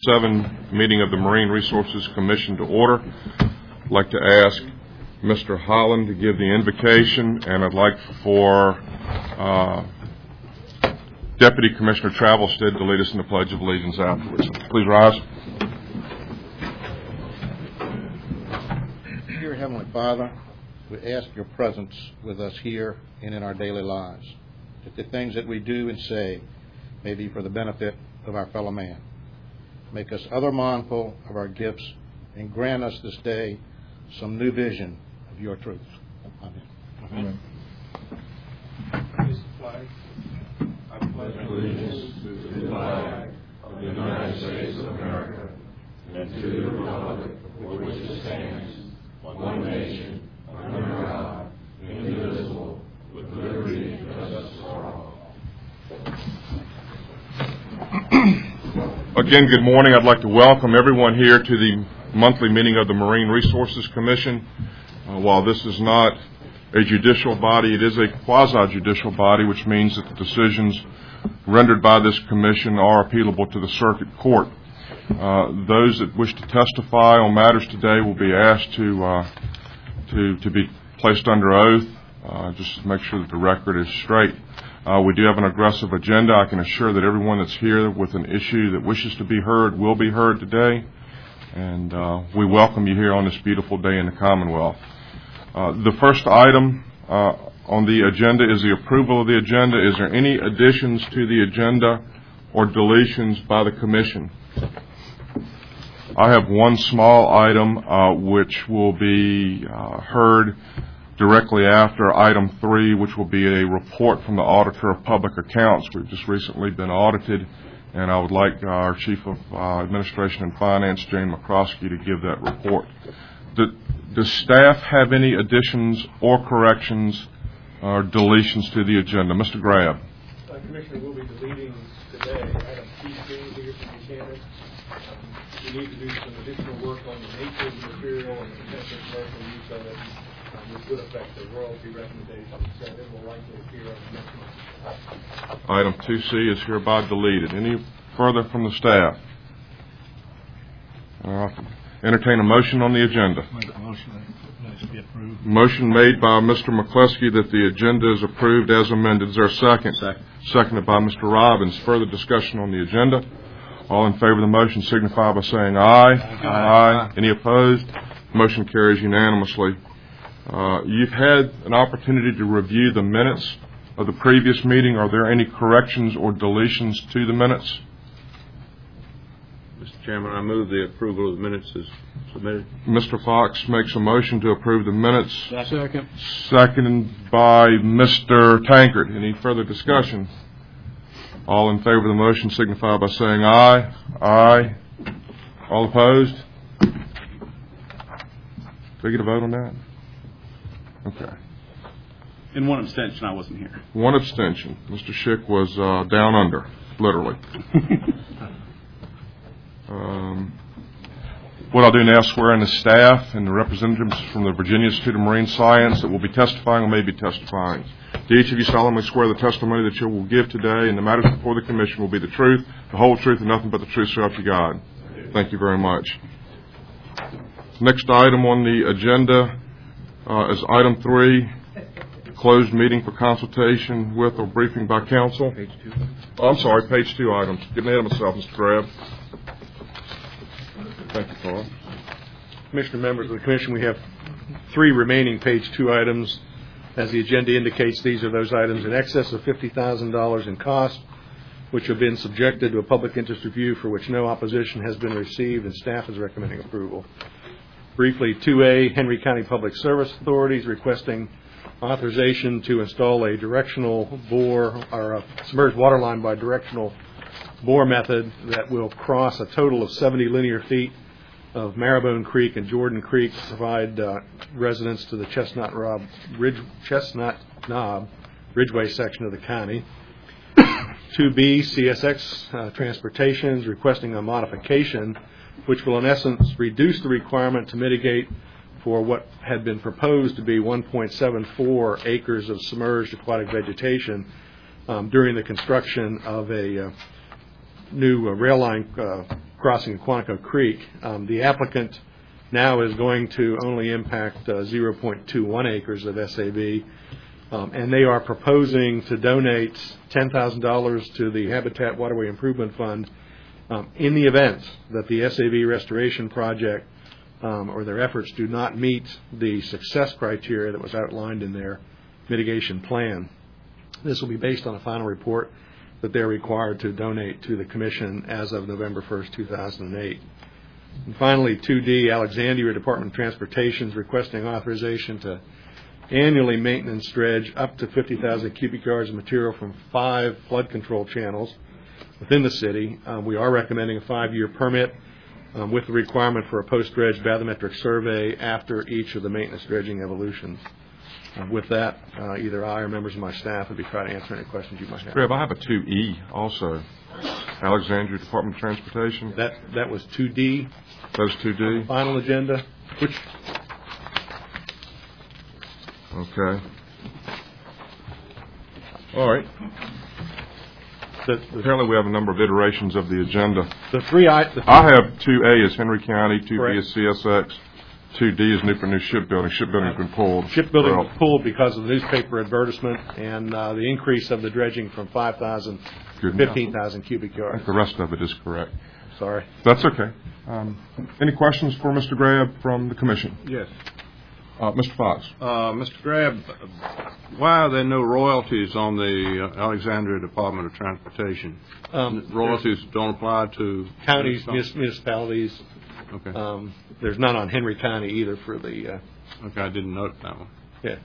7 meeting of the Marine Resources Commission to order. I'd like to ask Mr. Holland to give the invocation, and I'd like for Deputy Commissioner Travelstead to lead us in the Pledge of Allegiance afterwards. Please rise. Dear Heavenly Father, we ask your presence with us here and in our daily lives, that the things that we do and say may be for the benefit of our fellow man. Make us other mindful of our gifts and grant us this day some new vision of your truth. Amen. Amen. This flag, I pledge allegiance to the flag of the United States of America and to the republic for which it stands, one nation, under God, indivisible, with liberty and justice for all. Again, good morning. I'd like to welcome everyone here to the monthly meeting of the Marine Resources Commission. While this is not a judicial body, it is a quasi-judicial body, which means that the decisions rendered by this commission are appealable to the circuit court. Those that wish to testify on matters today will be asked to be placed under oath, just to make sure that the record is straight. We do have an aggressive agenda. I can assure that everyone that's here with an issue that wishes to be heard will be heard today. And we welcome you here on this beautiful day in the Commonwealth. The first item on the agenda is the approval of the agenda. Is there any additions to the agenda or deletions by the Commission? I have one small item which will be heard directly after item 3, which will be a report from the Auditor of Public Accounts. We've just recently been audited, and I would like our Chief of Administration and Finance, Jane McCroskey, to give that report. Does staff have any additions or corrections or deletions to the agenda? Mr. Grab. Commissioner, we'll be deleting today item T2 here from Buchanan. We need to do some additional work on the nature of the material and the potential commercial use of it, which would affect the royalty recommendations, so it will likely appear on the next month. Item 2C is hereby deleted. Any further from the staff? Entertain a motion on the agenda. Motion made by Mr. McCluskey that the agenda is approved as amended. Is there a second? Seconded by Mr. Robbins. Further discussion on the agenda? All in favor of the motion signify by saying aye. Aye. Any opposed? Motion carries unanimously. You've had an opportunity to review the minutes of the previous meeting. Are there any corrections or deletions to the minutes? Mr. Chairman, I move the approval of the minutes as submitted. Mr. Fox makes a motion to approve the minutes. Second. Seconded by Mr. Tankard. Any further discussion? All in favor of the motion signify by saying aye. Aye. All opposed? Did we get a vote on that? Okay. In one abstention, I wasn't here. One abstention. Mr. Schick was down under, literally. What I'll do now is swear in the staff and the representatives from the Virginia Institute of Marine Science that will be testifying or may be testifying. Do each of you solemnly swear the testimony that you will give today and the matters before the Commission will be the truth, the whole truth, and nothing but the truth, so help you God. Thank you very much. Next item on the agenda is item 3, closed meeting for consultation with or briefing by counsel. Page 2. Oh, I'm sorry, page 2 items. Getting ahead of myself, Mr. Grab. Thank you, Paul. Commissioner, members of the Commission, we have 3 remaining page 2 items. As the agenda indicates, these are those items in excess of $50,000 in cost, which have been subjected to a public interest review for which no opposition has been received, and staff is recommending approval. Briefly, 2A, Henry County Public Service Authority is requesting authorization to install a directional bore or a submerged water line by directional bore method that will cross a total of 70 linear feet of Marrowbone Creek and Jordan Creek to provide residents to the Chestnut Knob Ridgeway section of the county. 2B, CSX Transportation is requesting a modification which will in essence reduce the requirement to mitigate for what had been proposed to be 1.74 acres of submerged aquatic vegetation during the construction of a new rail line crossing of Quantico Creek. The applicant now is going to only impact 0.21 acres of SAB, and they are proposing to donate $10,000 to the Habitat Waterway Improvement Fund in the event that the SAB restoration project or their efforts do not meet the success criteria that was outlined in their mitigation plan. This will be based on a final report that they're required to donate to the Commission as of November 1st, 2008. And finally, 2D, Alexandria Department of Transportation is requesting authorization to annually maintenance dredge up to 50,000 cubic yards of material from 5 flood control channels within the city. We are recommending a 5-year permit with the requirement for a post-dredge bathymetric survey after each of the maintenance dredging evolutions. With that, either I or members of my staff would be trying to answer any questions you might have. Greg, I have a 2E also. Alexandria Department of Transportation. That was 2D. That was 2D. Final agenda. Which? Okay. All right. Apparently we have a number of iterations of the agenda. I have 2A as Henry County, 2B Correct. as CSX, 2D is Newport News Shipbuilding. Shipbuilding's been pulled. Shipbuilding was pulled because of the newspaper advertisement and the increase of the dredging from 5,000 to 15,000 cubic I yards. think the rest of it is correct. Sorry. That's okay. Any questions for Mr. Grab from the Commission? Yes. Mr. Fox. Mr. Grab, why are there no royalties on the Alexandria Department of Transportation? Royalties don't apply to counties, municipalities. Okay. There's none on Henry County either for the... Okay, I didn't note that one. Yeah.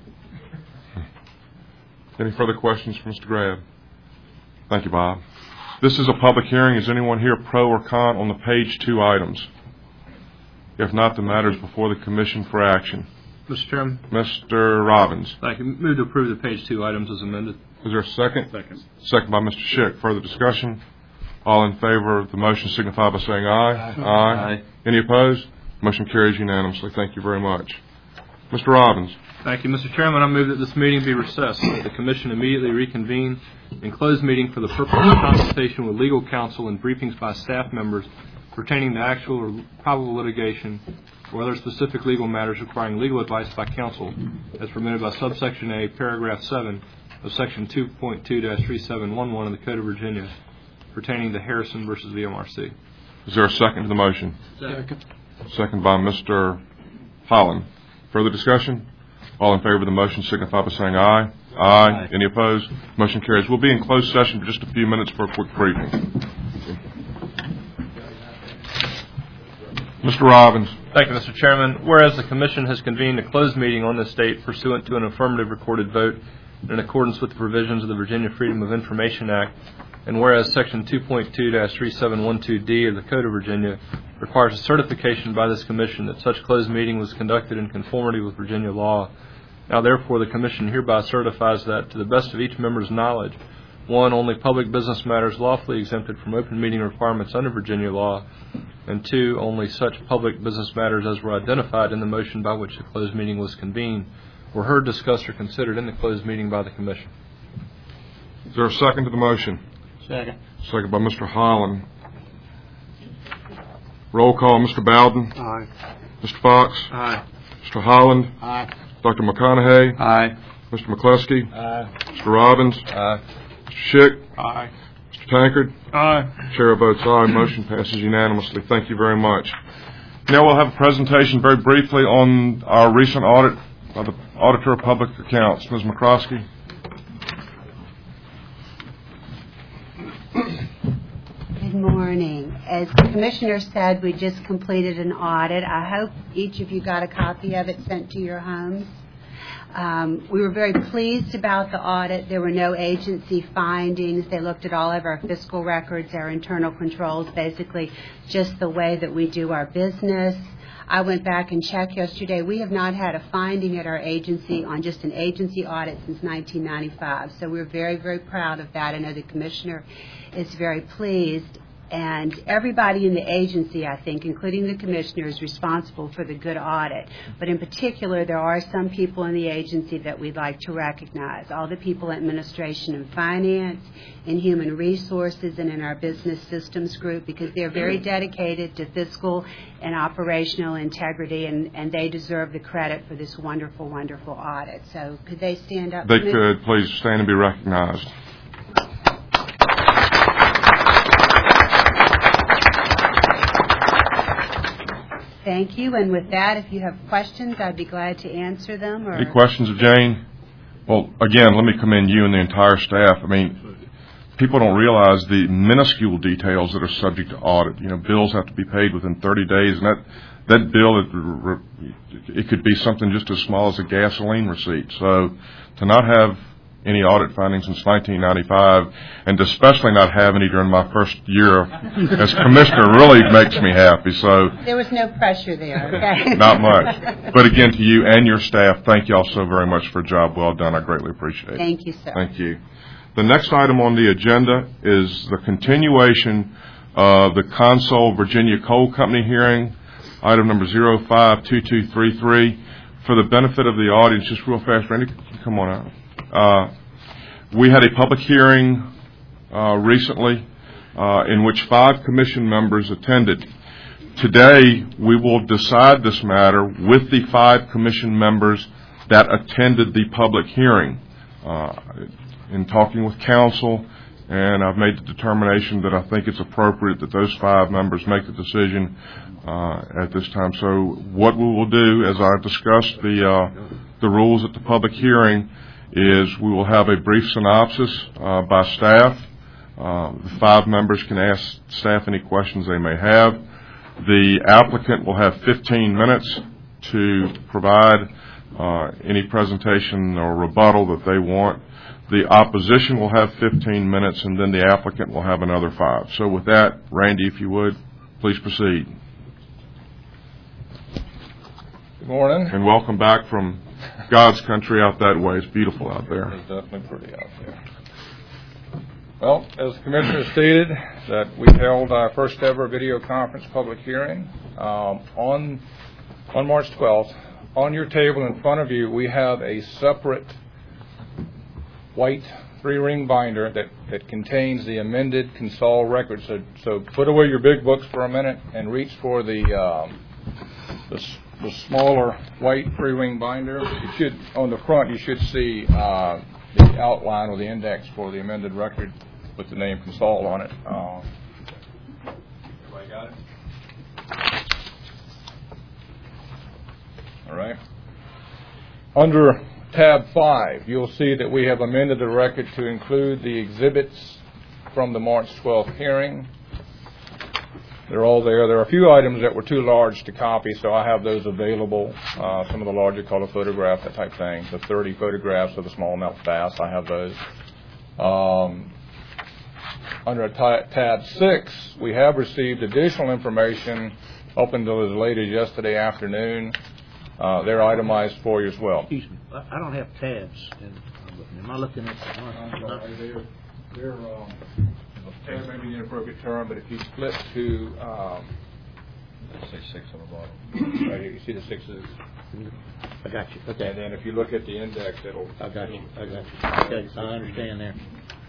Any further questions for Mr. Grab? Thank you, Bob. This is a public hearing. Is anyone here pro or con on the page 2 items? If not, the matter is before the Commission for action. Mr. Chairman. Mr. Robbins. Thank you. Move to approve the page 2 items as amended. Is there a second? Second. Second by Mr. Schick. Further discussion? All in favor of the motion signify by saying aye. Aye. Any opposed? Motion carries unanimously. Thank you very much. Mr. Robbins. Thank you, Mr. Chairman. I move that this meeting be recessed, that the Commission immediately reconvene in closed meeting for the purpose of consultation with legal counsel and briefings by staff members pertaining to actual or probable litigation or other specific legal matters requiring legal advice by counsel, as permitted by subsection A, paragraph 7 of section 2.2-3711 of the Code of Virginia, pertaining to Harrison versus VMRC. Is there a second to the motion? Second. Second by Mr. Holland. Further discussion? All in favor of the motion signify by saying aye. Aye. Any opposed? Motion carries. We'll be in closed session for just a few minutes for a quick briefing. Mr. Robbins. Thank you, Mr. Chairman. Whereas the Commission has convened a closed meeting on this date pursuant to an affirmative recorded vote in accordance with the provisions of the Virginia Freedom of Information Act, and whereas Section 2.2-3712D of the Code of Virginia requires a certification by this Commission that such closed meeting was conducted in conformity with Virginia law, now therefore the Commission hereby certifies that, to the best of each member's knowledge, 1, only public business matters lawfully exempted from open meeting requirements under Virginia law, and 2, only such public business matters as were identified in the motion by which the closed meeting was convened were heard, discussed, or considered in the closed meeting by the Commission. Is there a second to the motion? Second. Second by Mr. Holland. Roll call, Mr. Bowden. Aye. Mr. Fox. Aye. Mr. Holland. Aye. Dr. McConaughey. Aye. Mr. McCluskey. Aye. Mr. Robbins. Aye. Mr. Schick. Aye. Mr. Tankard. Aye. Chair votes aye. Motion passes unanimously. Thank you very much. Now we'll have a presentation very briefly on our recent audit by the Auditor of Public Accounts. Ms. McCroskey. Good morning. As the Commissioner said, we just completed an audit. I hope each of you got a copy of it sent to your homes. We were very pleased about the audit. There were no agency findings. They looked at all of our fiscal records, our internal controls, basically just the way that we do our business. I went back and checked yesterday. We have not had a finding at our agency on just an agency audit since 1995. So we're very, very proud of that. I know the Commissioner is very pleased. And everybody in the agency, I think, including the commissioner, is responsible for the good audit. But in particular, there are some people in the agency that we'd like to recognize. All the people in administration and finance, in human resources, and in our business systems group, because they're very dedicated to fiscal and operational integrity, and they deserve the credit for this wonderful, wonderful audit. So could they stand up? They could. Please stand and be recognized. Thank you. And with that, if you have questions, I'd be glad to answer them. Or... Any questions of Jane? Well, again, let me commend you and the entire staff. I mean, people don't realize the minuscule details that are subject to audit. You know, bills have to be paid within 30 days, and that bill, it could be something just as small as a gasoline receipt. So to not have any audit findings since 1995, and especially not have any during my first year as commissioner, really makes me happy. So there was no pressure there, okay? Not much. But again, to you and your staff, thank you all so very much for a job well done. I greatly appreciate it. Thank you, sir. Thank you. The next item on the agenda is the continuation of the Consol Virginia Coal Company hearing, item number 052233. For the benefit of the audience, just real fast, Randy, come on out. We had a public hearing recently in which 5 commission members attended. Today, we will decide this matter with the 5 commission members that attended the public hearing. In talking with counsel, and I've made the determination that I think it's appropriate that those 5 members make the decision at this time. So what we will do, as I discussed the rules at the public hearing, is we will have a brief synopsis by staff. The 5 members can ask staff any questions they may have. The applicant will have 15 minutes to provide any presentation or rebuttal that they want. The opposition will have 15 minutes, and then the applicant will have another 5. So with that, Randy, if you would, please proceed. Good morning. And welcome back from God's country out that way. It's beautiful out there. It's definitely pretty out there. Well, as the Commissioner stated, that we held our first ever video conference public hearing on March 12th. On your table in front of you, we have a separate white 3-ring binder that contains the amended Consol record. So put away your big books for a minute and reach for the smaller white 3-ring binder. You should, on the front, you should see the outline or the index for the amended record with the name Consol on it. Everybody got it? All right. Under tab 5, you'll see that we have amended the record to include the exhibits from the March 12th hearing. They're all there. There are a few items that were too large to copy, so I have those available. Some of the larger color photographs, that type of thing. The 30 photographs of the smallmouth bass, I have those. Under tab 6, we have received additional information up until as late as yesterday afternoon. They're itemized for you as well. Excuse me, I don't have tabs. Am I looking at the one? They're tab may be an inappropriate term, but if you split to, let's say 6 on the bottom. Right here, you see the 6s. I got you. Okay. And then if you look at the index, it'll. I got you. Okay, I understand there.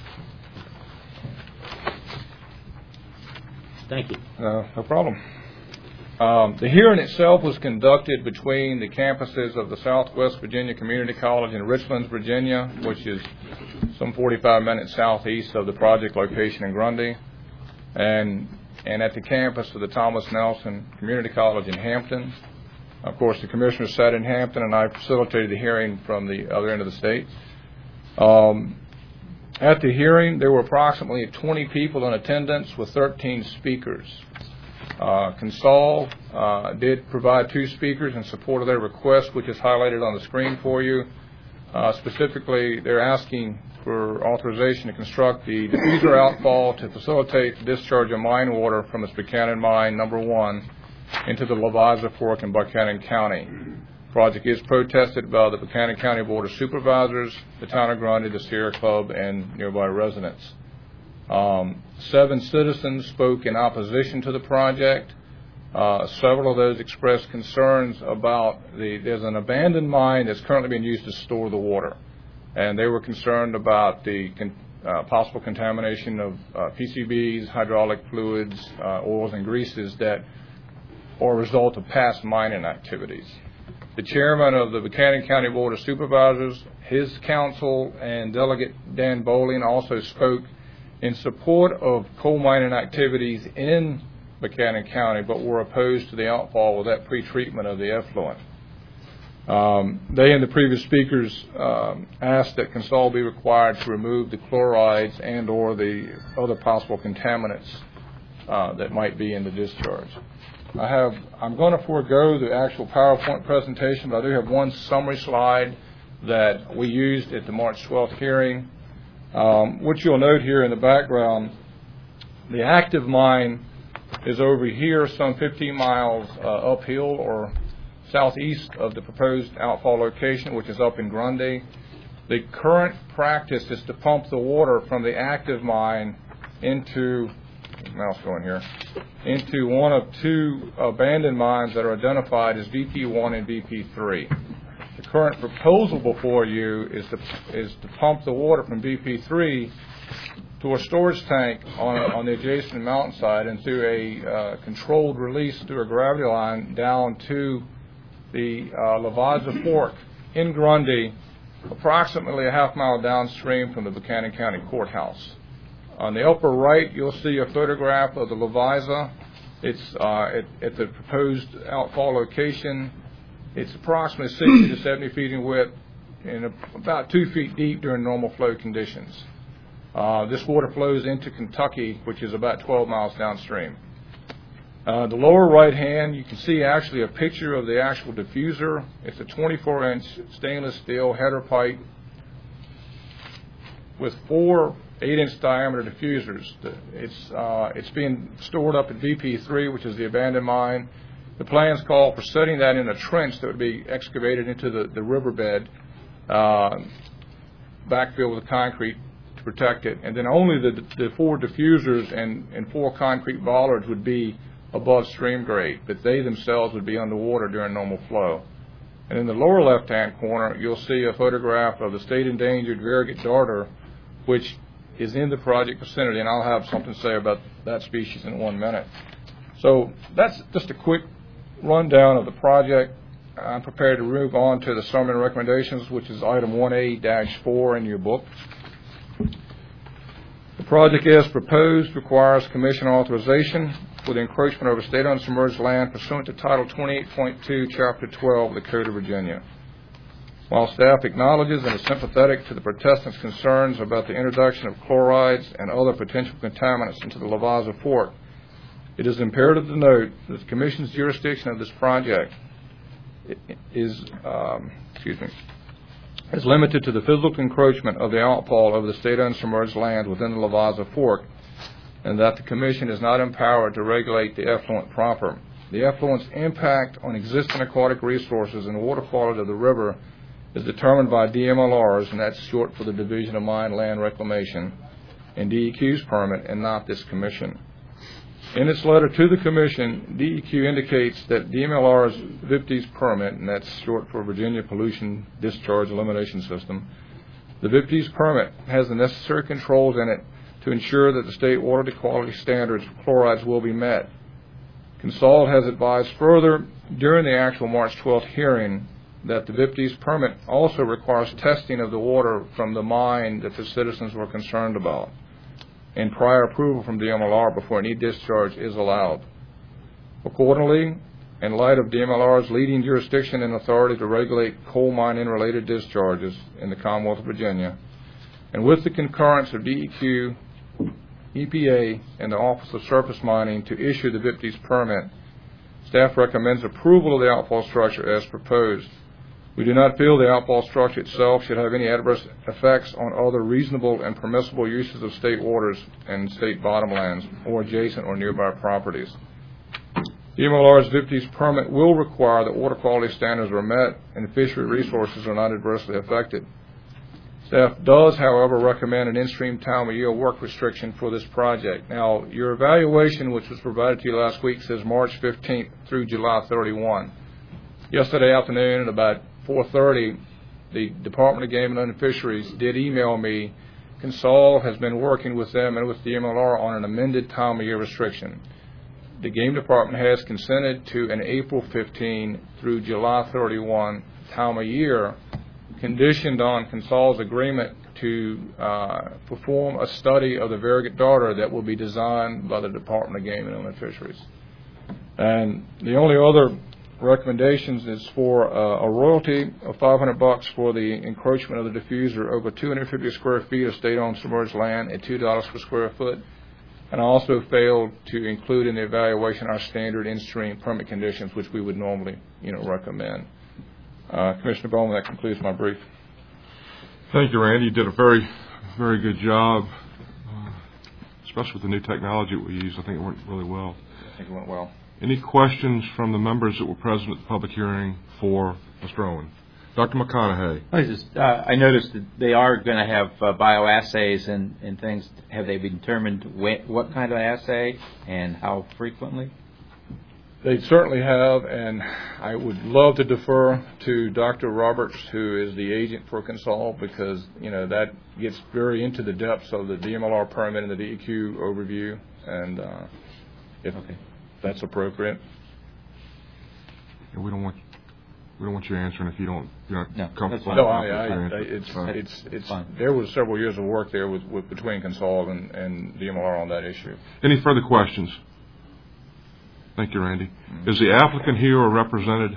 Thank you. No problem. The hearing itself was conducted between the campuses of the Southwest Virginia Community College in Richlands, Virginia, which is some 45 minutes southeast of the project location in Grundy, and at the campus of the Thomas Nelson Community College in Hampton. Of course, the commissioner sat in Hampton, and I facilitated the hearing from the other end of the state. At the hearing, there were approximately 20 people in attendance with 13 speakers. Consol did provide 2 speakers in support of their request, which is highlighted on the screen for you. Specifically, they're asking for authorization to construct the diffuser outfall to facilitate the discharge of mine water from the Buchanan Mine No. 1 into the Leviza Fork in Buchanan County. The project is protested by the Buchanan County Board of Supervisors, the Town of Grundy, the Sierra Club, and nearby residents. 7 citizens spoke in opposition to the project. Several of those expressed concerns about there's an abandoned mine that's currently being used to store the water. And they were concerned about the possible contamination of PCBs, hydraulic fluids, oils and greases that are a result of past mining activities. The chairman of the Buchanan County Board of Supervisors, his counsel, and Delegate Dan Bowling also spoke in support of coal mining activities in Buchanan County, but were opposed to the outfall with that pretreatment of the effluent. They and the previous speakers asked that CONSOL be required to remove the chlorides and or the other possible contaminants that might be in the discharge. I'm going to forego the actual PowerPoint presentation, but I do have one summary slide that we used at the March 12th hearing. What you'll note here in the background, the active mine is over here some 15 miles uphill or southeast of the proposed outfall location, which is up in Grundy. The current practice is to pump the water from the active mine into one of 2 abandoned mines that are identified as BP1 and BP3. The current proposal before you is to pump the water from BP3 to a storage tank on the adjacent mountainside and through a controlled release through a gravity line down to the Lavazza Fork in Grundy, approximately a half-mile downstream from the Buchanan County Courthouse. On the upper right, you'll see a photograph of the Lavazza. It's at the proposed outfall location. It's approximately 60 to 70 feet in width and about 2 feet deep during normal flow conditions. This water flows into Kentucky, which is about 12 miles downstream. The lower right hand, you can see actually a picture of the actual diffuser. It's a 24-inch stainless steel header pipe with 4 8-inch diameter diffusers. It's being stored up at BP3, which is the abandoned mine. The plans call for setting that in a trench that would be excavated into the riverbed, backfilled with concrete to protect it, and then only the 4 diffusers and 4 concrete bollards would be above stream grade, but they themselves would be underwater during normal flow. And in the lower left-hand corner, you'll see a photograph of the state endangered variegated darter, which is in the project vicinity, and I'll have something to say about that species in 1 minute. So that's just a quick rundown of the project. I'm prepared to move on to the summary and recommendations, which is item 1A-4 in your book. The project as proposed requires commission authorization for the encroachment over state-owned submerged land pursuant to Title 28.2, Chapter 12 of the Code of Virginia. While staff acknowledges and is sympathetic to the protestants' concerns about the introduction of chlorides and other potential contaminants into the Lavazza Fork, it is imperative to note that the Commission's jurisdiction of this project is limited to the physical encroachment of the outfall over the state-owned submerged land within the Lavazza Fork, and that the Commission is not empowered to regulate the effluent proper. The effluent's impact on existing aquatic resources and water quality of the river is determined by DMLRs, and that's short for the Division of Mine Land Reclamation, and DEQ's permit, and not this Commission. In its letter to the Commission, DEQ indicates that DMLR's VIPDES permit, and that's short for Virginia Pollution Discharge Elimination System, the VIPDES permit has the necessary controls in it to ensure that the state water quality standards for chlorides will be met. CONSOL has advised further during the actual March 12th hearing that the VIPDES permit also requires testing of the water from the mine that the citizens were concerned about, and prior approval from DMLR before any discharge is allowed. Accordingly, in light of DMLR's leading jurisdiction and authority to regulate coal mining-related discharges in the Commonwealth of Virginia, and with the concurrence of DEQ, EPA, and the Office of Surface Mining to issue the VIPDES permit, staff recommends approval of the outfall structure as proposed. We do not feel the outfall structure itself should have any adverse effects on other reasonable and permissible uses of state waters and state bottomlands or adjacent or nearby properties. DMLR's VIPDES permit will require that water quality standards are met and fishery resources are not adversely affected. Staff does, however, recommend an in-stream time of year work restriction for this project. Now, your evaluation, which was provided to you last week, says March 15th through July 31. Yesterday afternoon at about 4:30, the Department of Game and Inland Fisheries did email me. CONSOL has been working with them and with the MLR on an amended time of year restriction. The Game Department has consented to an April 15 through July 31 time of year, conditioned on CONSOL's agreement to perform a study of the variegated darter that will be designed by the Department of Game and Inland Fisheries. And the only other recommendations is for a royalty of $500 for the encroachment of the diffuser over 250 square feet of state-owned submerged land at $2 per square foot. And I also failed to include in the evaluation our standard in-stream permit conditions, which we would normally, recommend. Commissioner Bowman, that concludes my brief. Thank you, Randy. You did a very, very good job, especially with the new technology we used. I think it went really well. I think it went well. Any questions from the members that were present at the public hearing for Mr. Owen? Dr. McConaughey. I noticed that they are going to have bioassays and things. Have they been determined what kind of assay and how frequently? They certainly have, and I would love to defer to Dr. Roberts, who is the agent for CONSOL, because, that gets very into the depths of the DMLR permit and the DEQ overview, and if that's appropriate. Yeah, we don't want you answering if you're not comfortable. No, it's fine. There was several years of work there between CONSOL and DMLR on that issue. Any further questions? Thank you, Randy. Is the applicant here or represented?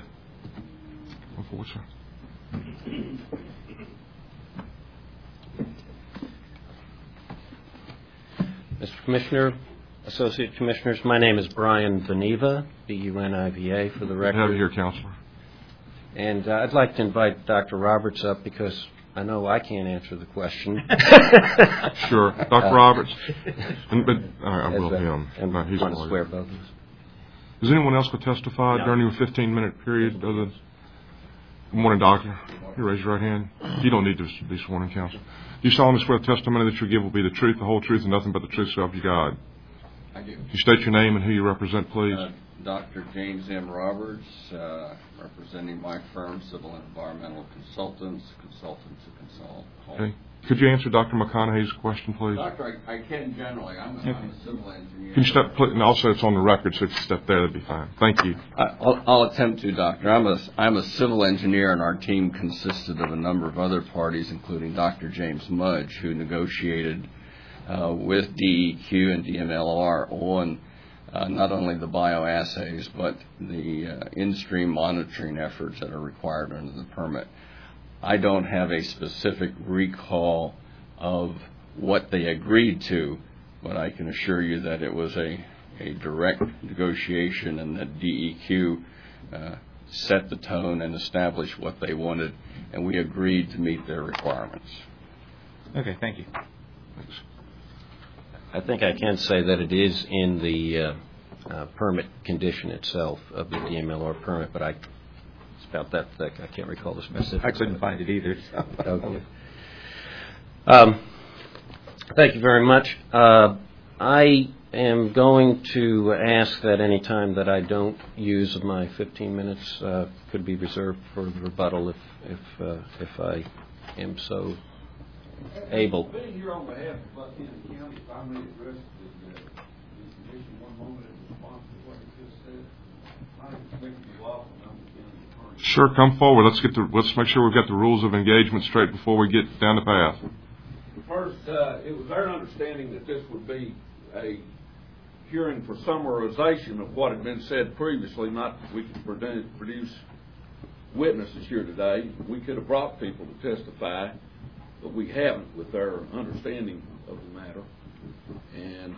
Mr. Commissioner, Associate Commissioners, my name is Brian Beniva, B-U-N-I-V-A for the record. Have you here, Counselor. And I'd like to invite Dr. Roberts up because I know I can't answer the question. Sure. Dr. Roberts. I will him. He's going to swear both of us. Does anyone else could testify during a 15-minute period? Good morning, Doctor. You raise your right hand. You don't need to be sworn in, Counsel. Do you solemnly swear the testimony that you give will be the truth, the whole truth, and nothing but the truth, so help you God? I do. You state your name and who you represent, please. Dr. James M. Roberts, representing my firm, Civil and Environmental Consultants to Consult. Okay. Could you answer Dr. McConaughey's question, please? Doctor, I can generally. I'm a civil engineer. Can you step, and also it's on the record, so if you step there, that'd be fine. Thank you. I'll attempt to, Doctor. I'm a civil engineer, and our team consisted of a number of other parties, including Dr. James Mudge, who negotiated with DEQ and DMLR on not only the bioassays, but the in-stream monitoring efforts that are required under the permit. I don't have a specific recall of what they agreed to, but I can assure you that it was a direct negotiation and that DEQ set the tone and established what they wanted, and we agreed to meet their requirements. Okay, thank you. Thanks. I think I can say that it is in the permit condition itself of the DMLR permit, but it's about that thick. I can't recall the specifics. I couldn't find it either. Okay. Thank you very much. I am going to ask that any time that I don't use my 15 minutes could be reserved for the rebuttal if I am so able. Being here on behalf of Buchanan County, if I may address the commission one moment in response to what you just said. My name is Mickey McLaughlin. I'm the county attorney. Sure, come forward. Let's make sure we've got the rules of engagement straight before we get down the path. First, it was our understanding that this would be a hearing for summarization of what had been said previously, not that we could produce witnesses here today. We could have brought people to testify, but we haven't with their understanding of the matter. And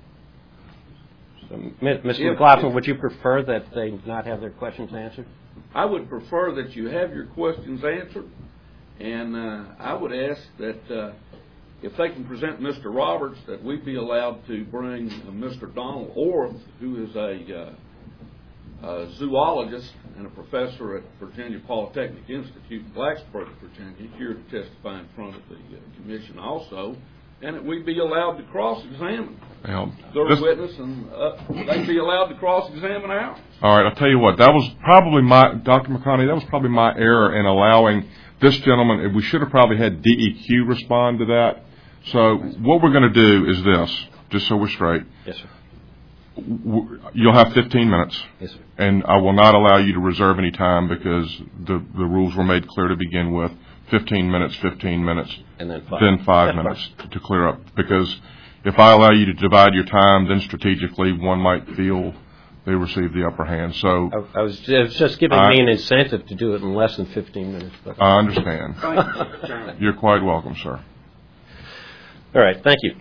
Mr. McLaughlin, would you prefer that they not have their questions answered? I would prefer that you have your questions answered, and I would ask that if they can present Mr. Roberts, that we be allowed to bring Mr. Donald Orth, who is a zoologist and a professor at Virginia Polytechnic Institute in Blacksburg, Virginia, here to testify in front of the commission also, and that we'd be allowed to cross-examine their witness, and they'd be allowed to cross-examine ours. All right, I'll tell you what, that was probably Dr. McConney, that was probably my error in allowing this gentleman. We should have probably had DEQ respond to that. So what we're going to do is this, just so we're straight. Yes, sir. You'll have 15 minutes. Yes, sir. And I will not allow you to reserve any time because the rules were made clear to begin with. 15 minutes, and then 5 minutes to clear up. Because if I allow you to divide your time, then strategically one might feel they received the upper hand. So I was just giving me an incentive to do it in less than 15 minutes. But I understand. You're quite welcome, sir. All right, thank you.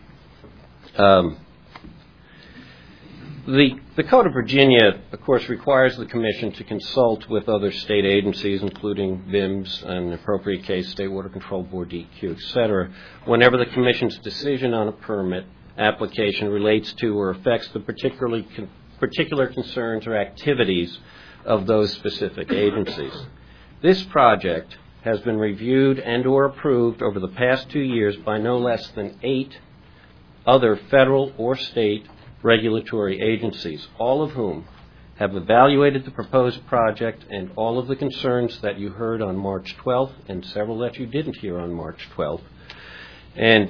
The Code of Virginia, of course, requires the Commission to consult with other state agencies, including BIMS and, in appropriate case, State Water Control Board, DEQ, et cetera, whenever the Commission's decision on a permit application relates to or affects the particular concerns or activities of those specific agencies. This project has been reviewed and or approved over the past 2 years by no less than 8 other federal or state regulatory agencies, all of whom have evaluated the proposed project and all of the concerns that you heard on March 12th and several that you didn't hear on March 12th, and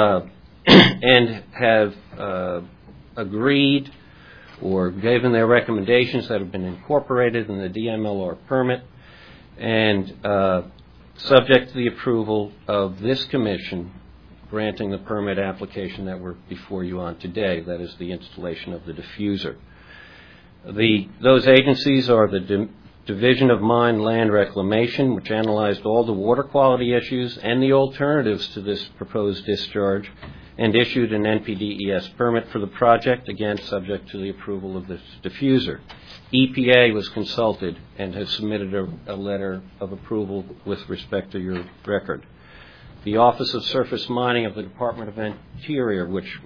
have agreed or given their recommendations that have been incorporated in the DMLR permit and subject to the approval of this Commission granting the permit application that we're before you on today, that is the installation of the diffuser. Those agencies are the Division of Mine Land Reclamation, which analyzed all the water quality issues and the alternatives to this proposed discharge and issued an NPDES permit for the project, again subject to the approval of this diffuser. EPA was consulted and has submitted a letter of approval with respect to your record. The Office of Surface Mining of the Department of Interior, which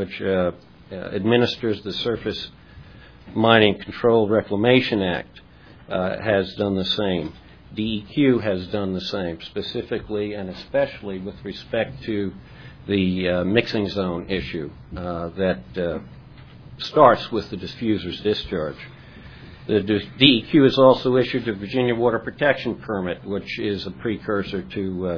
administers the Surface Mining Control Reclamation Act, has done the same. DEQ has done the same, specifically and especially with respect to the mixing zone issue that starts with the diffuser's discharge. The DEQ has also issued the Virginia Water Protection Permit, which is a precursor to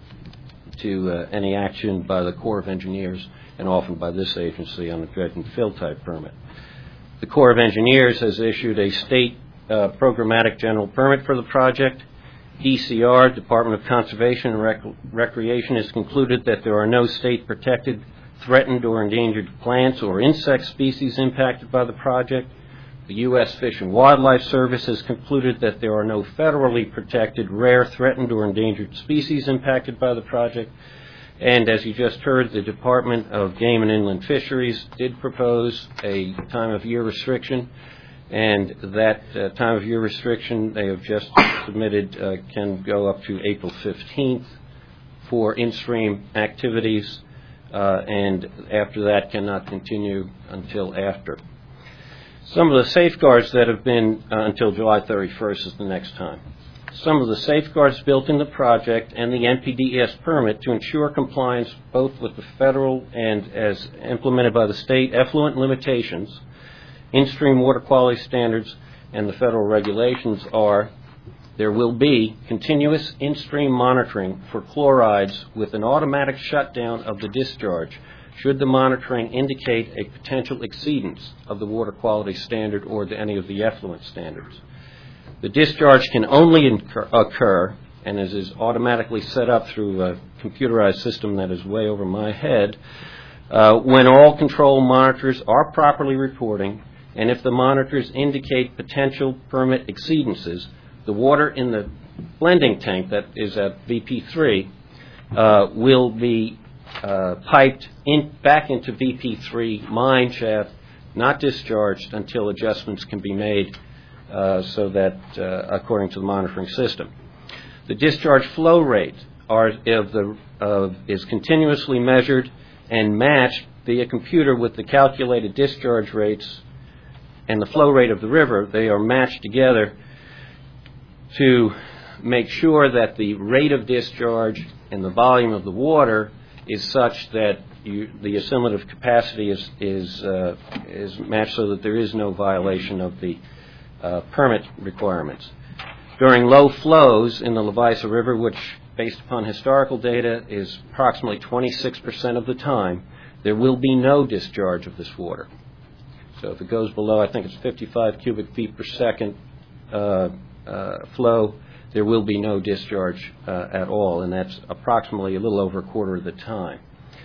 any action by the Corps of Engineers and often by this agency on a dredge and fill type permit. The Corps of Engineers has issued a state programmatic general permit for the project. DCR, Department of Conservation and Recreation, has concluded that there are no state protected, threatened, or endangered plants or insect species impacted by the project. The U.S. Fish and Wildlife Service has concluded that there are no federally protected, rare, threatened, or endangered species impacted by the project. And as you just heard, the Department of Game and Inland Fisheries did propose a time of year restriction, and that time of year restriction they have just submitted can go up to April 15th for in-stream activities, and after that cannot continue until after. Some of the safeguards that have been until July 31st is the next time. Some of the safeguards built in the project and the NPDES permit to ensure compliance both with the federal and as implemented by the state effluent limitations, in-stream water quality standards, and the federal regulations are: there will be continuous in-stream monitoring for chlorides with an automatic shutdown of the discharge should the monitoring indicate a potential exceedance of the water quality standard or any of the effluent standards. The discharge can only occur, and as is automatically set up through a computerized system that is way over my head, when all control monitors are properly reporting, and if the monitors indicate potential permit exceedances, the water in the blending tank that is at VP3 will be piped back into VP3 mine shaft, not discharged until adjustments can be made so that according to the monitoring system. The discharge flow rate is continuously measured and matched via computer with the calculated discharge rates and the flow rate of the river, they are matched together to make sure that the rate of discharge and the volume of the water is such that the assimilative capacity is matched so that there is no violation of the permit requirements. During low flows in the Levice River, which based upon historical data is approximately 26% of the time, there will be no discharge of this water. So if it goes below, I think it's 55 cubic feet per second flow, there will be no discharge at all, and that's approximately a little over a quarter of the time.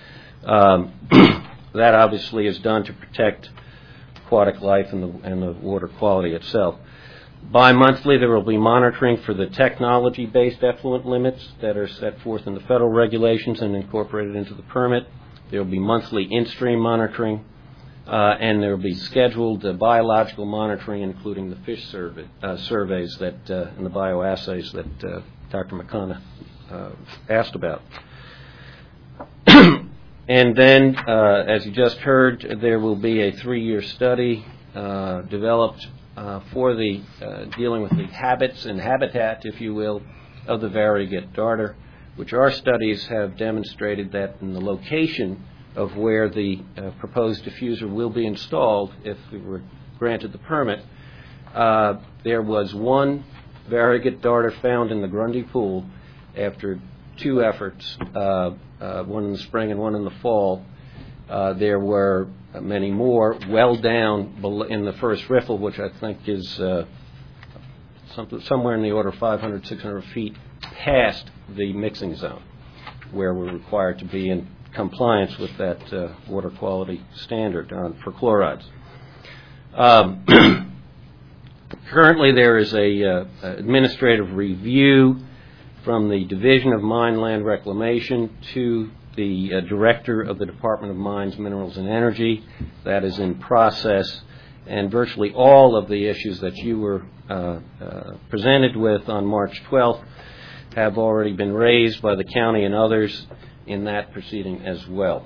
That obviously is done to protect aquatic life and the water quality itself. Bi-monthly, there will be monitoring for the technology-based effluent limits that are set forth in the federal regulations and incorporated into the permit. There will be monthly in-stream monitoring, and there will be scheduled biological monitoring, including the fish surveys that and the bioassays that Dr. McConnell asked about. And then, as you just heard, there will be a 3-year study developed for the dealing with the habits and habitat, if you will, of the variegated darter, which our studies have demonstrated that in the location of where the proposed diffuser will be installed, if we were granted the permit, there was one variegated darter found in the Grundy Pool after 2 efforts, one in the spring and one in the fall. There were many more well down in the first riffle, which I think is somewhere in the order of 500, 600 feet past the mixing zone, where we're required to be in compliance with that water quality standard for chlorides. Currently, there is a administrative review from the Division of Mine Land Reclamation to the Director of the Department of Mines, Minerals, and Energy. That is in process, and virtually all of the issues that you were presented with on March 12th have already been raised by the county and others in that proceeding as well.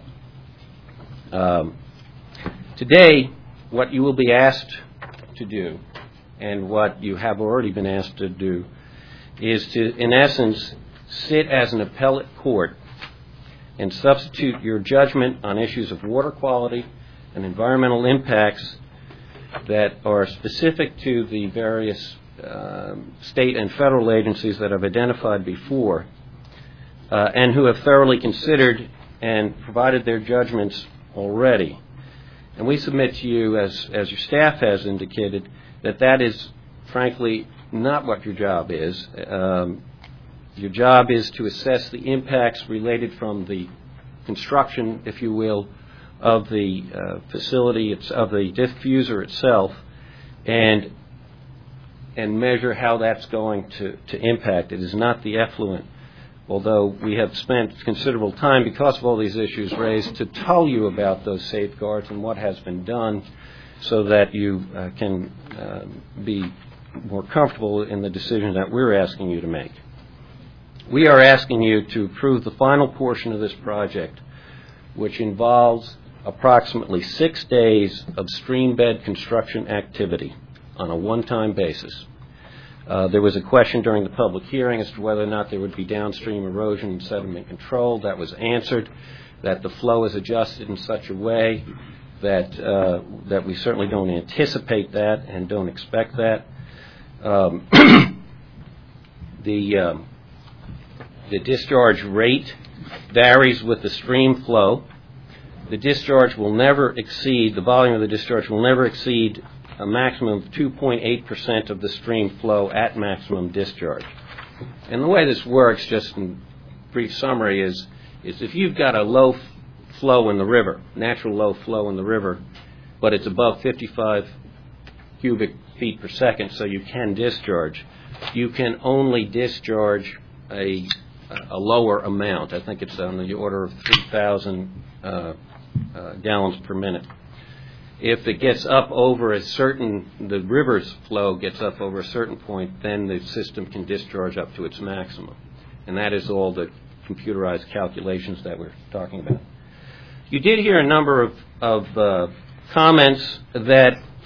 Today, what you will be asked to do, and what you have already been asked to do, is to, in essence, sit as an appellate court and substitute your judgment on issues of water quality and environmental impacts that are specific to the various state and federal agencies that I've identified before, and who have thoroughly considered and provided their judgments already. And we submit to you, as your staff has indicated, that is, frankly, not what your job is. Your job is to assess the impacts related from the construction, if you will, of the facility, of the diffuser itself, and measure how that's going to impact. It is not the effluent, although we have spent considerable time, because of all these issues raised, to tell you about those safeguards and what has been done so that you can be more comfortable in the decision that we're asking you to make. We are asking you to approve the final portion of this project, which involves approximately 6 days of stream bed construction activity on a one-time basis. There was a question during the public hearing as to whether or not there would be downstream erosion and sediment control. That was answered, that the flow is adjusted in such a way that we certainly don't anticipate that and don't expect that. The discharge rate varies with the stream flow. The discharge will never exceed, the volume of the discharge will never exceed a maximum of 2.8% of the stream flow at maximum discharge. And the way this works, just in brief summary, is if you've got a low flow in the river, natural low flow in the river, but it's above 55 cubic feet per second, so you can discharge, you can only discharge a lower amount. I think it's on the order of 3,000 gallons per minute. If it gets up over the river's flow gets up over a certain point, then the system can discharge up to its maximum. And that is all the computerized calculations that we're talking about. You did hear a number of comments that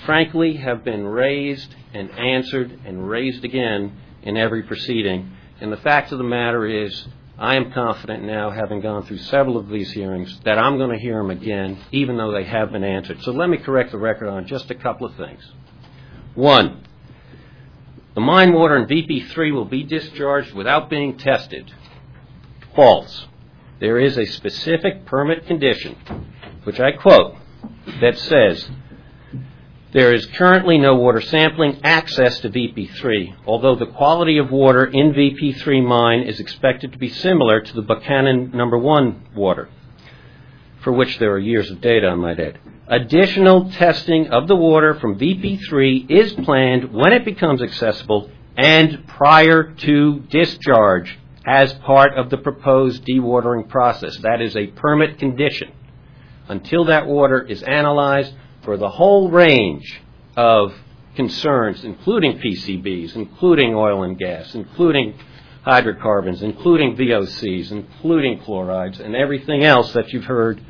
frankly, have been raised and answered and raised again in every proceeding. And the fact of the matter is, I am confident now, having gone through several of these hearings, that I'm going to hear them again, even though they have been answered. So let me correct the record on just a couple of things. One, the mine water in VP3 will be discharged without being tested. False. There is a specific permit condition, which I quote, that says, there is currently no water sampling access to VP3, although the quality of water in VP3 mine is expected to be similar to the Buchanan No. 1 water, for which there are years of data, I might add. Additional testing of the water from VP3 is planned when it becomes accessible and prior to discharge as part of the proposed dewatering process. That is a permit condition. Until that water is analyzed for the whole range of concerns, including PCBs, including oil and gas, including hydrocarbons, including VOCs, including chlorides, and everything else that you've heard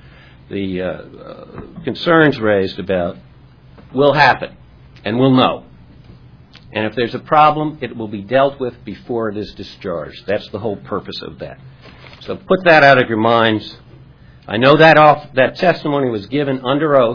the concerns raised about, will happen, and we'll know. And if there's a problem, it will be dealt with before it is discharged. That's the whole purpose of that. So put that out of your minds. I know that testimony was given under oath,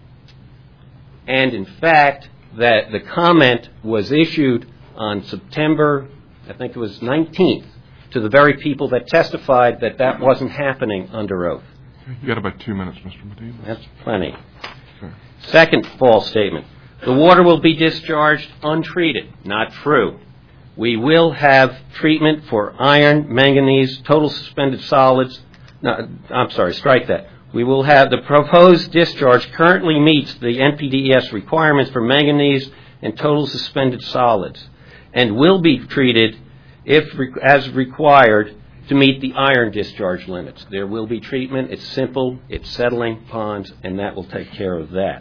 and in fact, that the comment was issued on September, I think it was 19th, to the very people that testified that that wasn't happening under oath. You got about 2 minutes, Mr. Medina. That's plenty. Sure. Second false statement. The water will be discharged untreated. Not true. We will have treatment for iron, manganese, total suspended solids. No, I'm sorry, strike that. We will have the proposed discharge currently meets the NPDES requirements for manganese and total suspended solids and will be treated as required to meet the iron discharge limits. There will be treatment. It's simple. It's settling ponds, and that will take care of that.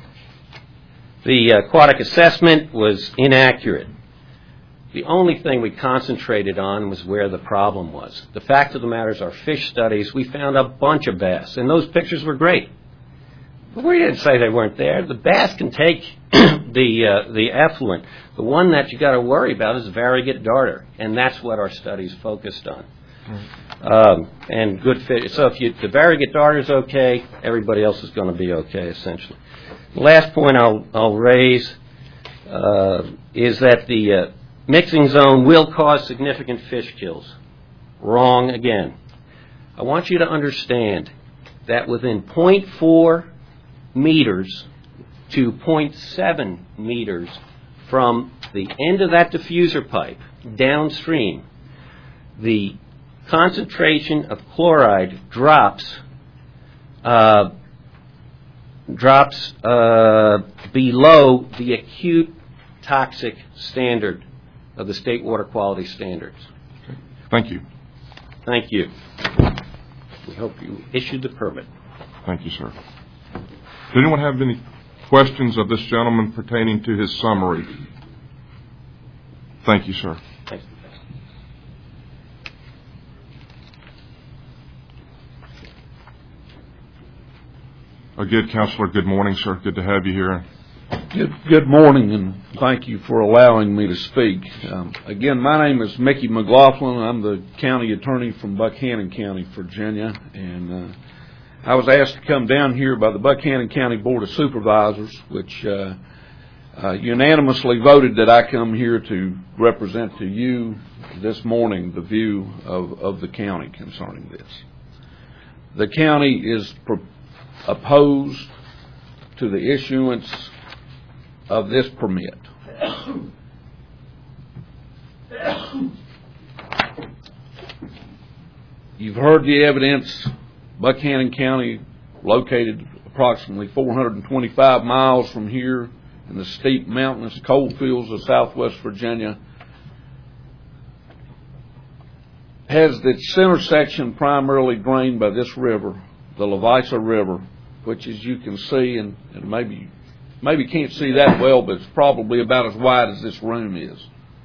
The aquatic assessment was inaccurate. The only thing we concentrated on was where the problem was. The fact of the matter is our fish studies, we found a bunch of bass, and those pictures were great. But we didn't say they weren't there. The bass can take the effluent. The one that you got to worry about is variegate darter, and that's what our studies focused on. And good fish. So if the variegate darter is okay, everybody else is going to be okay, essentially. The last point I'll raise is that the mixing zone will cause significant fish kills. Wrong again. I want you to understand that within 0.4 meters to 0.7 meters from the end of that diffuser pipe downstream, the concentration of chloride drops below the acute toxic standard of the state water quality standards. Okay. Thank you. Thank you. We hope you issued the permit. Thank you, sir. Does anyone have any questions of this gentleman pertaining to his summary? Thank you, sir. Thank you. Again, Counselor, good morning, sir. Good to have you here. Good morning, and thank you for allowing me to speak. Again, my name is Mickey McLaughlin. I'm the county attorney from Buchanan County, Virginia, and I was asked to come down here by the Buchanan County Board of Supervisors, which unanimously voted that I come here to represent to you this morning the view of the county concerning this. The county is opposed to the issuance of this permit. You've heard the evidence. Buchanan County, located approximately 425 miles from here in the steep mountainous coal fields of southwest Virginia, has its center section primarily drained by this river, the Levisa River, which, as you can see, and maybe can't see that well, but it's probably about as wide as this room is.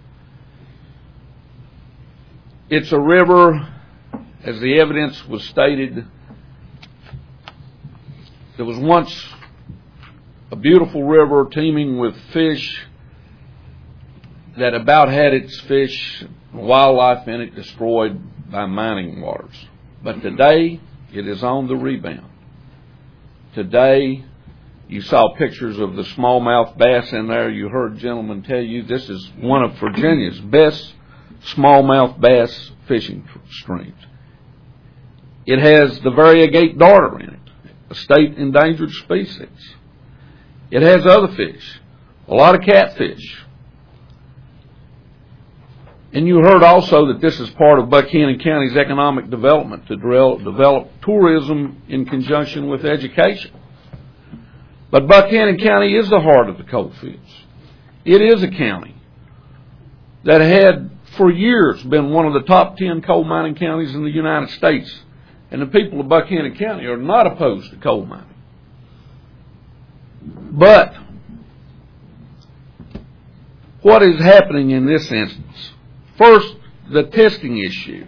It's a river, as the evidence was stated, that was once a beautiful river teeming with fish that about had its fish, wildlife in it destroyed by mining waters. But today, it is on the rebound. Today, you saw pictures of the smallmouth bass in there. You heard gentlemen tell you this is one of Virginia's best smallmouth bass fishing streams. It has the variegate darter in it, a state endangered species. It has other fish, a lot of catfish. And you heard also that this is part of Buchanan County's economic development to develop tourism in conjunction with education. But Buchanan County is the heart of the coal fields. It is a county that had for years been one of the top 10 coal mining counties in the United States. And the people of Buchanan County are not opposed to coal mining. But what is happening in this instance? First, the testing issue.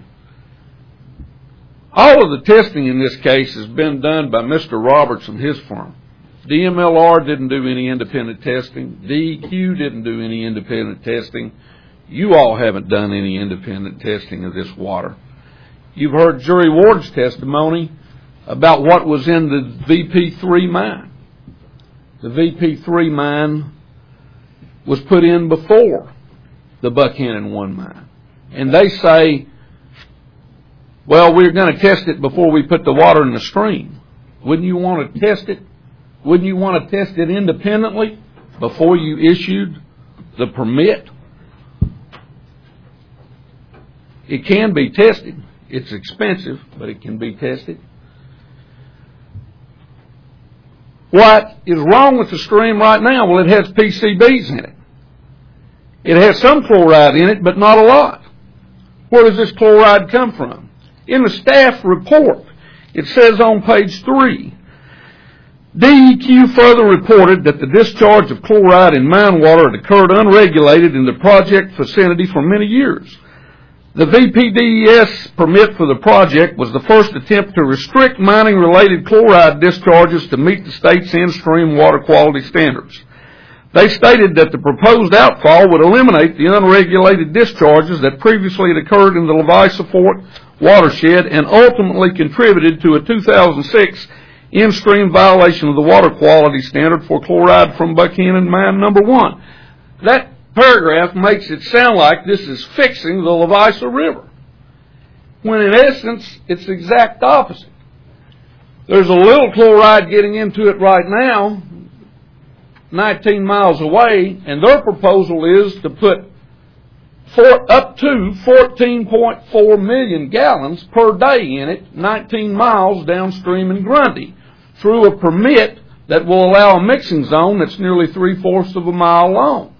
All of the testing in this case has been done by Mr. Roberts and his firm. DMLR didn't do any independent testing. DEQ didn't do any independent testing. You all haven't done any independent testing of this water. You've heard Jury Ward's testimony about what was in the VP3 mine. The VP3 mine was put in before the Buchanan 1 mine. And they say, well, we're going to test it before we put the water in the stream. Wouldn't you want to test it? Wouldn't you want to test it independently before you issued the permit? It can be tested. It's expensive, but it can be tested. What is wrong with the stream right now? Well, it has PCBs in it. It has some chloride in it, but not a lot. Where does this chloride come from? In the staff report, it says on page 3, DEQ further reported that the discharge of chloride in mine water had occurred unregulated in the project vicinity for many years. The VPDES permit for the project was the first attempt to restrict mining-related chloride discharges to meet the state's in-stream water quality standards. They stated that the proposed outfall would eliminate the unregulated discharges that previously had occurred in the Levice Fort watershed and ultimately contributed to a 2006 in-stream violation of the water quality standard for chloride from Buchanan Mine Number 1. That paragraph makes it sound like this is fixing the Levice River, when in essence it's the exact opposite. There's a little chloride getting into it right now, 19 miles away, and their proposal is to put up to 14.4 million gallons per day in it, 19 miles downstream in Grundy, through a permit that will allow a mixing zone that's nearly 3/4 of a mile long.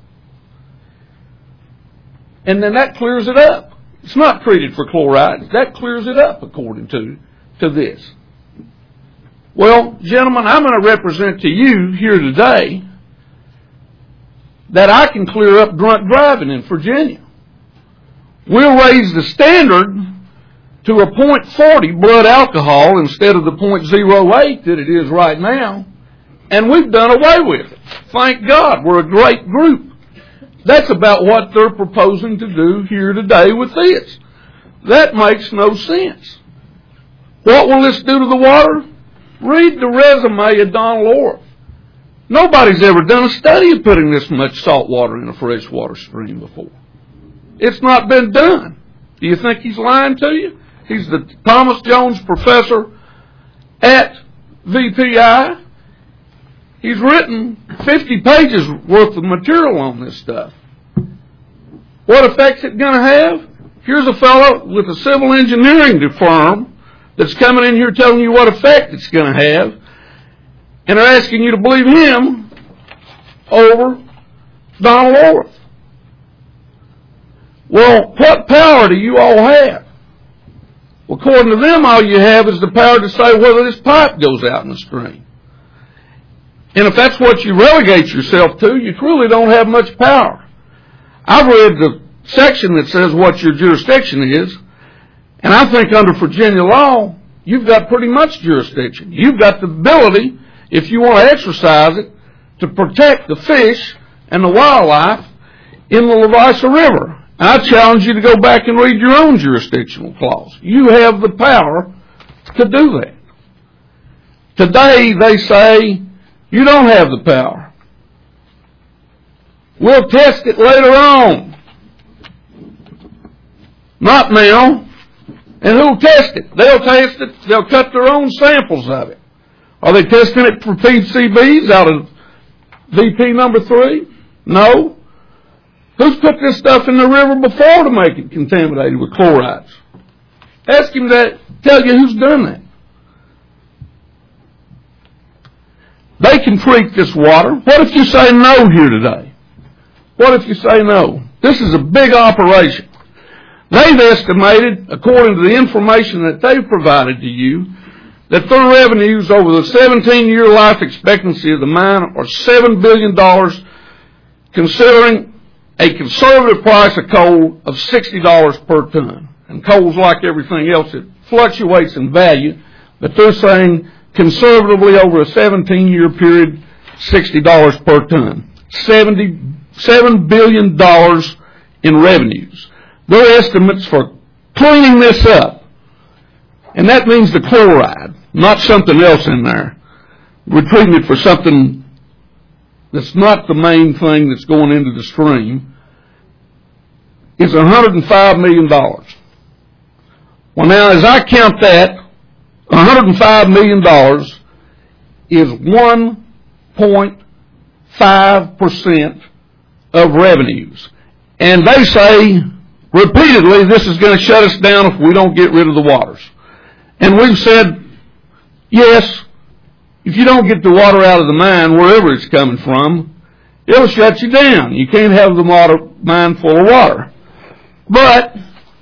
And then that clears it up. It's not treated for chloride. That clears it up according to this. Well, gentlemen, I'm going to represent to you here today that I can clear up drunk driving in Virginia. We'll raise the standard to a .40 blood alcohol instead of the .08 that it is right now, and we've done away with it. Thank God, we're a great group. That's about what they're proposing to do here today with this. That makes no sense. What will this do to the water? Read the resume of Donald Orff. Nobody's ever done a study of putting this much salt water in a freshwater stream before. It's not been done. Do you think he's lying to you? He's the Thomas Jones professor at VPI. He's written 50 pages worth of material on this stuff. What effect's it going to have? Here's a fellow with a civil engineering firm that's coming in here telling you what effect it's going to have, and they're asking you to believe him over Donald Orff. Well, what power do you all have? Well, according to them, all you have is the power to say whether this pipe goes out in the stream. And if that's what you relegate yourself to, you truly don't have much power. I've read the section that says what your jurisdiction is, and I think under Virginia law, you've got pretty much jurisdiction. You've got the ability, if you want to exercise it, to protect the fish and the wildlife in the Levice River. I challenge you to go back and read your own jurisdictional clause. You have the power to do that. Today they say you don't have the power. We'll test it later on. Not now. And who'll test it? They'll test it. They'll cut their own samples of it. Are they testing it for PCBs out of VP number 3? No. Who's put this stuff in the river before to make it contaminated with chlorides? Ask him that, tell you who's done that. They can treat this water. What if you say no here today? What if you say no? This is a big operation. They've estimated, according to the information that they've provided to you, that their revenues over the 17-year life expectancy of the mine are $7 billion, considering a conservative price of coal of $60 per ton. And coal's like everything else, it fluctuates in value, but they're saying conservatively over a 17-year period, $60 per ton. $7 billion in revenues. Their estimates for cleaning this up, and that means the chloride, not something else in there. We're treating it for something that's not the main thing that's going into the stream, is $105 million. Well, now, as I count that, $105 million is 1.5% of revenues. And they say repeatedly this is going to shut us down if we don't get rid of the waters. And we've said, yes, if you don't get the water out of the mine, wherever it's coming from, it'll shut you down. You can't have the mine full of water. But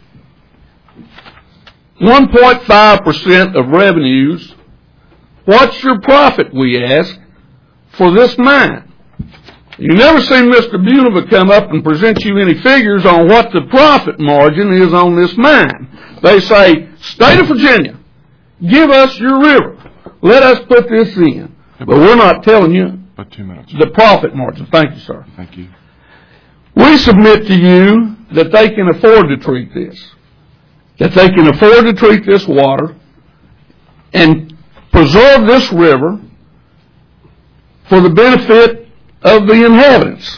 1.5% of revenues, what's your profit, we ask, for this mine? You never seen Mr. Buneva come up and present you any figures on what the profit margin is on this mine. They say, State of Virginia, give us your river. Let us put this in. But we're not telling you the profit margin. Thank you, sir. Thank you. We submit to you that they can afford to treat this. That they can afford to treat this water and preserve this river for the benefit of the inhabitants.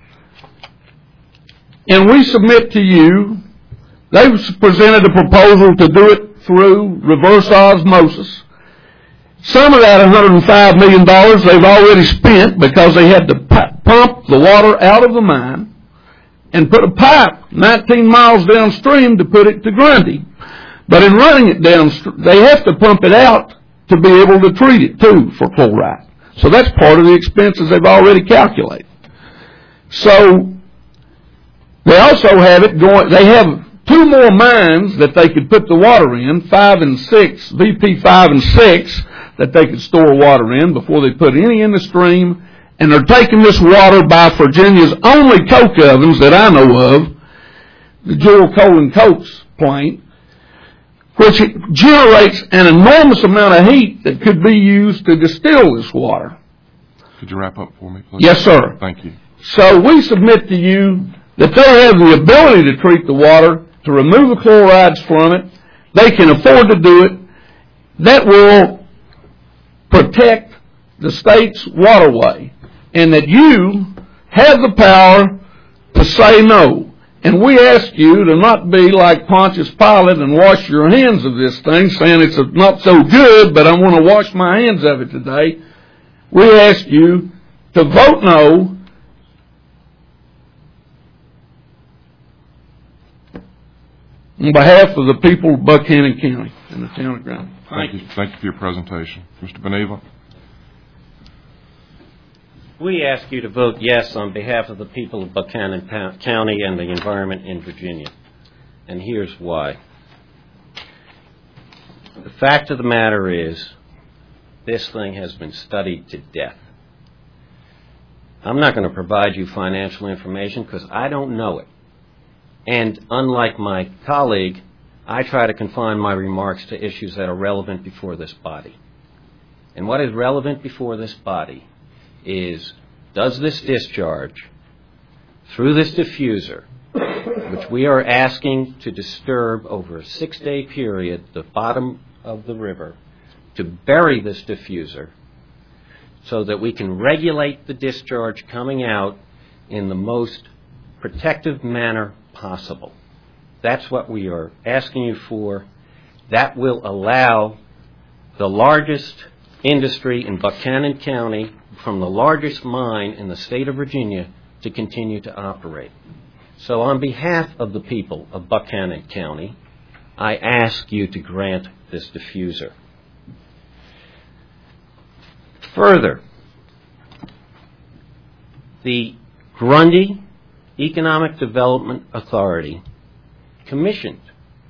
And we submit to you, they've presented a proposal to do it through reverse osmosis. Some of that $105 million they've already spent because they had to pump the water out of the mine and put a pipe 19 miles downstream to put it to Grundy. But in running it downstream, they have to pump it out to be able to treat it too for chloride. So that's part of the expenses they've already calculated. So they also have it going, they have 2 more mines that they could put the water in, 5 and 6, VP 5 and 6, that they could store water in before they put any in the stream. And they're taking this water by Virginia's only coke ovens that I know of, the Joel Coal & Coke's plant, which generates an enormous amount of heat that could be used to distill this water. Could you wrap up for me, please? Yes, sir. Thank you. So we submit to you that they have the ability to treat the water, to remove the chlorides from it. They can afford to do it. That will protect the state's waterway, and that you have the power to say no. And we ask you to not be like Pontius Pilate and wash your hands of this thing, saying it's not so good, but I want to wash my hands of it today. We ask you to vote no on behalf of the people of Buchanan County and the town of Grundy. Thank you. Thank you for your presentation. Mr. Buneva. We ask you to vote yes on behalf of the people of Buchanan County and the environment in Virginia. And here's why. The fact of the matter is, this thing has been studied to death. I'm not going to provide you financial information because I don't know it. And unlike my colleague, I try to confine my remarks to issues that are relevant before this body. And what is relevant before this body is does this discharge through this diffuser, which we are asking to disturb over a 6-day period the bottom of the river, to bury this diffuser so that we can regulate the discharge coming out in the most protective manner possible. That's what we are asking you for. That will allow the largest industry in Buchanan County, from the largest mine in the state of Virginia, to continue to operate. So on behalf of the people of Buchanan County, I ask you to grant this diffuser. Further, the Grundy Economic Development Authority commissioned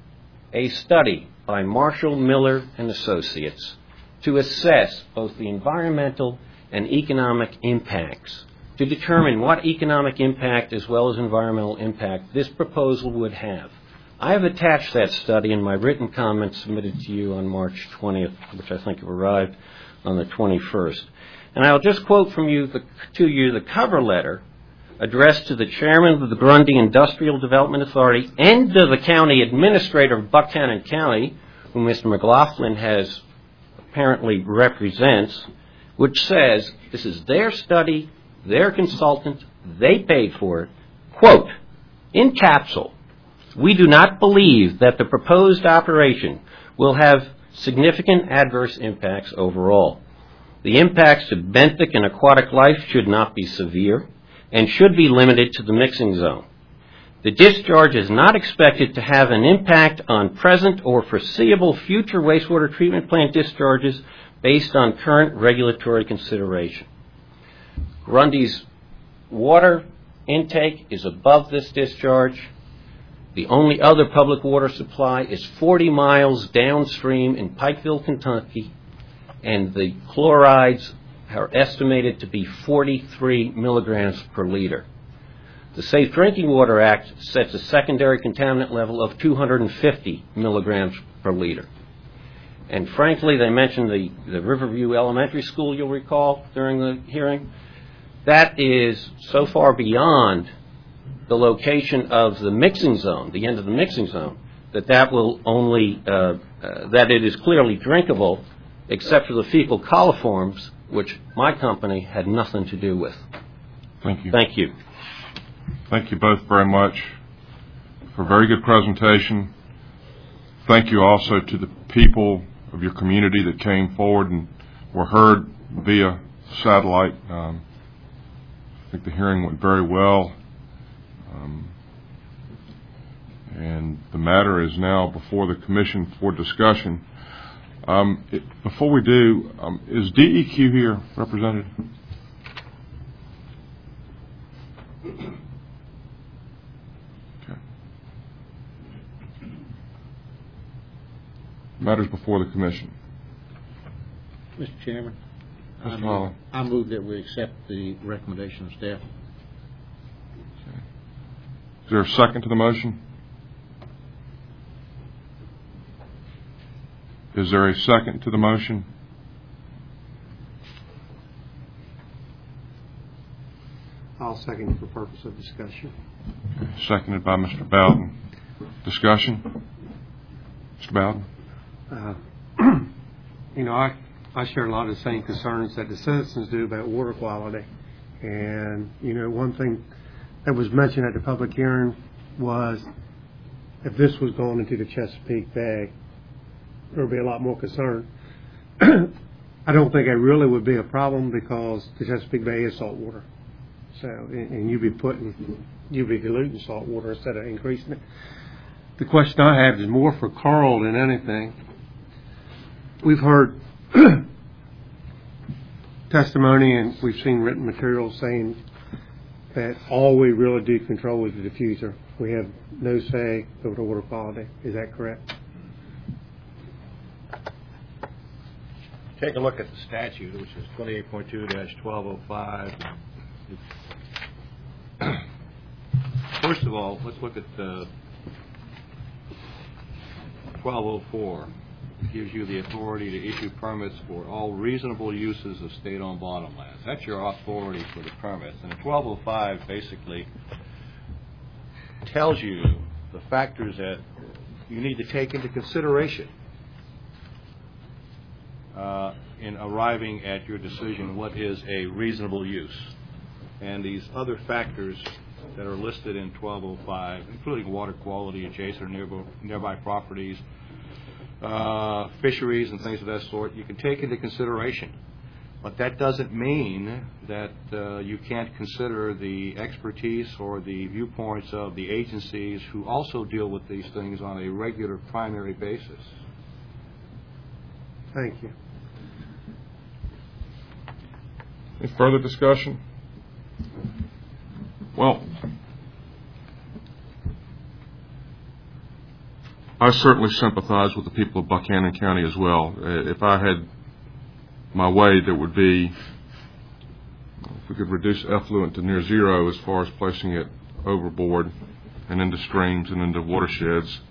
a study by Marshall Miller and Associates to assess both the environmental and economic impacts, to determine what economic impact as well as environmental impact this proposal would have. I have attached that study in my written comments submitted to you on March 20th, which I think arrived on the 21st. And I'll just quote from you the cover letter addressed to the chairman of the Grundy Industrial Development Authority and to the county administrator of Buchanan County, whom Mr. McLaughlin has apparently represents, which says this is their study, their consultant, they paid for it. Quote, in capsule, we do not believe that the proposed operation will have significant adverse impacts overall. The impacts to benthic and aquatic life should not be severe and should be limited to the mixing zone. The discharge is not expected to have an impact on present or foreseeable future wastewater treatment plant discharges based on current regulatory consideration. Grundy's water intake is above this discharge. The only other public water supply is 40 miles downstream in Pikeville, Kentucky, and the chlorides are estimated to be 43 milligrams per liter. The Safe Drinking Water Act sets a secondary contaminant level of 250 milligrams per liter. And frankly, they mentioned the Riverview Elementary School, you'll recall, during the hearing. That is so far beyond the location of the mixing zone, the end of the mixing zone, that will only, that it is clearly drinkable, except for the fecal coliforms, which my company had nothing to do with. Thank you. Thank you. Thank you both very much for a very good presentation. Thank you also to the people of your community that came forward and were heard via satellite. I think the hearing went very well. And the matter is now before the commission for discussion. Before we do, is DEQ here represented? Okay. Matters before the commission. Mr. Chairman, Mr. Holland. I move that we accept the recommendation of staff. Okay. Is there a second to the motion? Is there a second to the motion? I'll second it for purpose of discussion. Okay. Seconded by Mr. Bowden. Discussion? Mr. Bowden? I share a lot of the same concerns that the citizens do about water quality. And, one thing that was mentioned at the public hearing was if this was going into the Chesapeake Bay, there would be a lot more concern. I don't think it really would be a problem because the Chesapeake Bay is salt water. So, and you'd be diluting salt water instead of increasing it. The question I have is more for Carl than anything. We've heard testimony and we've seen written materials saying that all we really do control is the diffuser. We have no say over the water quality. Is that correct? Take a look at the statute, which is 28.2-1205. First of all, let's look at 1204. gives you the authority to issue permits for all reasonable uses of state-owned bottomlands. That's your authority for the permits. And 1205 basically tells you the factors that you need to take into consideration in arriving at your decision what is a reasonable use. And these other factors that are listed in 1205, including water quality, adjacent or nearby properties, fisheries and things of that sort, you can take into consideration. But that doesn't mean that you can't consider the expertise or the viewpoints of the agencies who also deal with these things on a regular primary basis. Thank you. Any further discussion? Well, I certainly sympathize with the people of Buchanan County as well. If I had my way, there would be, if we could reduce effluent to near zero as far as placing it overboard and into streams and into watersheds,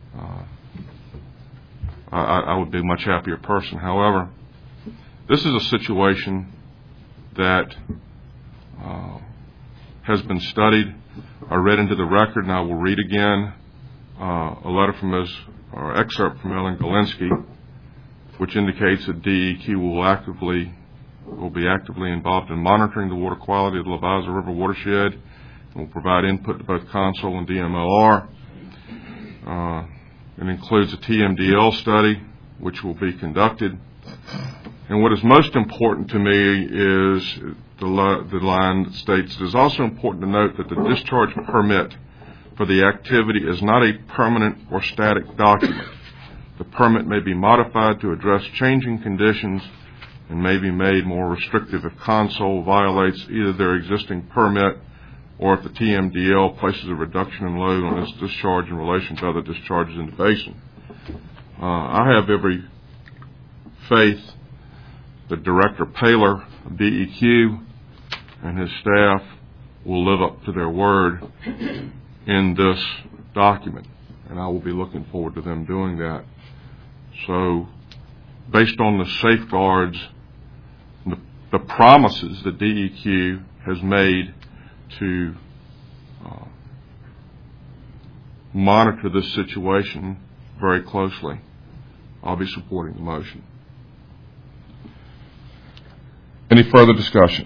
I would be a much happier person. However, this is a situation that has been studied. I read into the record, and I will read again a letter from or excerpt from Ellen Galinsky, which indicates that DEQ will be actively involved in monitoring the water quality of the Leviza River watershed and will provide input to both CONSOL and DMLR. It includes a TMDL study, which will be conducted. And what is most important to me is the line that states, it is also important to note that the discharge permit for the activity is not a permanent or static document. The permit may be modified to address changing conditions and may be made more restrictive if CONSOL violates either their existing permit or if the TMDL places a reduction in load on its discharge in relation to other discharges in the basin. I have every faith that Director Paler of DEQ and his staff will live up to their word in this document, and I will be looking forward to them doing that. So, based on the safeguards, the promises that DEQ has made to monitor this situation very closely, I'll be supporting the motion. Any further discussion?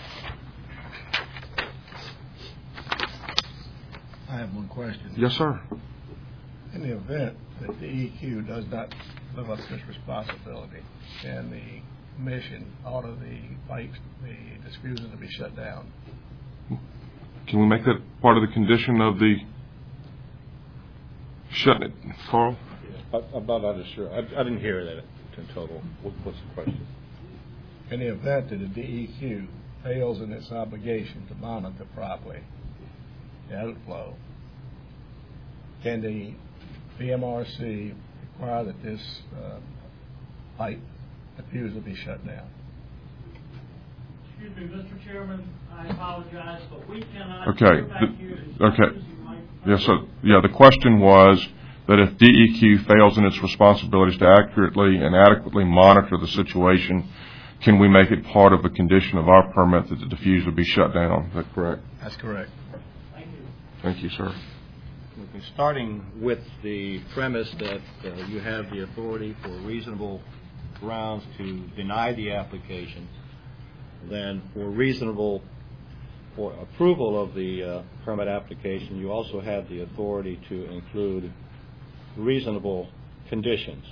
I have one question. Yes, sir. In the event that DEQ does not live up to its responsibility and the commission order the pipes, the diffuser to be shut down. Can we make that part of the condition of the shutting it, Carl? I'm not sure. I didn't hear that in total. What's the question? In the event that the DEQ fails in its obligation to monitor properly the outflow, can the BMRC require that this pipe diffuser be shut down? Excuse me, Mr. Chairman, I apologize, but we cannot. Okay. Yes, sir. Yeah, the question was that if DEQ fails in its responsibilities to accurately and adequately monitor the situation, can we make it part of a condition of our permit that the diffuser be shut down? Is that correct? That's correct. Thank you. Thank you, sir. Starting with the premise that you have the authority for reasonable grounds to deny the application, then for approval of the permit application, you also have the authority to include reasonable conditions.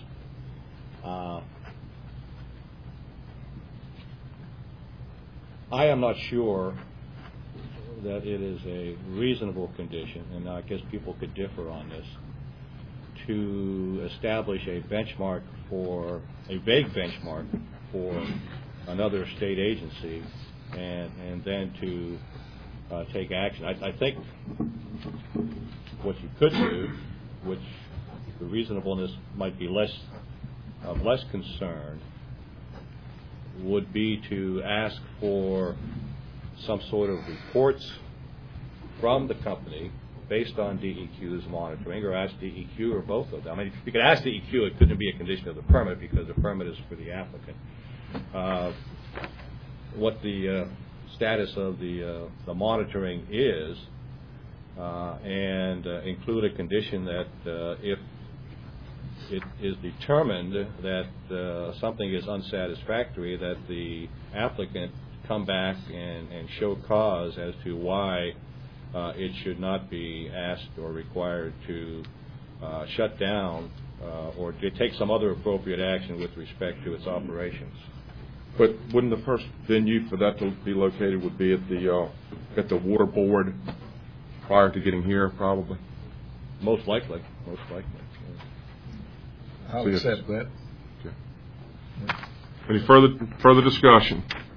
I am not sure that it is a reasonable condition, and I guess people could differ on this, to establish a benchmark for a vague benchmark for another state agency and then to take action. I think what you could do, which the reasonableness might be less concern, would be to ask for some sort of reports from the company based on DEQ's monitoring, or ask DEQ, or both of them. I mean, you could ask DEQ, it couldn't be a condition of the permit because the permit is for the applicant. What the status of the monitoring is, and include a condition that if it is determined that something is unsatisfactory, that the applicant come back and show cause as to why it should not be asked or required to shut down or to take some other appropriate action with respect to its operations. But wouldn't the first venue for that to be located would be at the water board prior to getting here, probably? Most likely. I'll accept that. Okay. Any further discussion?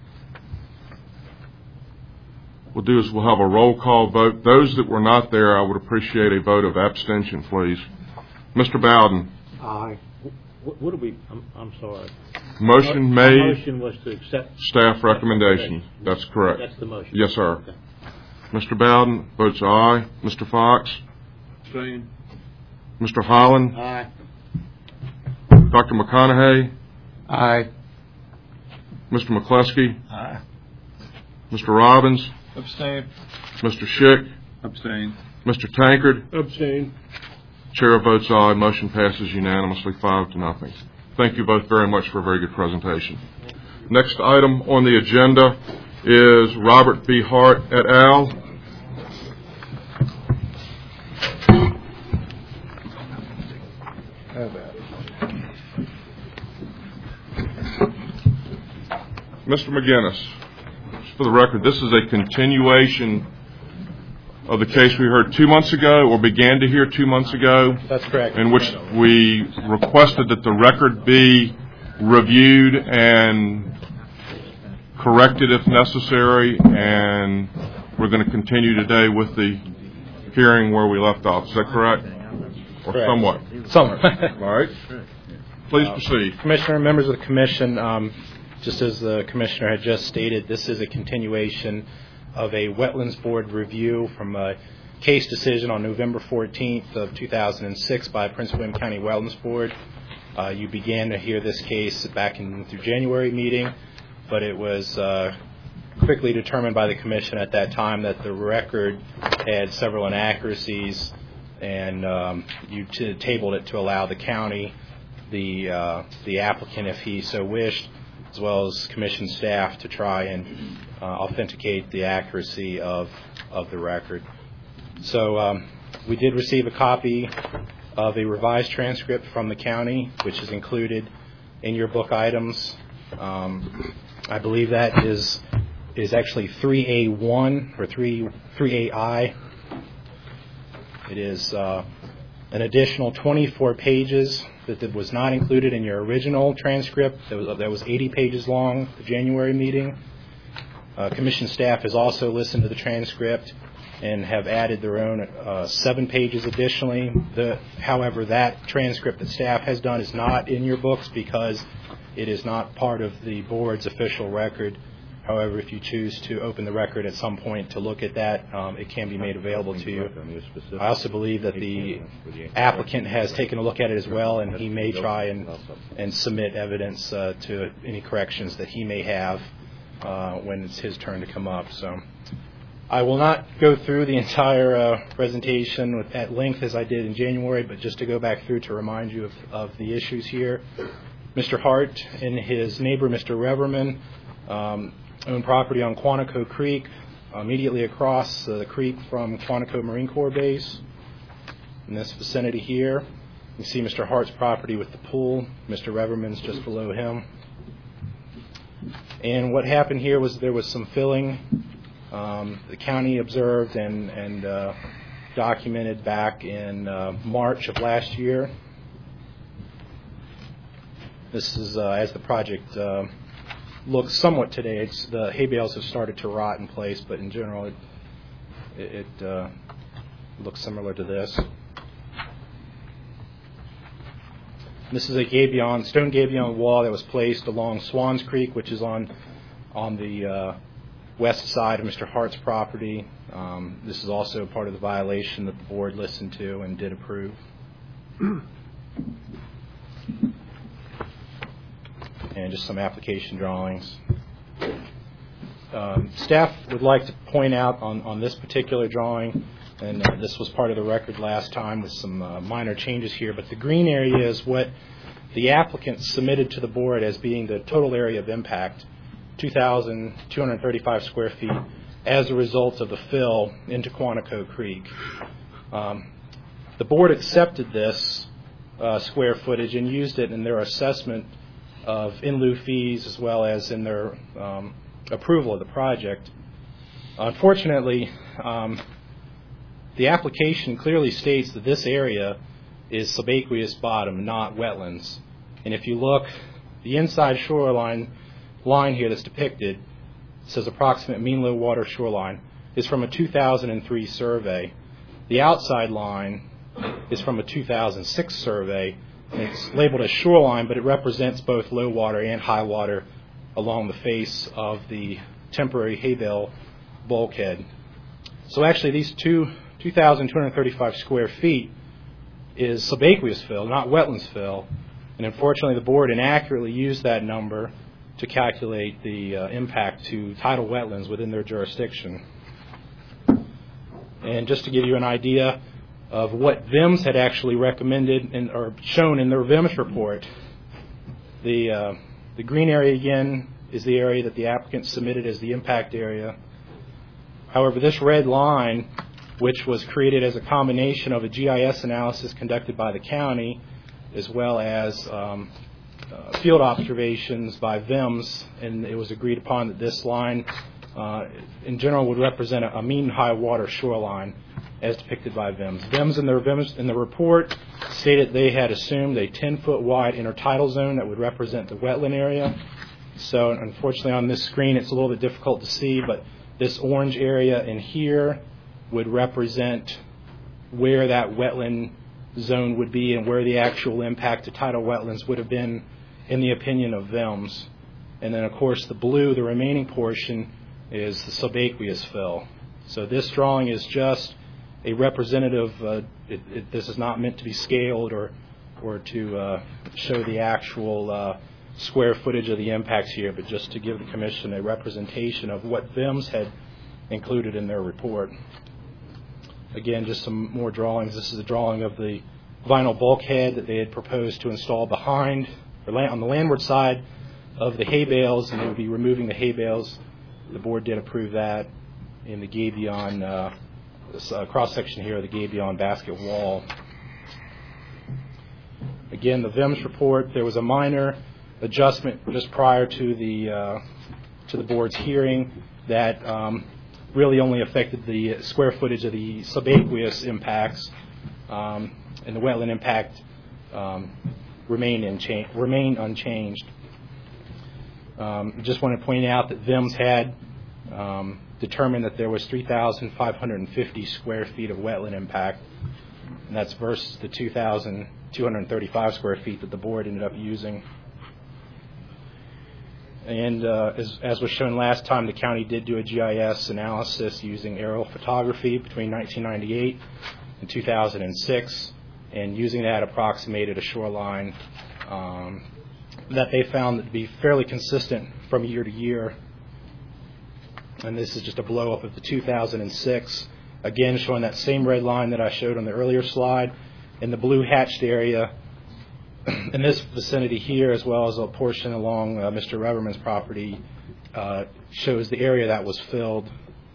We'll do is we'll have a roll call vote. Those that were not there, I would appreciate a vote of abstention, please. Mr. Bowden. Aye. What do we? I'm sorry. Motion made. The motion was to accept staff recommendation. That's correct. That's the motion. Yes, sir. Okay. Mr. Bowden votes aye. Mr. Fox. Abstain. Mr. Holland. Aye. Dr. McConaughey. Aye. Mr. McCluskey. Aye. Mr. Robbins. Abstain. Mr. Schick. Abstain. Mr. Tankard. Abstain. Chair votes aye. Motion passes unanimously 5-0. Thank you both very much for a very good presentation. Next item on the agenda is Robert B. Hart et al. Mr. McGinnis, for the record, this is a continuation of the case we heard 2 months ago, or began to hear 2 months ago. That's correct. In which we requested that the record be reviewed and corrected if necessary, and we're going to continue today with the hearing where we left off. Is that correct? Or correct. Somewhat? Somewhat. All right. Please proceed. Commissioner, members of the Commission, just as the Commissioner had just stated, this is a continuation of a Wetlands Board review from a case decision on November 14th of 2006 by Prince William County Wetlands Board. You began to hear this case back in the January meeting, but it was quickly determined by the Commission at that time that the record had several inaccuracies, and you tabled it to allow the county, the applicant, if he so wished, as well as Commission staff, to try and authenticate the accuracy of the record. So we did receive a copy of a revised transcript from the county, which is included in your book items. I believe that is actually 3A1 or 3AI. It is an additional 24 pages that was not included in your original transcript. That was 80 pages long, the January meeting. Commission staff has also listened to the transcript and have added their own 7 pages additionally. However, that transcript that staff has done is not in your books because it is not part of the board's official record. However, if you choose to open the record at some point to look at that, it can be made available to you. I also believe that the applicant has taken a look at it as well, and he may try and submit evidence to any corrections that he may have when it's his turn to come up. So I will not go through the entire presentation at length as I did in January, but just to go back through to remind you of the issues here. Mr. Hart and his neighbor, Mr. Reverman, own property on Quantico Creek, immediately across the creek from Quantico Marine Corps Base. In this vicinity here, you see Mr. Hart's property with the pool. Mr. Reverman's just below him. And what happened here was there was some filling. The county observed and documented back in March of last year. This is as the project looks somewhat today. The hay bales have started to rot in place, but in general it looks similar to this. This is a stone gabion wall that was placed along Swans Creek, which is on the west side of Mr. Hart's property. This is also part of the violation that the board listened to and did approve. And just some application drawings. Staff would like to point out on this particular drawing, and this was part of the record last time with some minor changes here, but the green area is what the applicant submitted to the board as being the total area of impact, 2,235 square feet, as a result of the fill into Quantico Creek. The board accepted this square footage and used it in their assessment of in lieu fees as well as in their approval of the project. Unfortunately, the application clearly states that this area is subaqueous bottom, not wetlands. And if you look, the inside shoreline line here that's depicted, says approximate mean low water shoreline, is from a 2003 survey. The outside line is from a 2006 survey. And it's labeled as shoreline, but it represents both low water and high water along the face of the temporary hay bale bulkhead. So actually these 2,235 square feet is subaqueous fill, not wetlands fill. And unfortunately the board inaccurately used that number to calculate the impact to tidal wetlands within their jurisdiction. And just to give you an idea of what VIMS had actually recommended or shown in their VIMS report, the green area again is the area that the applicant submitted as the impact area. However, this red line, which was created as a combination of a GIS analysis conducted by the county as well as field observations by VIMS, and it was agreed upon that this line in general would represent a mean high water shoreline as depicted by VIMS. VIMS in the report stated they had assumed a 10-foot wide intertidal zone that would represent the wetland area. So unfortunately on this screen it's a little bit difficult to see, but this orange area in here would represent where that wetland zone would be and where the actual impact to tidal wetlands would have been in the opinion of VIMS. And then of course the blue, the remaining portion, is the subaqueous fill. So this drawing is just a representative, this is not meant to be scaled or to show the actual square footage of the impacts here, but just to give the Commission a representation of what VIMS had included in their report. Again, just some more drawings. This is a drawing of the vinyl bulkhead that they had proposed to install behind, or on the landward side of the hay bales, and they would be removing the hay bales. The board did approve that in the gabion, this cross-section here of the gabion basket wall. Again, the VIMS report, there was a minor adjustment just prior to the board's hearing that really only affected the square footage of the subaqueous impacts, and the wetland impact remained unchanged. Just want to point out that VIMS had determined that there was 3,550 square feet of wetland impact, and that's versus the 2,235 square feet that the board ended up using. And as was shown last time, the county did do a GIS analysis using aerial photography between 1998 and 2006, and using that approximated a shoreline that they found to be fairly consistent from year to year. And this is just a blow-up of the 2006, again showing that same red line that I showed on the earlier slide, in the blue hatched area in this vicinity here, as well as a portion along Mr. Reverman's property, shows the area that was filled.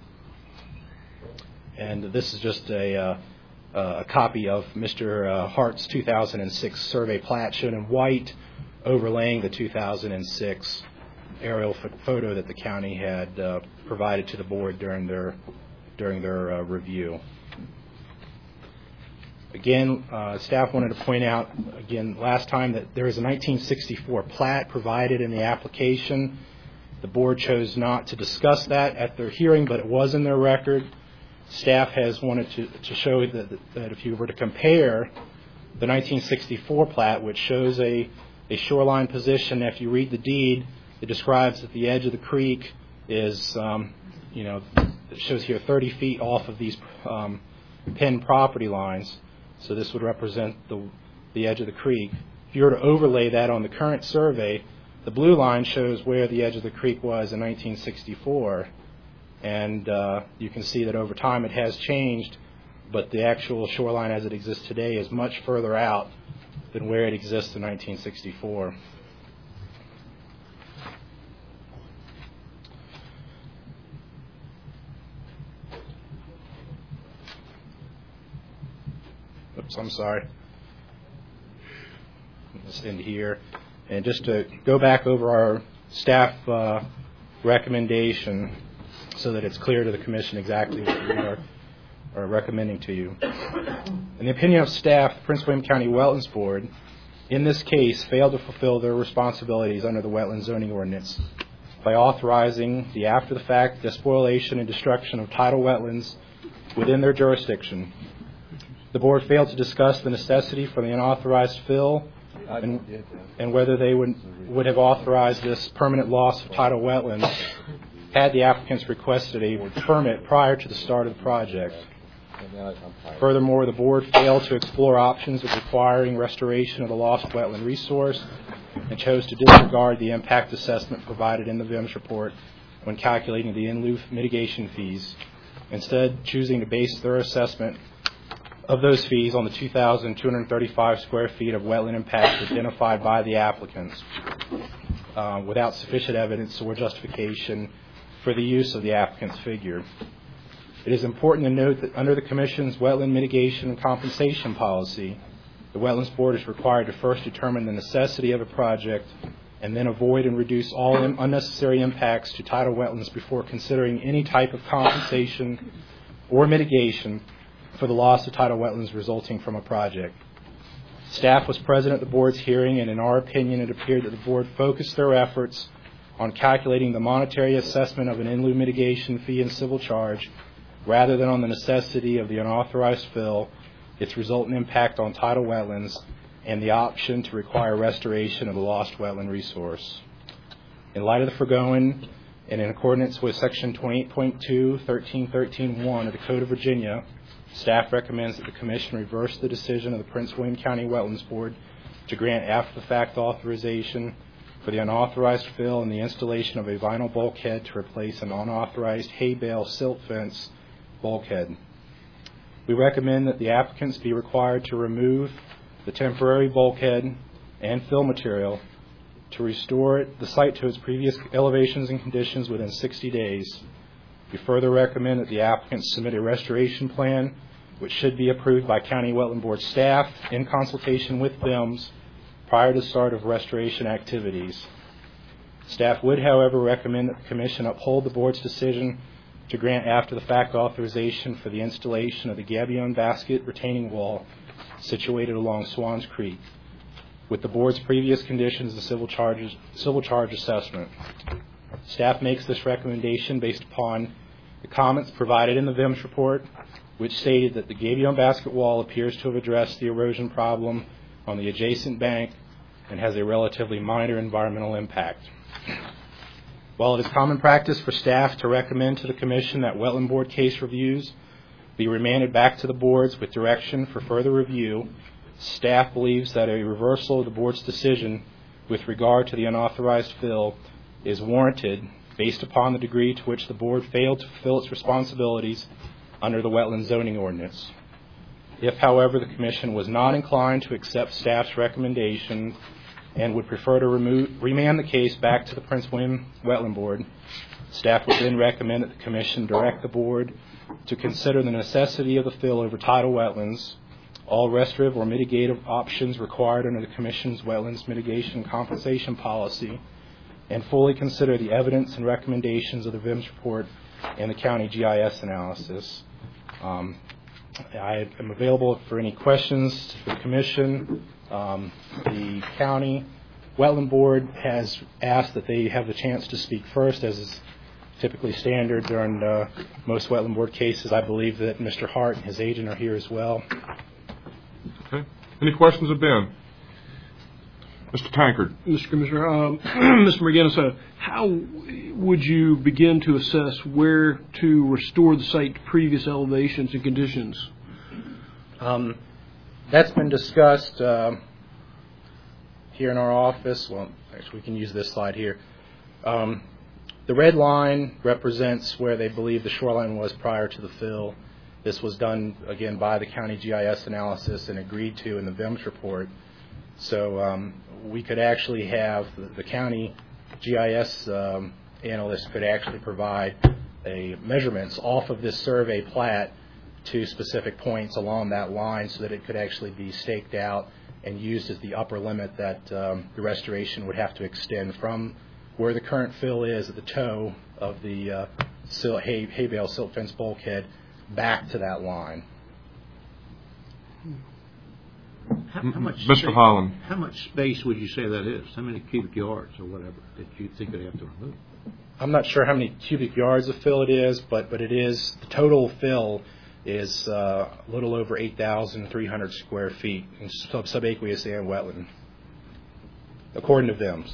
And this is just a copy of Mr. Hart's 2006 survey plat, shown in white, overlaying the 2006 aerial photo that the county had provided to the board during their review. Again, staff wanted to point out again last time that there is a 1964 plat provided in the application. The board chose not to discuss that at their hearing, but it was in their record. Staff has wanted to show that if you were to compare the 1964 plat, which shows a shoreline position, if you read the deed, it describes that the edge of the creek is it shows here 30 feet off of these pinned property lines. So this would represent the edge of the creek. If you were to overlay that on the current survey, the blue line shows where the edge of the creek was in 1964. And you can see that over time it has changed, but the actual shoreline as it exists today is much further out than where it exists in 1964. Oops, I'm sorry. Let's end here. And just to go back over our staff recommendation so that it's clear to the Commission exactly what we are recommending to you. In the opinion of staff, the Prince William County Wetlands Board, in this case, failed to fulfill their responsibilities under the Wetland Zoning Ordinance by authorizing the after-the-fact despoilation and destruction of tidal wetlands within their jurisdiction. The Board failed to discuss the necessity for the unauthorized fill and whether they would have authorized this permanent loss of tidal wetlands had the applicants requested a permit prior to the start of the project. Furthermore, the Board failed to explore options of requiring restoration of the lost wetland resource and chose to disregard the impact assessment provided in the VIMS report when calculating the in lieu mitigation fees, instead choosing to base their assessment of those fees on the 2,235 square feet of wetland impacts identified by the applicants without sufficient evidence or justification for the use of the applicant's figure. It is important to note that under the Commission's wetland mitigation and compensation policy, the Wetlands Board is required to first determine the necessity of a project and then avoid and reduce all unnecessary impacts to tidal wetlands before considering any type of compensation or mitigation for the loss of tidal wetlands resulting from a project. Staff was present at the Board's hearing, and in our opinion, it appeared that the Board focused their efforts on calculating the monetary assessment of an in lieu mitigation fee and civil charge rather than on the necessity of the unauthorized fill, its resultant impact on tidal wetlands, and the option to require restoration of the lost wetland resource. In light of the foregoing, and in accordance with Section 28.2, 1313.1 of the Code of Virginia, staff recommends that the Commission reverse the decision of the Prince William County Wetlands Board to grant after-the-fact authorization for the unauthorized fill and the installation of a vinyl bulkhead to replace an unauthorized hay bale silt fence bulkhead. We recommend that the applicants be required to remove the temporary bulkhead and fill material to restore the site to its previous elevations and conditions within 60 days. We further recommend that the applicants submit a restoration plan which should be approved by County Wetland Board staff in consultation with VIMS prior to the start of restoration activities. Staff would, however, recommend that the Commission uphold the Board's decision to grant after-the-fact authorization for the installation of the gabion basket retaining wall situated along Swans Creek, with the Board's previous conditions of civil charge assessment. Staff makes this recommendation based upon the comments provided in the VIMS report, which stated that the gabion basket wall appears to have addressed the erosion problem on the adjacent bank and has a relatively minor environmental impact. While it is common practice for staff to recommend to the Commission that Wetland Board case reviews be remanded back to the boards with direction for further review, staff believes that a reversal of the Board's decision with regard to the unauthorized fill is warranted based upon the degree to which the Board failed to fulfill its responsibilities under the Wetland Zoning Ordinance. If, however, the Commission was not inclined to accept staff's recommendation and would prefer to remand the case back to the Prince William Wetland Board, staff would then recommend that the Commission direct the Board to consider the necessity of the fill over tidal wetlands, all restorative or mitigative options required under the Commission's Wetlands Mitigation Compensation Policy, and fully consider the evidence and recommendations of the VIMS report and the County GIS analysis. I am available for any questions for the Commission. The County Wetland Board has asked that they have the chance to speak first, as is typically standard during most Wetland Board cases. I believe that Mr. Hart and his agent are here as well. Okay. Any questions of Ben? Mr. Tankard. Mr. Commissioner, Mr. McGinnis, how would you begin to assess where to restore the site to previous elevations and conditions? That's been discussed here in our office. Well, actually, we can use this slide here. The red line represents where they believe the shoreline was prior to the fill. This was done, again, by the county GIS analysis and agreed to in the VIMS report. So we could actually have the county GIS analyst could actually provide measurements off of this survey plat to specific points along that line so that it could actually be staked out and used as the upper limit that the restoration would have to extend from where the current fill is at the toe of the hay bale silt fence bulkhead back to that line. How much Mr. space, Holland. How much space would you say that is? How many cubic yards or whatever that you think they'd have to remove? I'm not sure how many cubic yards of fill it is, but it is, the total fill is a little over 8,300 square feet in subaqueous and wetland, according to VIMS.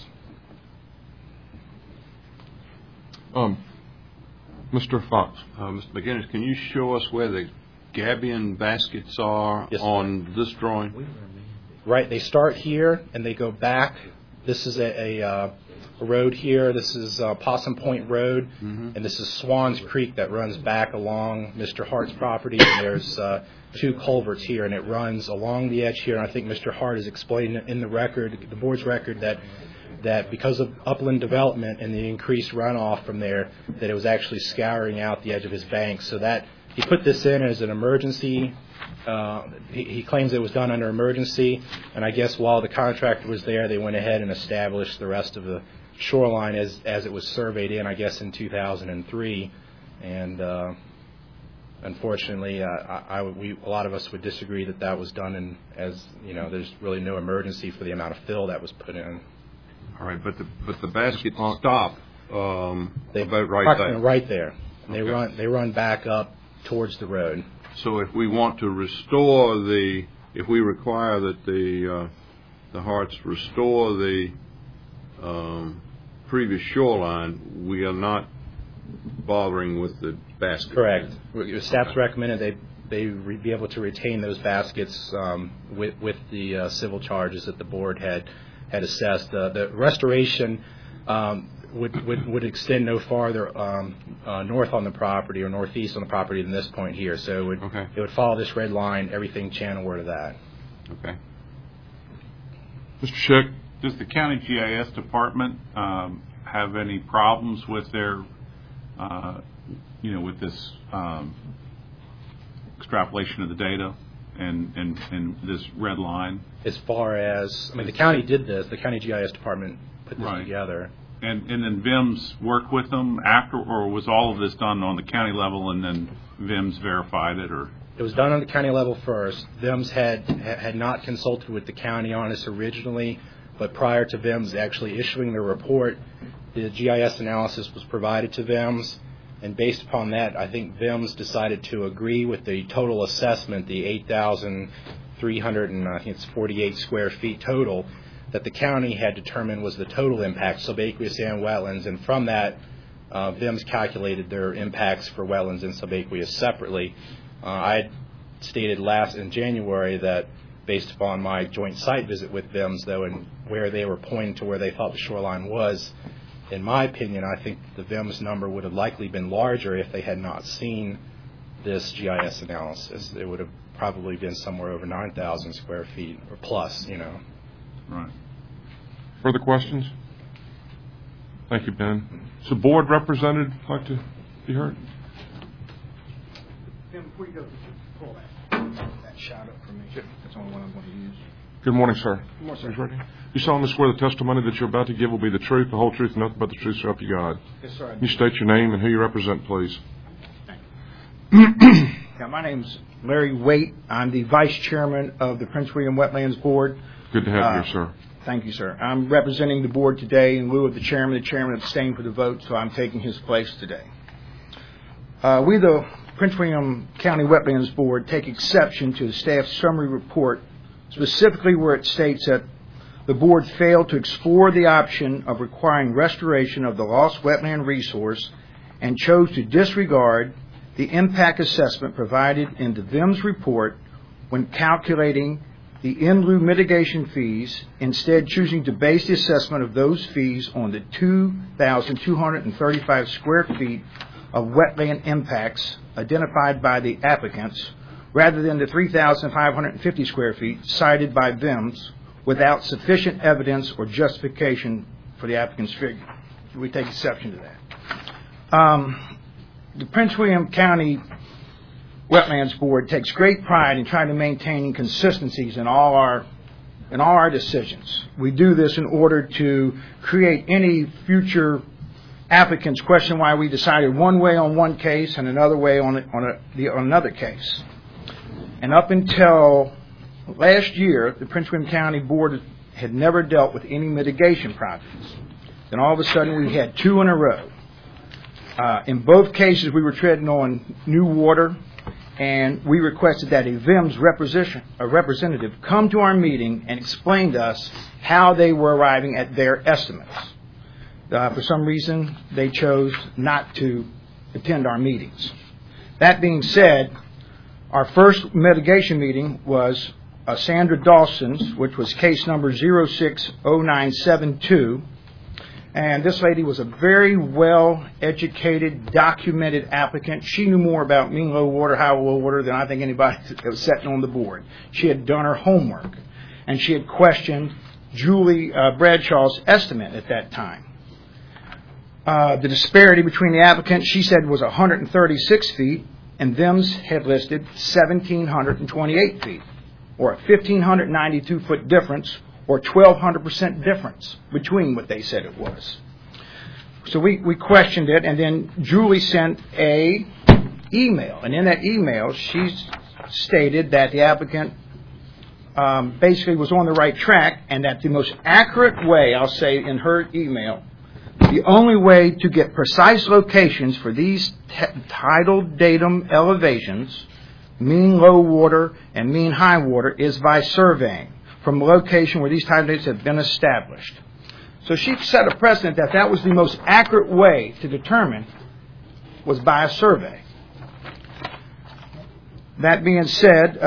Mr. Fox. Mr. McGinnis, can you show us where the gabion baskets are on this drawing? Right, they start here and they go back. This is a road here. This is Possum Point Road, and this is Swans Creek that runs back along Mr. Hart's property. And there's two culverts here, and it runs along the edge here. And I think Mr. Hart has explained in the record, the board's record, that because of upland development and the increased runoff from there, that it was actually scouring out the edge of his bank. So that he put this in as an emergency. He claims it was done under emergency, and I guess while the contractor was there, they went ahead and established the rest of the shoreline as it was surveyed in, I guess, in 2003. And unfortunately, a lot of us would disagree that was done, and as you know, there's really no emergency for the amount of fill that was put in. All right, but the baskets stop about right there. Right there. They Okay. They run back up towards the road. So if we want to restore if we require that the Harts restore the previous shoreline, we are not bothering with the basket. Correct. Staff's recommended they be able to retain those baskets with the civil charges that the board had assessed. The restoration would extend no farther north on the property or northeast on the property than this point here. So it would follow this red line, everything channelward of that. Okay. Mr. Schick. Does the county GIS department have any problems with their, with this extrapolation of the data and this red line? As far as, the county did this. The county GIS department put this together. And then VIMS worked with them after, or was all of this done on the county level and then VIMS verified it, or? It was done on the county level first. VIMS had not consulted with the county on this originally, but prior to VIMS actually issuing the report, the GIS analysis was provided to VIMS, and based upon that, I think VIMS decided to agree with the total assessment, the 8,348 square feet total, that the county had determined was the total impact, subaqueous and wetlands, and from that, VIMS calculated their impacts for wetlands and subaqueous separately. I had stated in January that based upon my joint site visit with VIMS, though, and where they were pointing to where they thought the shoreline was, in my opinion, I think the VIMS number would have likely been larger if they had not seen this GIS analysis. It would have probably been somewhere over 9,000 square feet or plus, Right. Further questions? Thank you, Ben. Is the board represented like to be heard? Tim, before you go, pull that shot up for me. That's the only one I'm going to use. Good morning, sir. Good morning, sir. Ready? You solemnly swear the testimony that you're about to give will be the truth, the whole truth, and nothing but the truth, so help you God. Yes, sir. Can you state your name and who you represent, please? Yeah, my name's Larry Waite. I'm the Vice Chairman of the Prince William Wetlands Board. Good to have you here, sir. Thank you, sir. I'm representing the board today in lieu of the chairman. The chairman abstained for the vote, so I'm taking his place today. We, the Prince William County Wetlands Board, take exception to the staff's summary report, specifically where it states that the board failed to explore the option of requiring restoration of the lost wetland resource and chose to disregard the impact assessment provided in the VIMS report when calculating the in lieu mitigation fees, instead choosing to base the assessment of those fees on the 2,235 square feet of wetland impacts identified by the applicants, rather than the 3,550 square feet cited by VIMS without sufficient evidence or justification for the applicant's figure. We take exception to that. The Prince William County Wetlands Board takes great pride in trying to maintain consistencies in all our decisions. We do this in order to create any future applicants question why we decided one way on one case and another way on another case. And up until last year, the Prince William County Board had never dealt with any mitigation projects. Then all of a sudden we had two in a row. In both cases we were treading on new water, and we requested that a VIMS representative come to our meeting and explain to us how they were arriving at their estimates. For some reason, they chose not to attend our meetings. That being said, our first mitigation meeting was Sandra Dawson's, which was case number 060972. And this lady was a very well-educated, documented applicant. She knew more about mean low water, high low water than I think anybody that was sitting on the board. She had done her homework, and she had questioned Julie Bradshaw's estimate at that time. The disparity between the applicants, she said, was 136 feet, and VIMS had listed 1,728 feet, or a 1,592-foot difference, or 1,200% difference between what they said it was. So we questioned it, and then Julie sent a email, and in that email she stated that the applicant basically was on the right track, and that the most accurate way, I'll say in her email, the only way to get precise locations for these tidal datum elevations, mean low water and mean high water, is by surveying from a location where these tidal dates have been established. So she set a precedent that was the most accurate way to determine was by a survey. That being said,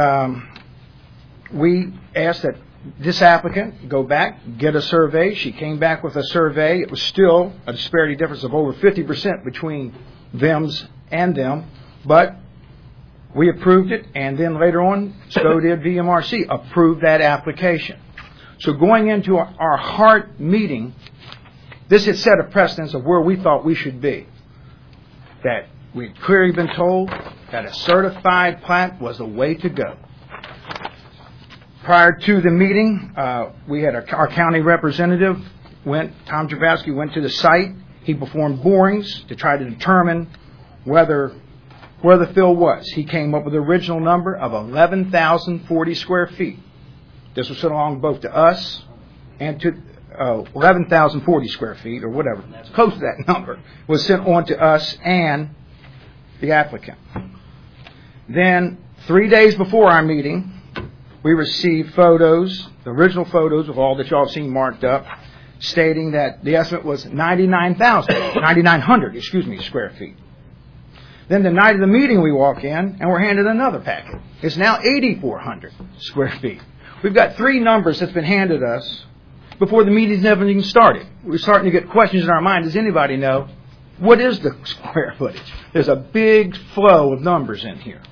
we asked that this applicant go back, get a survey. She came back with a survey. It was still a disparity difference of over 50% between VIMS and them, but we approved it, and then later on, so did VMRC, approved that application. So going into our HART meeting, this had set a precedence of where we thought we should be. That we'd clearly been told that a certified plat was the way to go. Prior to the meeting, we had our county representative, Tom Jabowski, went to the site. He performed borings to try to determine where the fill was. He came up with the original number of 11,040 square feet. This was sent along both to us and to 11,040 square feet, or whatever, close to that number, was sent on to us and the applicant. Then 3 days before our meeting, we received photos, the original photos of all that y'all have seen marked up, stating that the estimate was 9,900 square feet. Then the night of the meeting we walk in and we're handed another packet. It's now 8,400 square feet. We've got three numbers that's been handed us before the meeting's never even started. We're starting to get questions in our mind. Does anybody know what is the square footage? There's a big flow of numbers in here.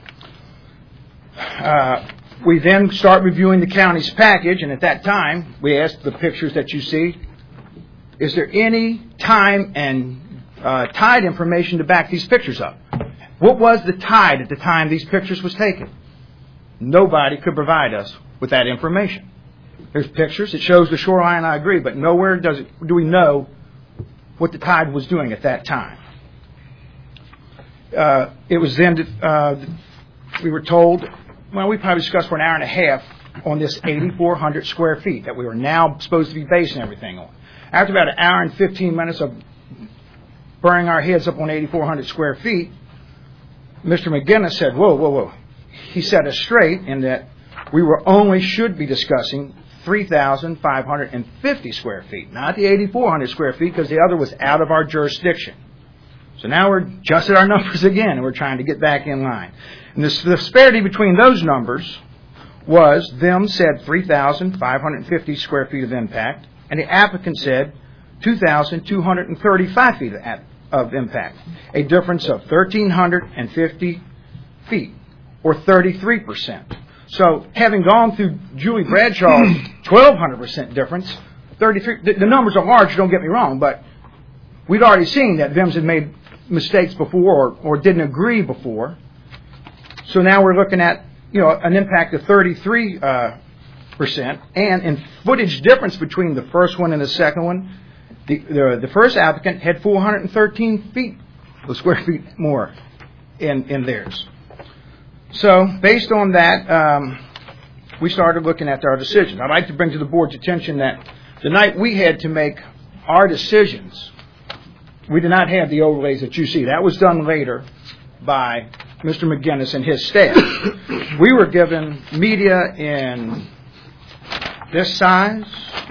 We then start reviewing the county's package, and at that time, we asked the pictures that you see, is there any time and tide information to back these pictures up? What was the tide at the time these pictures was taken? Nobody could provide us with that information. There's pictures. It shows the shoreline, I agree, but nowhere do we know what the tide was doing at that time. It was then we were told, well, we probably discussed for an hour and a half on this 8,400 square feet that we were now supposed to be basing everything on. After about an hour and 15 minutes of burning our heads up on 8,400 square feet, Mr. McGinnis said, whoa. He set us straight in that we should be discussing 3,550 square feet, not the 8,400 square feet, because the other was out of our jurisdiction. So now we're adjusted our numbers again, and we're trying to get back in line. And the disparity between those numbers was them said 3,550 square feet of impact, and the applicant said 2,235 feet of impact, a difference of 1,350 feet, or 33%. So having gone through Julie Bradshaw's 1,200% difference, 33, the numbers are large, don't get me wrong, but we'd already seen that VIMS had made mistakes before or didn't agree before. So now we're looking at, an impact of 33%, and in footage difference between the first one and the second one, the first applicant had 413 feet of square feet more in theirs. So based on that, we started looking at our decision. I'd like to bring to the board's attention that the night we had to make our decisions, we did not have the overlays that you see. That was done later by Mr. McGinnis and his staff. We were given media in this size,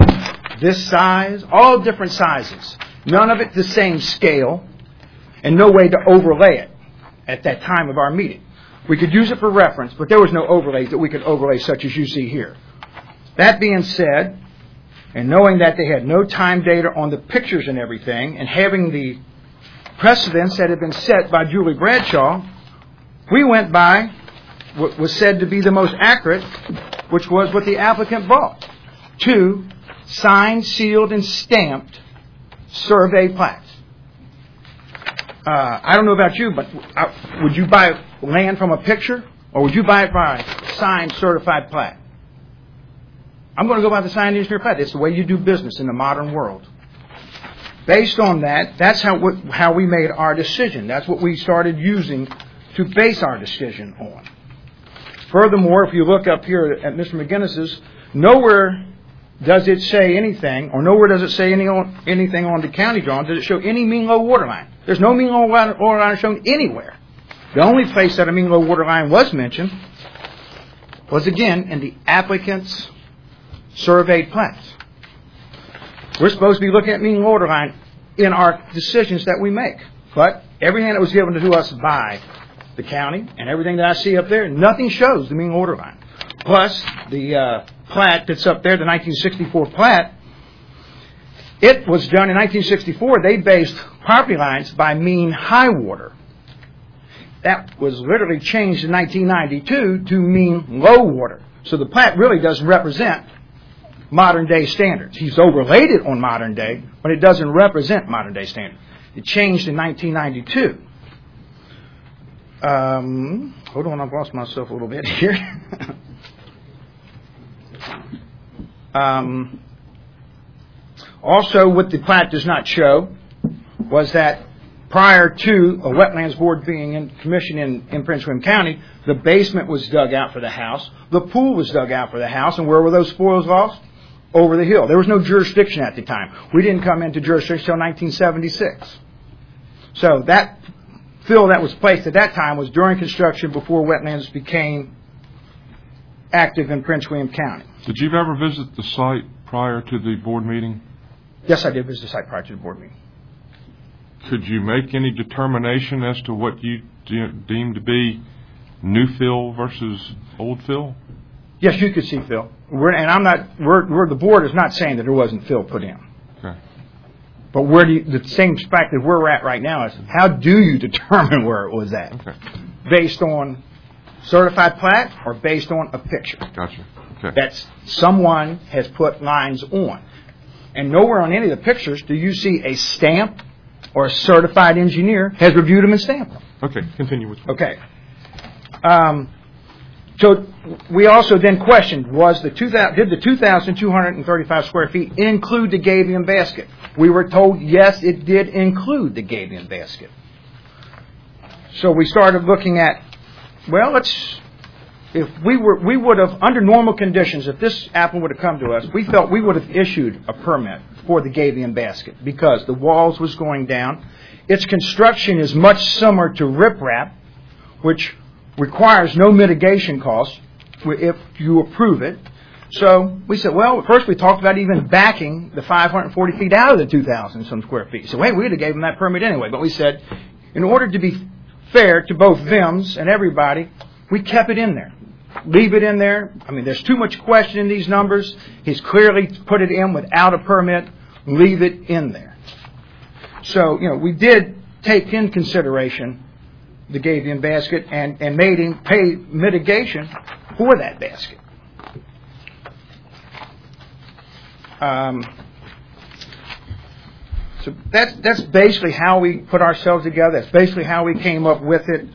all different sizes. None of it the same scale, and no way to overlay it at that time of our meeting. We could use it for reference, but there was no overlays that we could overlay such as you see here. That being said, and knowing that they had no time data on the pictures and everything, and having the precedents that had been set by Julie Bradshaw, we went by what was said to be the most accurate, which was what the applicant brought. 2 signed, sealed, and stamped survey plats. I don't know about you, but would you buy land from a picture, or would you buy it by a signed, certified plat? I'm going to go by the signed engineer plat. It's the way you do business in the modern world. Based on that, that's how we made our decision. That's what we started using to base our decision on. Furthermore, if you look up here at Mr. McGinnis's, nowhere does it say anything, or nowhere does it say anything on the county drawing. Does it show any mean low water line? There's no mean low water line shown anywhere. The only place that a mean low water line was mentioned was, again, in the applicant's surveyed plats. We're supposed to be looking at mean low water line in our decisions that we make. But everything that was given to us by the county and everything that I see up there, nothing shows the mean low water line. Plus, the plat that's up there, the 1964 plat, it was done in 1964. They based property lines by mean high water. That was literally changed in 1992 to mean low water. So the plat really doesn't represent modern day standards. He's overlaid it on modern day, but it doesn't represent modern day standards. It changed in 1992. Hold on, I've lost myself a little bit here. Also, what the plat does not show was that prior to a wetlands board being in commission in Prince William County, the basement was dug out for the house, the pool was dug out for the house, and where were those spoils lost? Over the hill. There was no jurisdiction at the time. We didn't come into jurisdiction until 1976. So that fill that was placed at that time was during construction before wetlands became active in Prince William County. Did you ever visit the site prior to the board meeting? Yes, I did visit the site prior to the board meeting. Could you make any determination as to what you deem to be new fill versus old fill? Yes, you could see fill. The board is not saying that there wasn't fill put in. Okay. But the same fact that we're at right now is, how do you determine where it was at? Okay. Based on certified plat or based on a picture? Gotcha. Okay. That someone has put lines on. And nowhere on any of the pictures do you see a stamp or a certified engineer has reviewed them and stamped them. Okay, continue with. Okay. So we also then questioned, did the 2,235 square feet include the Gabion basket? We were told, yes, it did include the Gabion basket. So we started looking at, if we would have, under normal conditions, if this applicant would have come to us, we felt we would have issued a permit for the Gabion basket because the walls was going down. Its construction is much similar to riprap, which requires no mitigation costs if you approve it. So we said, well, at first we talked about even backing the 540 feet out of the 2,000 and some square feet. So, wait, we would have gave them that permit anyway. But we said, in order to be fair to both VIMS and everybody, we kept it in there. Leave it in there. I mean, there's too much question in these numbers. He's clearly put it in without a permit. Leave it in there. So, we did take in consideration the Gavian basket and made him pay mitigation for that basket. So that's basically how we put ourselves together. That's basically how we came up with it.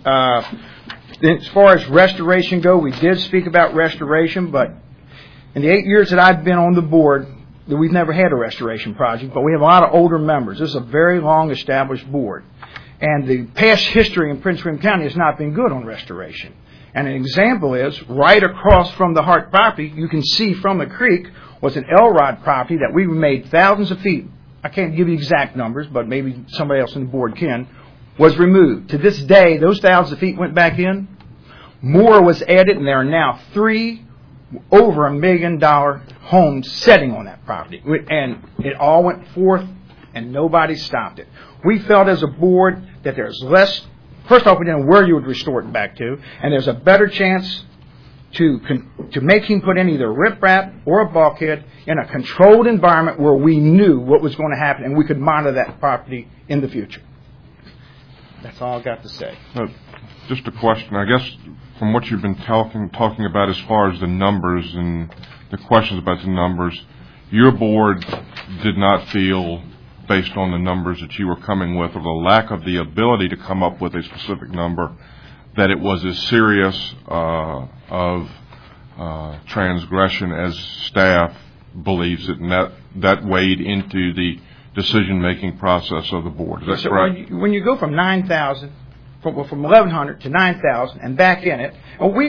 As far as restoration go, we did speak about restoration, but in the 8 years that I've been on the board, we've never had a restoration project, but we have a lot of older members. This is a very long established board. And the past history in Prince William County has not been good on restoration. And an example is, right across from the Hart property, you can see from the creek, was an Elrod property that we made thousands of feet. I can't give you exact numbers, but maybe somebody else on the board can. Was removed. To this day, those thousands of feet went back in. More was added, and there are now 3 over $1 million homes sitting on that property. And it all went forth, and nobody stopped it. We felt as a board that there's less. First off, we didn't know where you would restore it back to, and there's a better chance to make him put in either riprap or a bulkhead in a controlled environment where we knew what was going to happen, and we could monitor that property in the future. That's all I've got to say. Just a question. I guess from what you've been talking about as far as the numbers and the questions about the numbers, your board did not feel, based on the numbers that you were coming with, or the lack of the ability to come up with a specific number, that it was as serious of transgression as staff believes it, and that weighed into the decision-making process of the board. Is that correct? When you go from 9,000, from 1,100 to 9,000, and back in it, we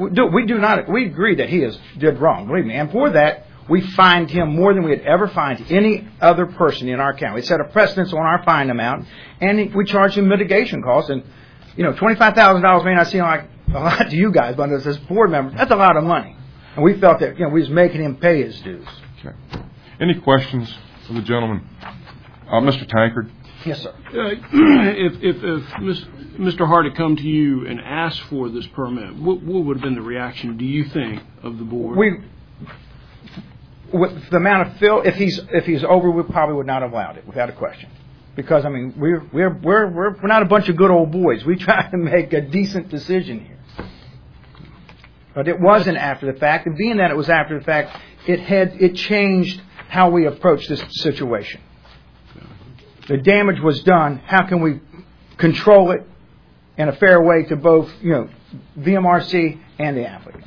agree that he did wrong. Believe me, and for that we fined him more than we had ever fined any other person in our county. We set a precedence on our fine amount, and we charged him mitigation costs. And $25,000 may not seem like a lot to you guys, but as board members, that's a lot of money. And we felt that we was making him pay his dues. Okay. Any questions for the gentleman? Mr. Tankard? Yes, sir. If Mr. Hart had come to you and asked for this permit, what would have been the reaction, do you think, of the board? With the amount of fill, if he's over, we probably would not have allowed it, without a question. Because we're not a bunch of good old boys. We try to make a decent decision here. But it wasn't after the fact, and being that it was after the fact, it changed how we approach this situation. The damage was done. How can we control it in a fair way to both, VMRC and the applicant?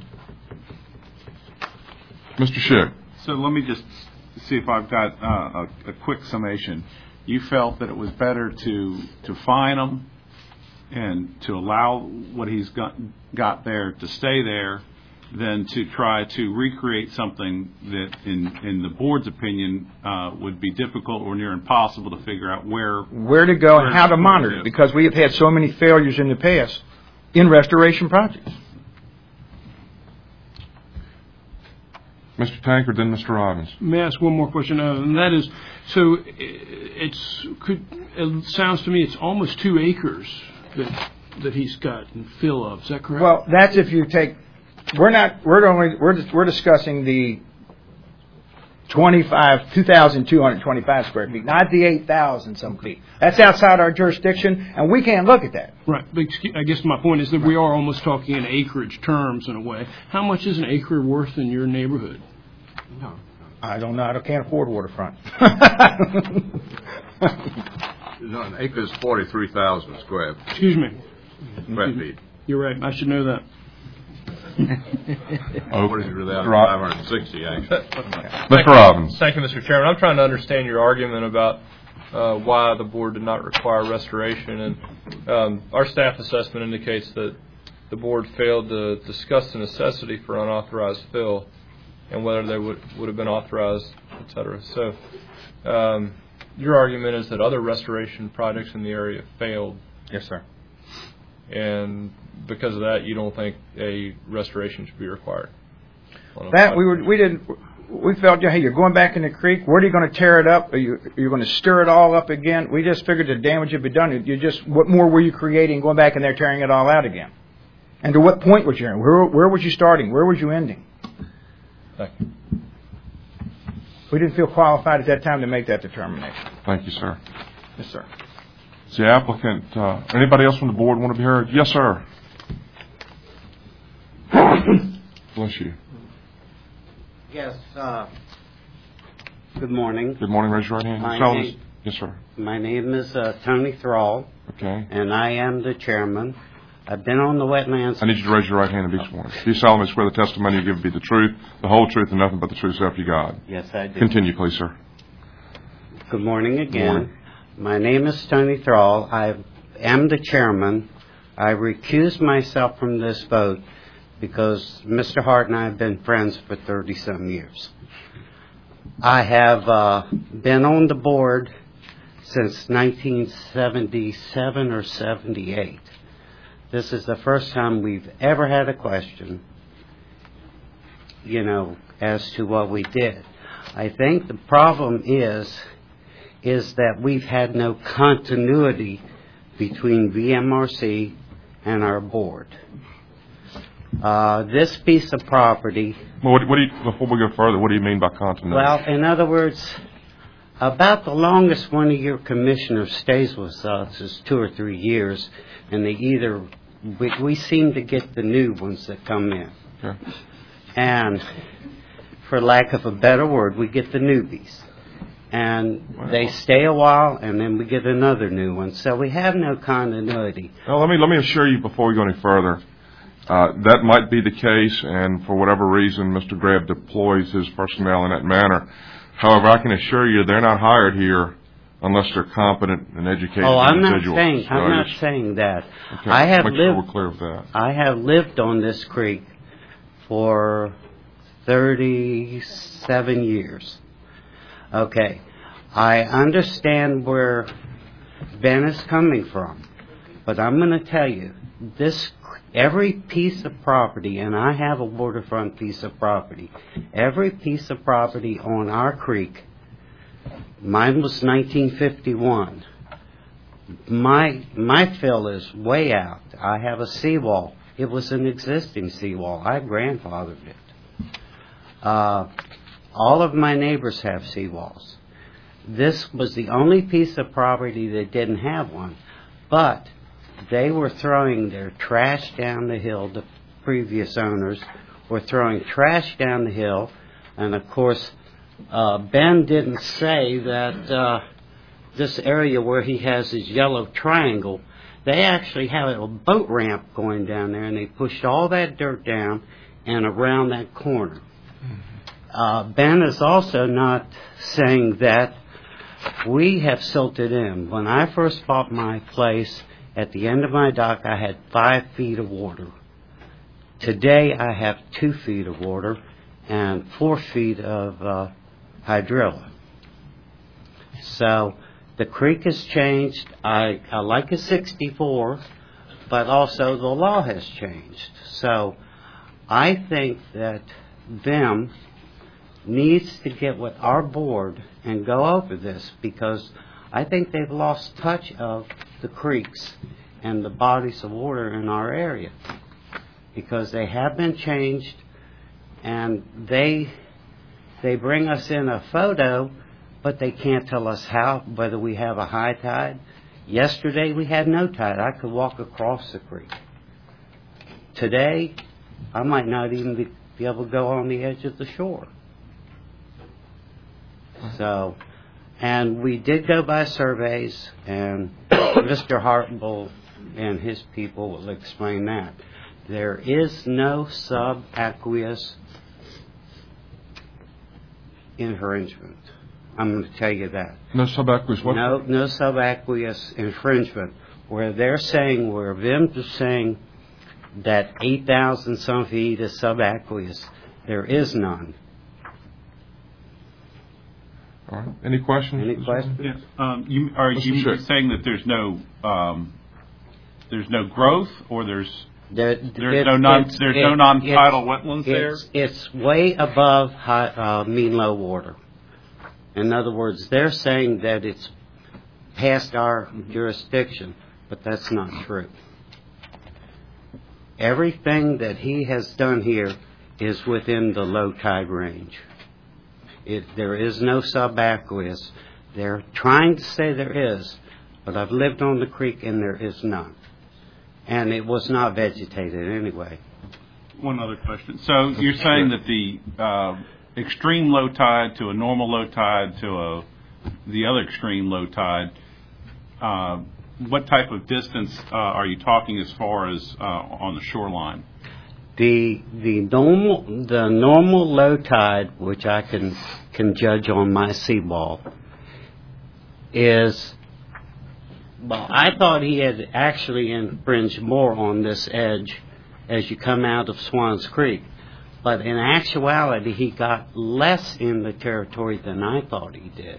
Mr. Schick. So let me just see if I've got a quick summation. You felt that it was better to fine him and to allow what he's got there to stay there than to try to recreate something that, in the board's opinion, would be difficult or near impossible to figure out where to go and how to monitor it, because we have had so many failures in the past in restoration projects. Mr. Tankard, then Mr. Robbins. May I ask one more question? And that is, so it sounds to me it's almost 2 acres that he's got in fill of. Is that correct? Well, that's if you take. We're discussing the 2,225 square feet, not the 8,000 some feet. That's outside our jurisdiction, and we can't look at that. Right. But I guess my point is that we are almost talking in acreage terms in a way. How much is an acre worth in your neighborhood? No, I don't know. I can't afford waterfront. An acre is 43,000 square. Excuse me. Square feet. You're right. I should know that. 560, actually. Mr. Robbins. Thank you, Mr. Chairman. I'm trying to understand your argument about why the board did not require restoration. And our staff assessment indicates that the board failed to discuss the necessity for unauthorized fill and whether they would have been authorized, et cetera. So your argument is that other restoration projects in the area failed. Yes, sir. And because of that, you don't think a restoration should be required? That we felt, hey, you're going back in the creek. Where are you going to tear it up? You're going to stir it all up again? We just figured the damage had been done. What more were you creating going back in there, tearing it all out again? And to what point was you in? Where was you starting? Where was you ending? Thank you. We didn't feel qualified at that time to make that determination. Thank you, sir. Yes, sir. Is the applicant, anybody else from the board want to be heard? Yes, sir. Bless you. Yes, good morning. Good morning. Raise your right hand. Yes, sir. My name is Tony Thrall. Okay. And I am the chairman. I've been on the wetlands. I need you to raise your right hand and be sworn. Do you solemnly swear the testimony you give be the truth, the whole truth, and nothing but the truth, so help you God? Yes, I do. Continue, please, sir. Good morning again. Good morning. My name is Tony Thrall. I am the chairman. I recuse myself from this vote because Mr. Hart and I have been friends for 30-some years. I have been on the board since 1977 or 78. This is the first time we've ever had a question, as to what we did. I think the problem is that we've had no continuity between VMRC and our board. This piece of property... Well, before we go further, what do you mean by continuity? Well, in other words, about the longest one of your commissioners stays with us is 2 or 3 years, and we seem to get the new ones that come in. Okay. And for lack of a better word, we get the newbies. And they stay a while, and then we get another new one. So we have no continuity. Well, let me assure you before we go any further, that might be the case, and for whatever reason, Mr. Grab deploys his personnel in that manner. However, I can assure you they're not hired here unless they're competent and educated individuals. I'm not saying that. Okay, make sure we're clear with that. I have lived on this creek for 37 years. Okay. I understand where Ben is coming from, but I'm going to tell you, every piece of property, and I have a waterfront piece of property, every piece of property on our creek, mine was 1951. My fill is way out. I have a seawall. It was an existing seawall. I grandfathered it. All of my neighbors have seawalls. This was the only piece of property that didn't have one, but they were throwing their trash down the hill. The previous owners were throwing trash down the hill, and of course, Ben didn't say that this area where he has his yellow triangle, they actually have a boat ramp going down there, and they pushed all that dirt down and around that corner. Ben is also not saying that we have silted in. When I first bought my place, at the end of my dock, I had 5 feet of water. Today, I have 2 feet of water and 4 feet of hydrilla. So the creek has changed. I like a 64, but also the law has changed. So I think that them needs to get with our board and go over this, because I think they've lost touch of the creeks and the bodies of water in our area, because they have been changed, and they bring us in a photo, but they can't tell us whether we have a high tide. Yesterday we had no tide. I could walk across the creek. Today I might not even be able to go on the edge of the shore. So, and we did go by surveys, and Mr. Hartwell and his people will explain that. There is no subaqueous infringement. I'm going to tell you that. No subaqueous what? No subaqueous infringement. Where they're saying, where VIMS is saying that 8,000 some feet is subaqueous, there is none. All right. Any questions? Any questions? Yes. Are you saying that there's no growth, or there's There's no non-tidal wetlands there? It's way above mean low water. In other words, they're saying that it's past our jurisdiction, but that's not true. Everything that he has done here is within the low tide range. There is no subaqueous. They're trying to say there is, but I've lived on the creek and there is none. And it was not vegetated anyway. One other question. So you're saying that the extreme low tide to a normal low tide to the other extreme low tide, what type of distance are you talking as far as on the shoreline? The normal low tide, which I can judge on my seawall, is, well, I thought he had actually infringed more on this edge as you come out of Swans Creek. But in actuality, he got less in the territory than I thought he did,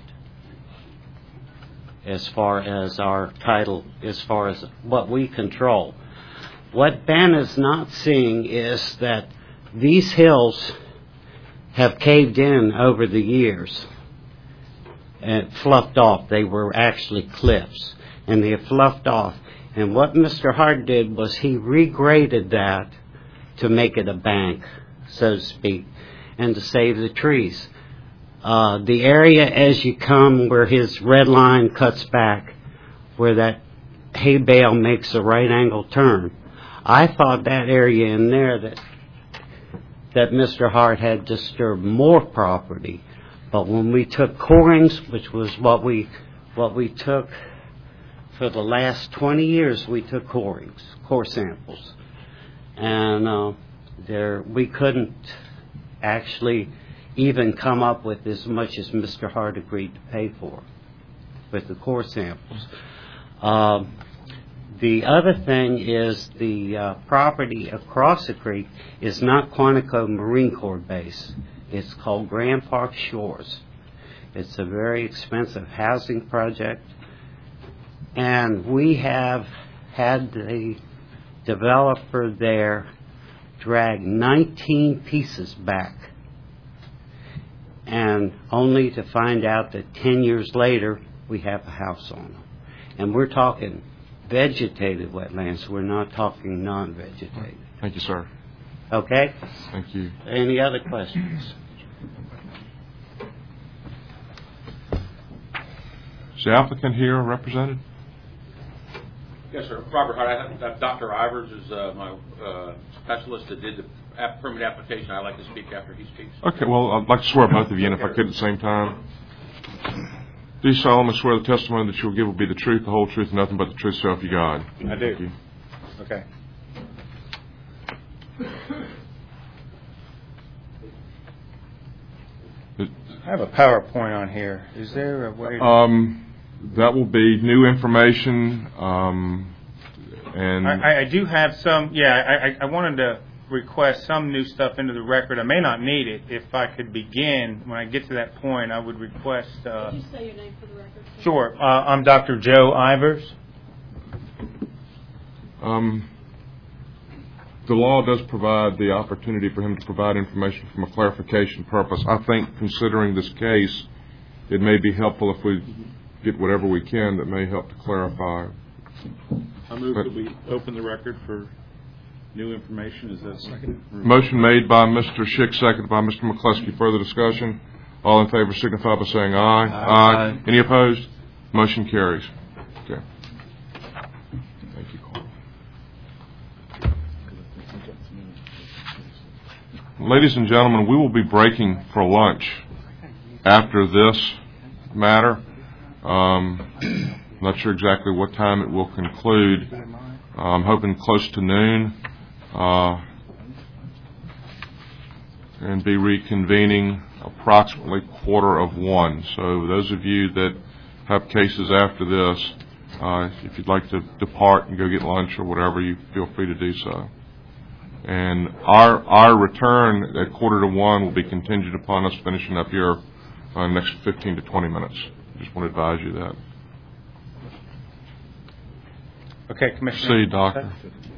as far as our title, as far as what we control. What Ben is not seeing is that these hills have caved in over the years and fluffed off. They were actually cliffs, and they have fluffed off. And what Mr. Hart did was he regraded that to make it a bank, so to speak, and to save the trees. The area as you come where his red line cuts back, where that hay bale makes a right angle turn, I thought that area in there that Mr. Hart had disturbed more property. But when we took corings, which was what we took for the last 20 years, we took core samples, and we couldn't actually even come up with as much as Mr. Hart agreed to pay for with the core samples. The other thing is the property across the creek is not Quantico Marine Corps base. It's called Grand Park Shores. It's a very expensive housing project, and we have had the developer there drag 19 pieces back, and only to find out that 10 years later we have a house on them. And we're talking vegetated wetlands. We're not talking non-vegetated. Thank you, sir. Okay? Thank you. Any other questions? Is the applicant here represented? Yes, sir. Robert Hart. Dr. Ivers is my specialist that did the permit application. I'd like to speak after he speaks. Okay, well, I'd like to swear both of you in if I could at the same time. Do you solemnly swear the testimony that you will give will be the truth, the whole truth, and nothing but the truth, so help you God? I do. Thank you. Okay. I have a PowerPoint on here. Is there a way that will be new information, and I do have some. Yeah, I wanted to request some new stuff into the record. I may not need it. If I could begin, when I get to that point, I would request... Could you say your name for the record? Sure. I'm Dr. Joe Ivers. the law does provide the opportunity for him to provide information from a clarification purpose. I think, considering this case, it may be helpful if we get whatever we can that may help to clarify. I move that we open the record for new information. Is that second? Motion made by Mr. Schick, seconded by Mr. McCluskey. Further discussion? All in favor signify by saying aye. Aye. Any opposed? Motion carries. Okay. Thank you, Carl. Ladies and gentlemen, we will be breaking for lunch after this matter. Not sure exactly what time it will conclude. I'm hoping close to noon, and be reconvening approximately 12:45. So those of you that have cases after this, if you'd like to depart and go get lunch or whatever, you feel free to do so. And our return at 12:45 will be contingent upon us finishing up here in the next 15 to 20 minutes. Just want to advise you that. Okay, Commissioner. See, Doctor.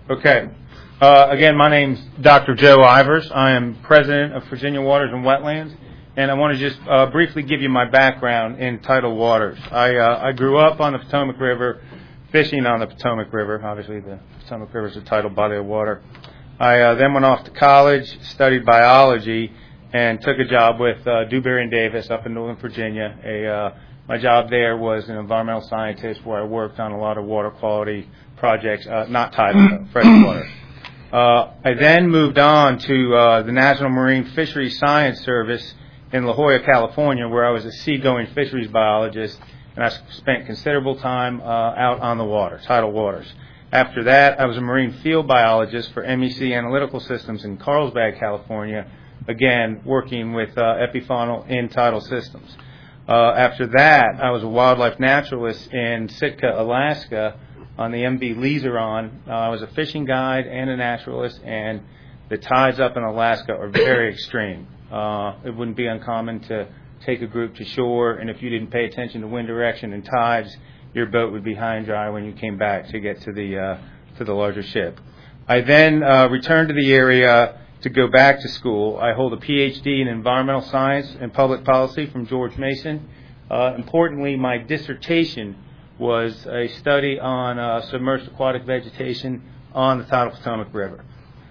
Okay. Again, my name's Dr. Joe Ivers. I am president of Virginia Waters and Wetlands, and I want to just briefly give you my background in tidal waters. I grew up on the Potomac River, fishing on the Potomac River. Obviously, the Potomac River is a tidal body of water. I then went off to college, studied biology, and took a job with Dewberry and Davis up in Northern Virginia. My job there was an environmental scientist where I worked on a lot of water quality projects, not tidal, freshwater. I then moved on to the National Marine Fisheries Science Service in La Jolla, California, where I was a seagoing fisheries biologist, and I spent considerable time out on the water, tidal waters. After that, I was a marine field biologist for MEC Analytical Systems in Carlsbad, California, again, working with epifaunal in tidal systems. After that, I was a wildlife naturalist in Sitka, Alaska, on the MV Liseron. I was a fishing guide and a naturalist, and the tides up in Alaska are very extreme. It wouldn't be uncommon to take a group to shore, and if you didn't pay attention to wind direction and tides, your boat would be high and dry when you came back to get to the larger ship. I then returned to the area to go back to school. I hold a PhD in environmental science and public policy from George Mason. Importantly, my dissertation was a study on submerged aquatic vegetation on the tidal Potomac River.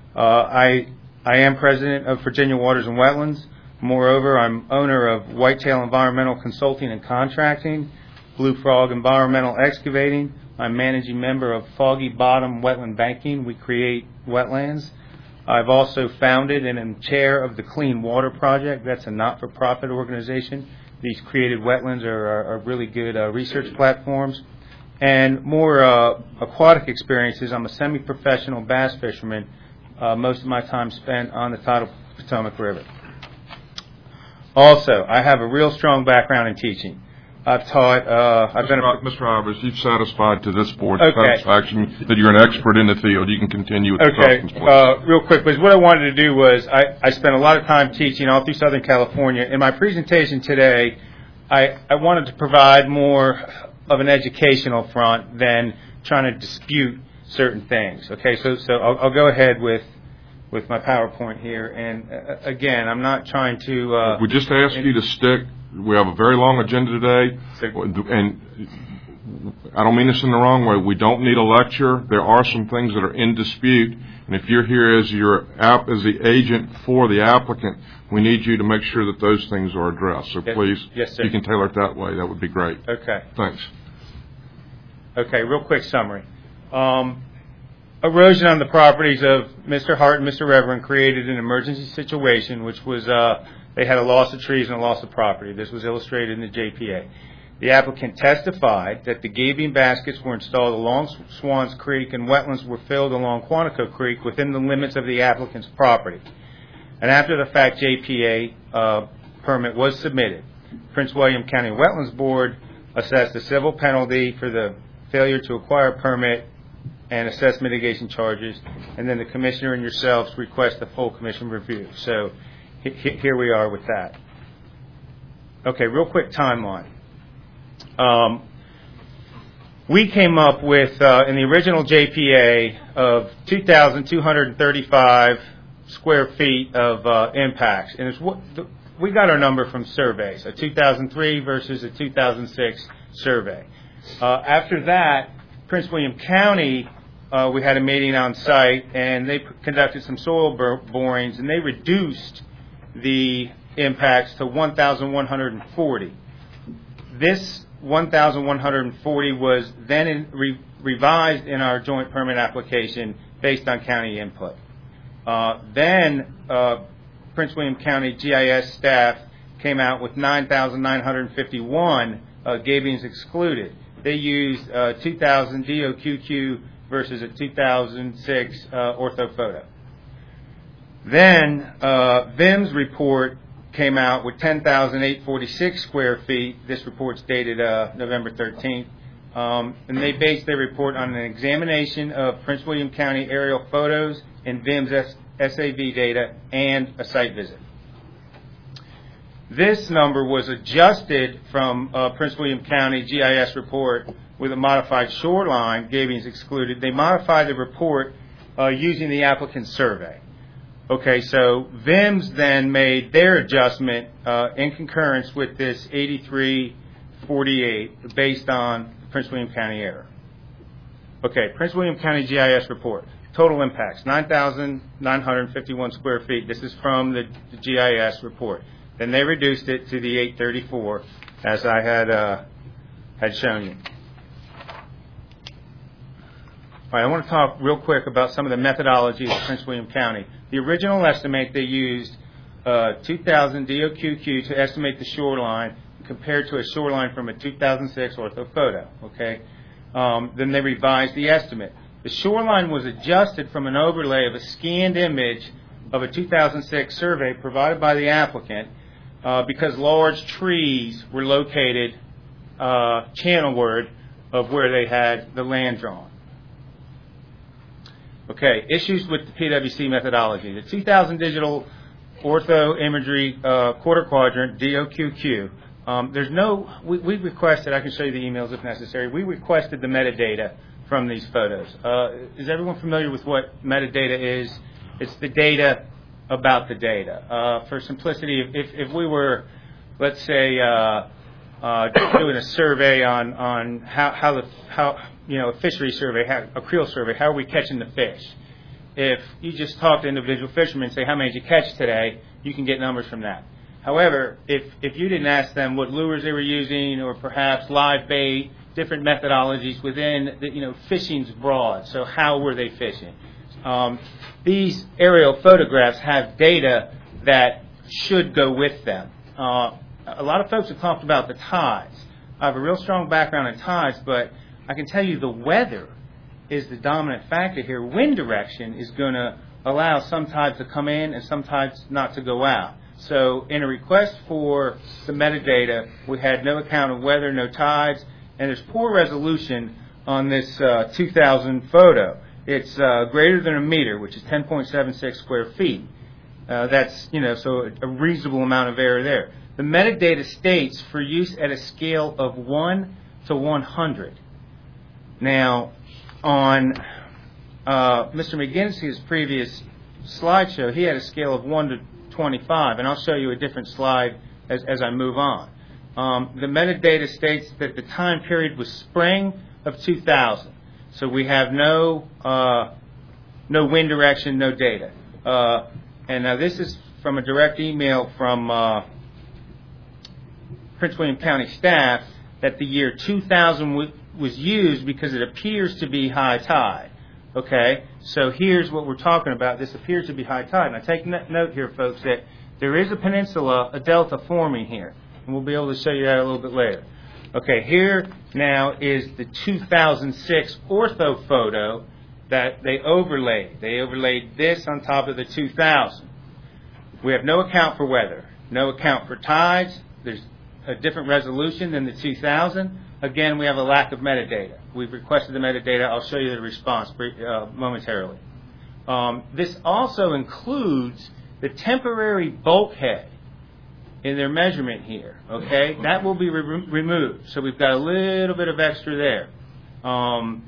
I am president of Virginia Waters and Wetlands. Moreover, I'm owner of Whitetail Environmental Consulting and Contracting, Blue Frog Environmental Excavating. I'm managing member of Foggy Bottom Wetland Banking. We create wetlands. I've also founded and am chair of the Clean Water Project. That's a not-for-profit organization. These created wetlands are really good research platforms. And more aquatic experiences, I'm a semi-professional bass fisherman. Most of my time spent on the tidal Potomac River. Also, I have a real strong background in teaching. I've taught. Mr. Ivers, you've satisfied to this board's satisfaction that you're an expert in the field. You can continue with the questions, please. Real quick, what I wanted to do was I spent a lot of time teaching all through Southern California. In my presentation today, I wanted to provide more of an educational front than trying to dispute certain things. Okay, so I'll go ahead with my PowerPoint here. And again, I'm not trying to. We just ask you to stick. We have a very long agenda today, and I don't mean this in the wrong way. We don't need a lecture. There are some things that are in dispute, and if you're here as the agent for the applicant, we need you to make sure that those things are addressed. So please, if you can tailor it that way, that would be great. Okay. Thanks. Okay, real quick summary. Erosion on the properties of Mr. Hart and Mr. Reverend created an emergency situation, which was they had a loss of trees and a loss of property. This was illustrated in the JPA. The applicant testified that the gabion baskets were installed along Swans Creek and wetlands were filled along Quantico Creek within the limits of the applicant's property. An after-the-fact JPA permit was submitted. Prince William County Wetlands Board assessed a civil penalty for the failure to acquire a permit and assess mitigation charges, and then the commissioner and yourselves request a full commission review. So here we are with that. Okay, real quick timeline. We came up with, in the original JPA, of 2,235 square feet of impacts. And we got our number from surveys, a 2003 versus a 2006 survey. After that, Prince William County, we had a meeting on site, and they conducted some soil borings, and they reduced the impacts to 1,140. This 1,140 was then revised in our joint permit application based on county input. Then Prince William County GIS staff came out with 9,951 gabions excluded. They used 2000 DOQQ versus a 2006 orthophoto. Then VIM's report came out with 10,846 square feet. This report's dated November 13th. And they based their report on an examination of Prince William County aerial photos and VIM's SAV data and a site visit. This number was adjusted from Prince William County GIS report with a modified shoreline, gabions excluded. They modified the report using the applicant's survey. Okay, so VIMS then made their adjustment in concurrence with this 8348 based on Prince William County error. Okay, Prince William County GIS report. Total impacts, 9,951 square feet. This is from the GIS report. Then they reduced it to the 834, as I had shown you. All right, I want to talk real quick about some of the methodology of Prince William County. The original estimate, they used 2,000 DOQQ to estimate the shoreline compared to a shoreline from a 2006 orthophoto. Okay, then they revised the estimate. The shoreline was adjusted from an overlay of a scanned image of a 2006 survey provided by the applicant because large trees were located channelward of where they had the land drawn. Okay, issues with the PwC methodology. The 2000 digital ortho imagery quarter quadrant, DOQQ, we requested, I can show you the emails if necessary, we requested the metadata from these photos. Is everyone familiar with what metadata is? It's the data about the data. For simplicity, if we were, let's say, doing a survey on how a fishery survey, a creel survey, how are we catching the fish? If you just talk to individual fishermen and say, how many did you catch today, you can get numbers from that. However, if you didn't ask them what lures they were using or perhaps live bait, different methodologies within, fishing's broad, so how were they fishing? These aerial photographs have data that should go with them. A lot of folks have talked about the tides. I have a real strong background in tides, but I can tell you the weather is the dominant factor here. Wind direction is going to allow some tides to come in and some tides not to go out. So in a request for the metadata, we had no account of weather, no tides, and there's poor resolution on this 2000 photo. It's greater than a meter, which is 10.76 square feet. That's, so a reasonable amount of error there. The metadata states for use at a scale of 1 to 100. Now, on Mr. McGinnis's previous slideshow, he had a scale of 1 to 25, and I'll show you a different slide as I move on. The metadata states that the time period was spring of 2000. So we have no wind direction, no data. And now this is from a direct email from Prince William County staff that the year 2000 was used because it appears to be high tide. Okay, so here's what we're talking about. This appears to be high tide. Now take note here, folks, that there is a peninsula, a delta forming here. And we'll be able to show you that a little bit later. Okay, here now is the 2006 ortho photo that they overlaid. They overlaid this on top of the 2000. We have no account for weather, no account for tides. There's a different resolution than the 2000. Again, we have a lack of metadata. We've requested the metadata. I'll show you the response momentarily. This also includes the temporary bulkhead in their measurement here. Okay, that will be removed. So we've got a little bit of extra there. And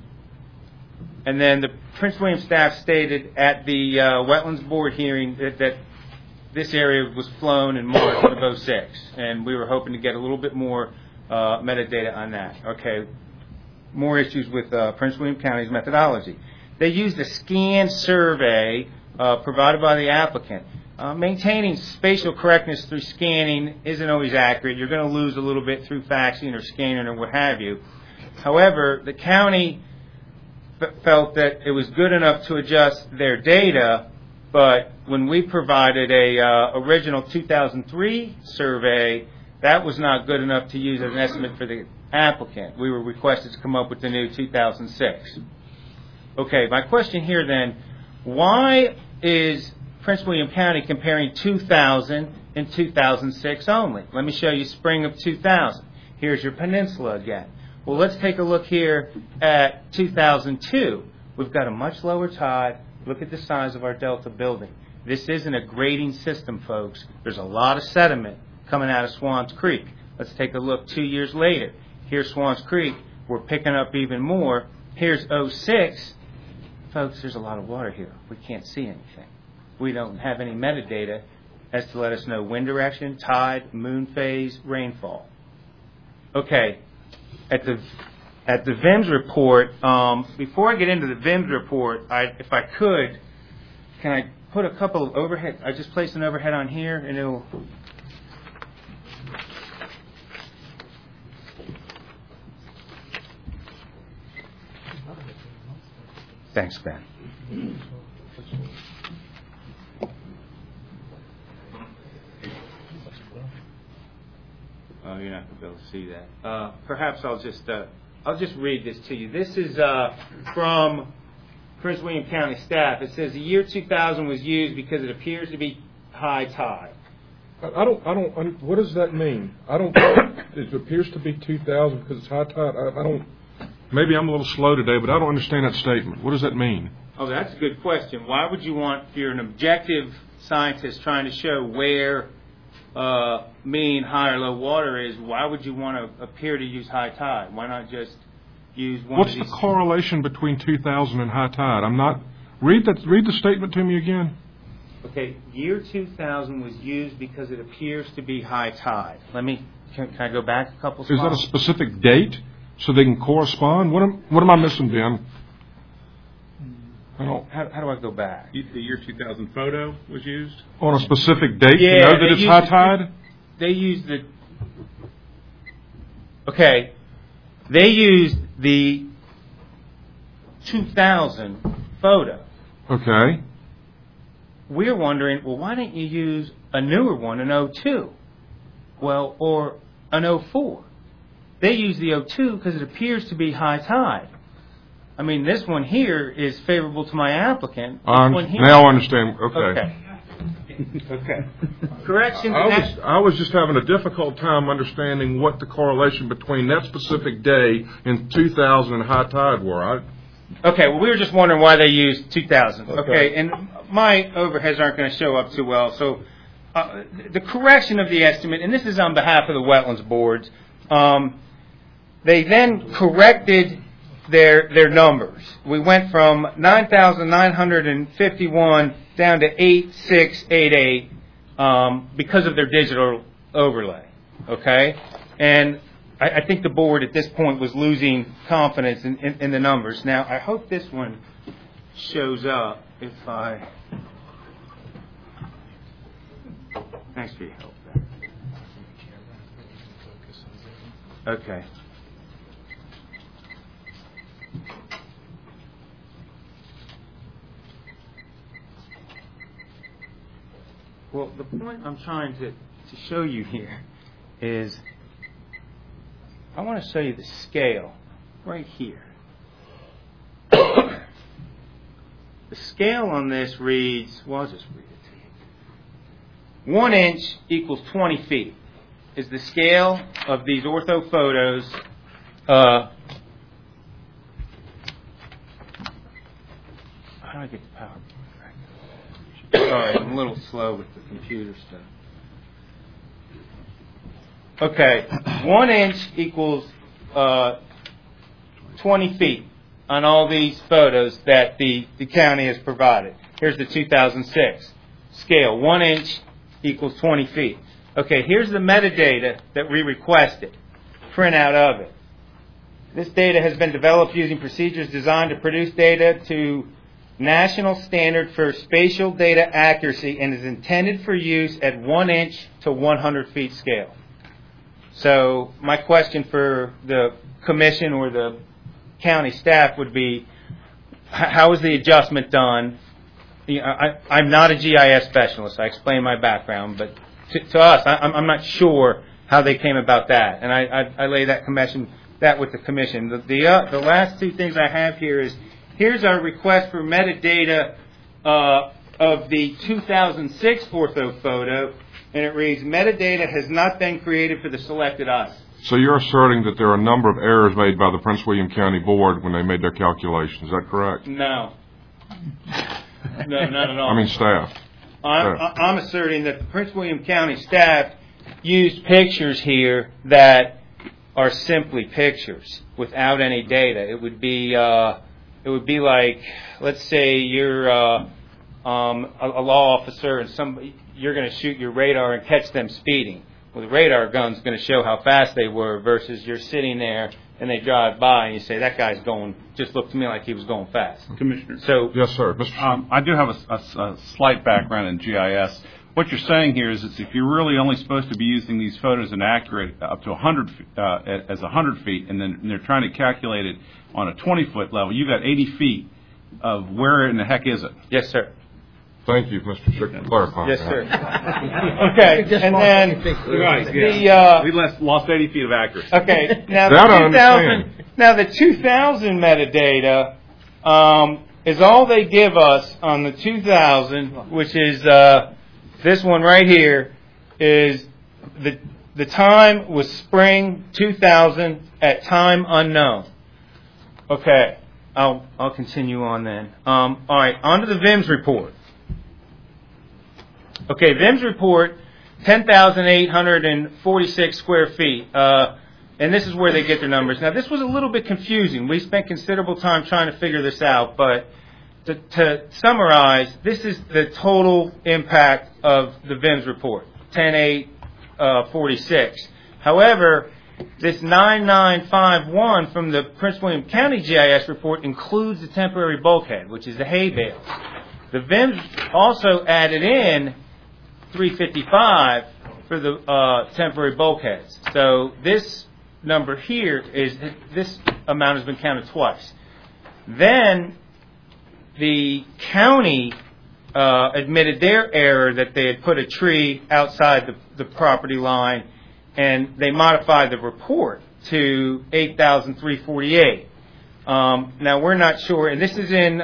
then the Prince William staff stated at the Wetlands Board hearing that this area was flown in March of 06, and we were hoping to get a little bit more metadata on that. Okay, more issues with Prince William County's methodology. They used a scanned survey provided by the applicant. Maintaining spatial correctness through scanning isn't always accurate. You're going to lose a little bit through faxing or scanning or what have you. However, the county felt that it was good enough to adjust their data, but when we provided a original 2003 survey, that was not good enough to use as an estimate for the applicant. We were requested to come up with the new 2006. Okay, my question here then, why is Prince William County comparing 2000 and 2006 only? Let me show you spring of 2000. Here's your peninsula again. Well, let's take a look here at 2002. We've got a much lower tide. Look at the size of our delta building. This isn't a grading system, folks. There's a lot of sediment coming out of Swans Creek. Let's take a look 2 years later. Here's Swans Creek. We're picking up even more. Here's 06. folks, there's a lot of water here. We can't see anything. We don't have any metadata as to let us know wind direction, tide, moon phase, rainfall. Okay, at the VIMS report, before I get into the VIMS report, if I could, can I put a couple of overhead? I just placed an overhead on here, and it'll. Thanks, Ben. Oh, you're not going to be able to see that. Perhaps I'll just read this to you. This is from Prince William County staff. It says the year 2000 was used because it appears to be high tide. I don't. What does that mean? It appears to be 2000 because it's high tide. I don't. Maybe I'm a little slow today, but I don't understand that statement. What does that mean? Oh, that's a good question. Why would you want, if you're an objective scientist trying to show where mean high or low water is, why would you want to appear to use high tide? Why not just use one What's of these? the correlation between 2000 and high tide? I'm not. Read the statement to me again. Okay, year 2000 was used because it appears to be high tide. Can I go back a couple spots? Is that a specific date so they can correspond? What am I missing, Ben? I don't. How do I go back? The year 2000 photo was used? On a specific date Yeah, to know that it's high tide? They used the 2000 photo. Okay. We're wondering, well, why didn't you use a newer one, an 02? Well, or an 04? They use the 02 because it appears to be high tide. I mean, this one here is favorable to my applicant. Now I understand. Okay. Okay. Correction. I was just having a difficult time understanding what the correlation between that specific day in 2000 and high tide were. Okay, well, we were just wondering why they used 2000. Okay, and my overheads aren't going to show up too well. So the correction of the estimate, and this is on behalf of the wetlands boards, they then corrected their numbers. We went from 9,951 down to 8,688 because of their digital overlay. Okay, and I think the board at this point was losing confidence in the numbers. Now, I hope this one shows up if I... Thanks for your help there. Okay. Well, the point I'm trying to show you here is I want to show you the scale right here. The scale on this reads, well, I'll just read it to you. 1 inch equals 20 feet is the scale of these ortho photos. How do I get the power? Sorry, I'm a little slow with the computer stuff. Okay, 1 inch equals 20 feet on all these photos that the county has provided. Here's the 2006 scale. 1 inch equals 20 feet. Okay, here's the metadata that we requested. Printout of it. This data has been developed using procedures designed to produce data to National Standard for Spatial Data Accuracy and is intended for use at 1 inch to 100 feet scale. So my question for the commission or the county staff would be, how is the adjustment done? I'm not a GIS specialist. I explained my background, but to us, I'm not sure how they came about that, and I lay that with the commission. The last two things I have here is, here's our request for metadata of the 2006 ortho photo, and it reads, metadata has not been created for the selected item. So you're asserting that there are a number of errors made by the Prince William County Board when they made their calculations. Is that correct? No. No, not at all. I mean staff. I'm asserting that the Prince William County staff used pictures here that are simply pictures without any data. It would be it would be like, let's say you're a law officer and you're going to shoot your radar and catch them speeding. Well, the radar gun's going to show how fast they were versus you're sitting there and they drive by and you say, that guy's just looked to me like he was going fast. Commissioner. So, yes, sir. I do have a slight background in GIS. What you're saying here is if you're really only supposed to be using these photos and accurate up to 100 as 100 feet, and then they're trying to calculate it on a 20-foot level, you've got 80 feet of where in the heck is it? Yes, sir. Thank you, Mr. Schick, for clarifying. Yes, sir. Okay, and then we lost 80 feet of accuracy. Okay, now the 2000 metadata is all they give us on the 2000, which is this one right here. Is the time was spring 2000 at time unknown. Okay, I'll continue on then. All right, on to the VIMS report. Okay, VIMS report, 10,846 square feet. And this is where they get their numbers. Now, this was a little bit confusing. We spent considerable time trying to figure this out. But to summarize, this is the total impact of the VIMS report, 10,846. However, this 9951 from the Prince William County GIS report includes the temporary bulkhead, which is the hay bales. The VIMS also added in 355 for the temporary bulkheads. So this number here this amount has been counted twice. Then the county admitted their error that they had put a tree outside the property line, and they modified the report to 8,348. Now we're not sure, and this is in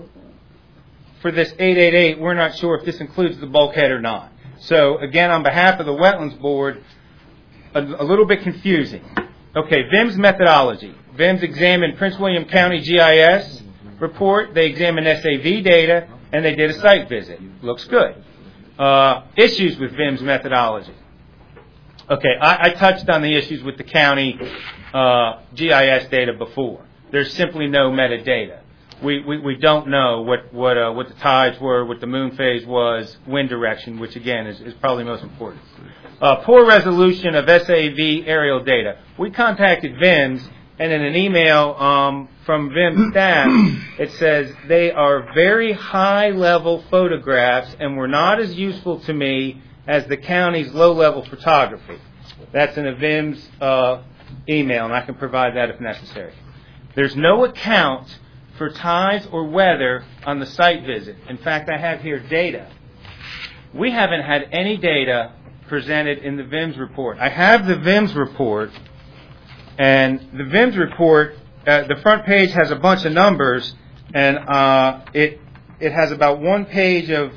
for this 888, we're not sure if this includes the bulkhead or not. So, again, on behalf of the Wetlands Board, a little bit confusing. Okay, VIMS methodology. VIMS examined Prince William County GIS report, they examined SAV data, and they did a site visit. Looks good. Issues with VIMS methodology. Okay, I touched on the issues with the county GIS data before. There's simply no metadata. We don't know what the tides were, what the moon phase was, wind direction, which again is probably most important. Poor resolution of SAV aerial data. We contacted VIMS, and in an email from VIMS staff, it says they are very high-level photographs and were not as useful to me as the county's low-level photography. That's in a VIMS email, and I can provide that if necessary. There's no account for tides or weather on the site visit. In fact, I have here data. We haven't had any data presented in the VIMS report. I have the VIMS report, and the VIMS report, the front page has a bunch of numbers, and it has about one page of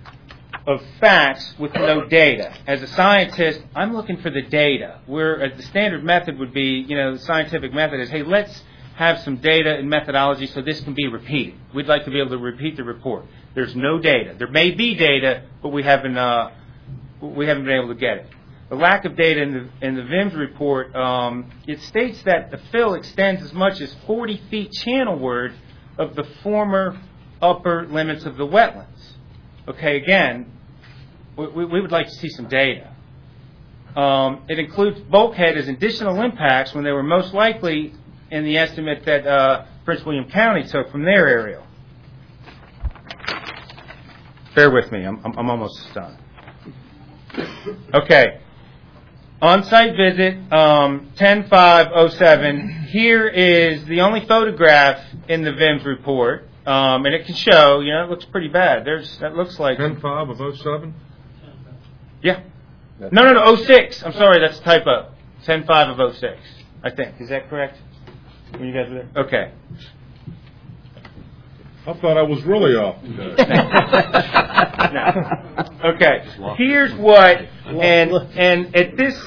facts with no data. As a scientist, I'm looking for the data. The standard method would be, the scientific method is, hey, let's have some data and methodology so this can be repeated. We'd like to be able to repeat the report. There's no data. There may be data, but we haven't been able to get it. The lack of data in the VIMS report, it states that the fill extends as much as 40 feet channelward of the former upper limits of the wetlands. Okay, again, we would like to see some data. It includes bulkhead as additional impacts when they were most likely in the estimate that Prince William County took from their aerial. Bear with me, I'm almost done. Okay. On-site visit, 10-5-07. Here is the only photograph in the VIMS report, and it can show, it looks pretty bad. That looks like 10-5-07? Yeah. No, 06. I'm sorry, that's a typo. 10-5-06, I think. Is that correct? When you guys were there? Okay. I thought I was really off. No. Okay. Here's what, and at this,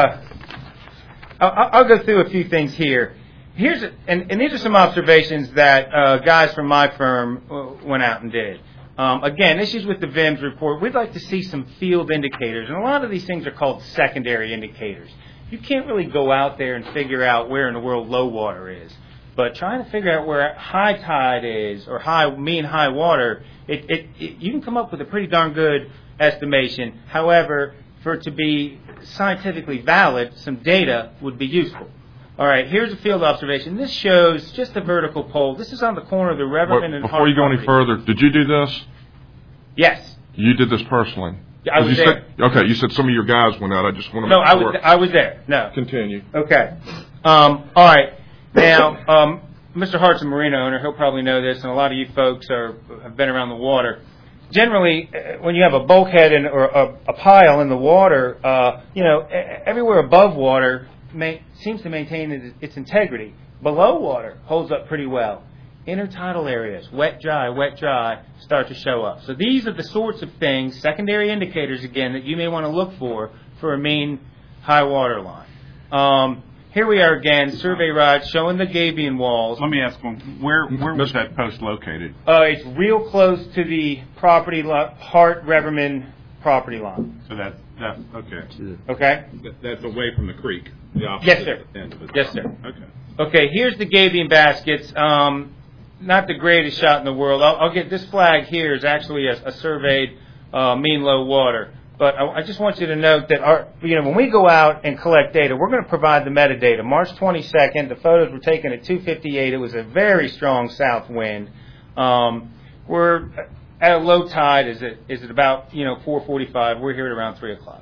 I'll go through a few things here. And these are some observations that guys from my firm went out and did. Again, issues with the VIMS report. We'd like to see some field indicators, and a lot of these things are called secondary indicators. You can't really go out there and figure out where in the world low water is. But trying to figure out where high tide is or mean high water, you can come up with a pretty darn good estimation. However, for it to be scientifically valid, some data would be useful. All right, here's a field observation. This shows just a vertical pole. This is on the corner of the Reverman and Before you go any further, did you do this? Yes. You did this personally? I was there. Okay, you said some of your guys went out. I just want to make sure. No, I was there. No. Continue. Okay. All right. Now, Mr. Hart's a marina owner. He'll probably know this, and a lot of you folks have been around the water. Generally, when you have a bulkhead or a pile in the water, everywhere above water seems to maintain its integrity. Below water holds up pretty well. Intertidal areas, wet, dry, start to show up. So these are the sorts of things, secondary indicators again, that you may want to look for a mean high water line. Here we are again, survey rod showing the gabion walls. Let me ask one. Where was that post located? It's real close to the property Hart-Reverman property line. So that's okay. Okay. That's away from the creek. Yes, sir. Yes, sir. Okay. Okay. Here's the gabion baskets. Not the greatest shot in the world. I'll get this flag here is actually a surveyed mean low water. But I just want you to note that when we go out and collect data, we're going to provide the metadata. March 22nd, the photos were taken at 2:58. It was a very strong south wind. We're at a low tide. Is it about 4:45? We're here at around 3 o'clock.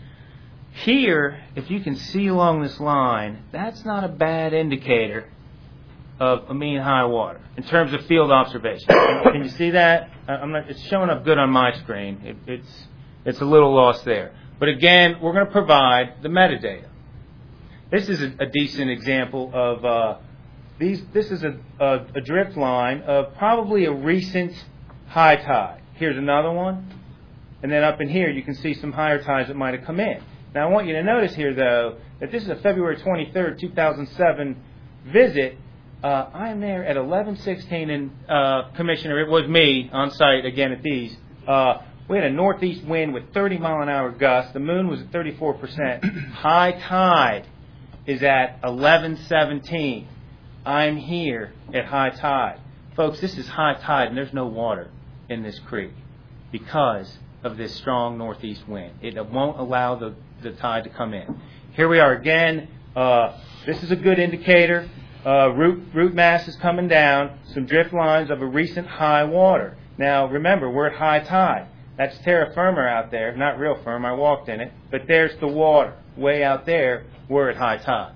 Here, if you can see along this line, that's not a bad indicator of a mean high water in terms of field observation. Can you see that? It's showing up good on my screen. It's a little lost there. But again, we're going to provide the metadata. This is a decent example of this is a drift line of probably a recent high tide. Here's another one. And then up in here, you can see some higher tides that might have come in. Now, I want you to notice here, though, that this is a February 23rd, 2007 visit. I am there at 11:16, and Commissioner, it was me on site again at these. We had a northeast wind with 30-mile-an-hour gusts. The moon was at 34%. High tide is at 11:17. I'm here at high tide. Folks, this is high tide, and there's no water in this creek because of this strong northeast wind. It won't allow the tide to come in. Here we are again. This is a good indicator. Root mass is coming down. Some drift lines of a recent high water. Now, remember, we're at high tide. That's terra firma out there. Not real firm. I walked in it. But there's the water. Way out there, we're at high tide.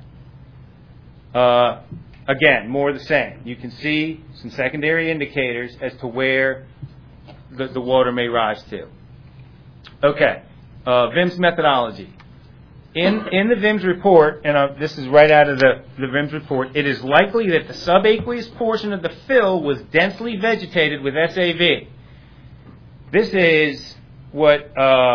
Again, more of the same. You can see some secondary indicators as to where the water may rise to. Okay. VIMS methodology. In the VIMS report, and this is right out of the VIMS report, it is likely that the subaqueous portion of the fill was densely vegetated with SAV. This is what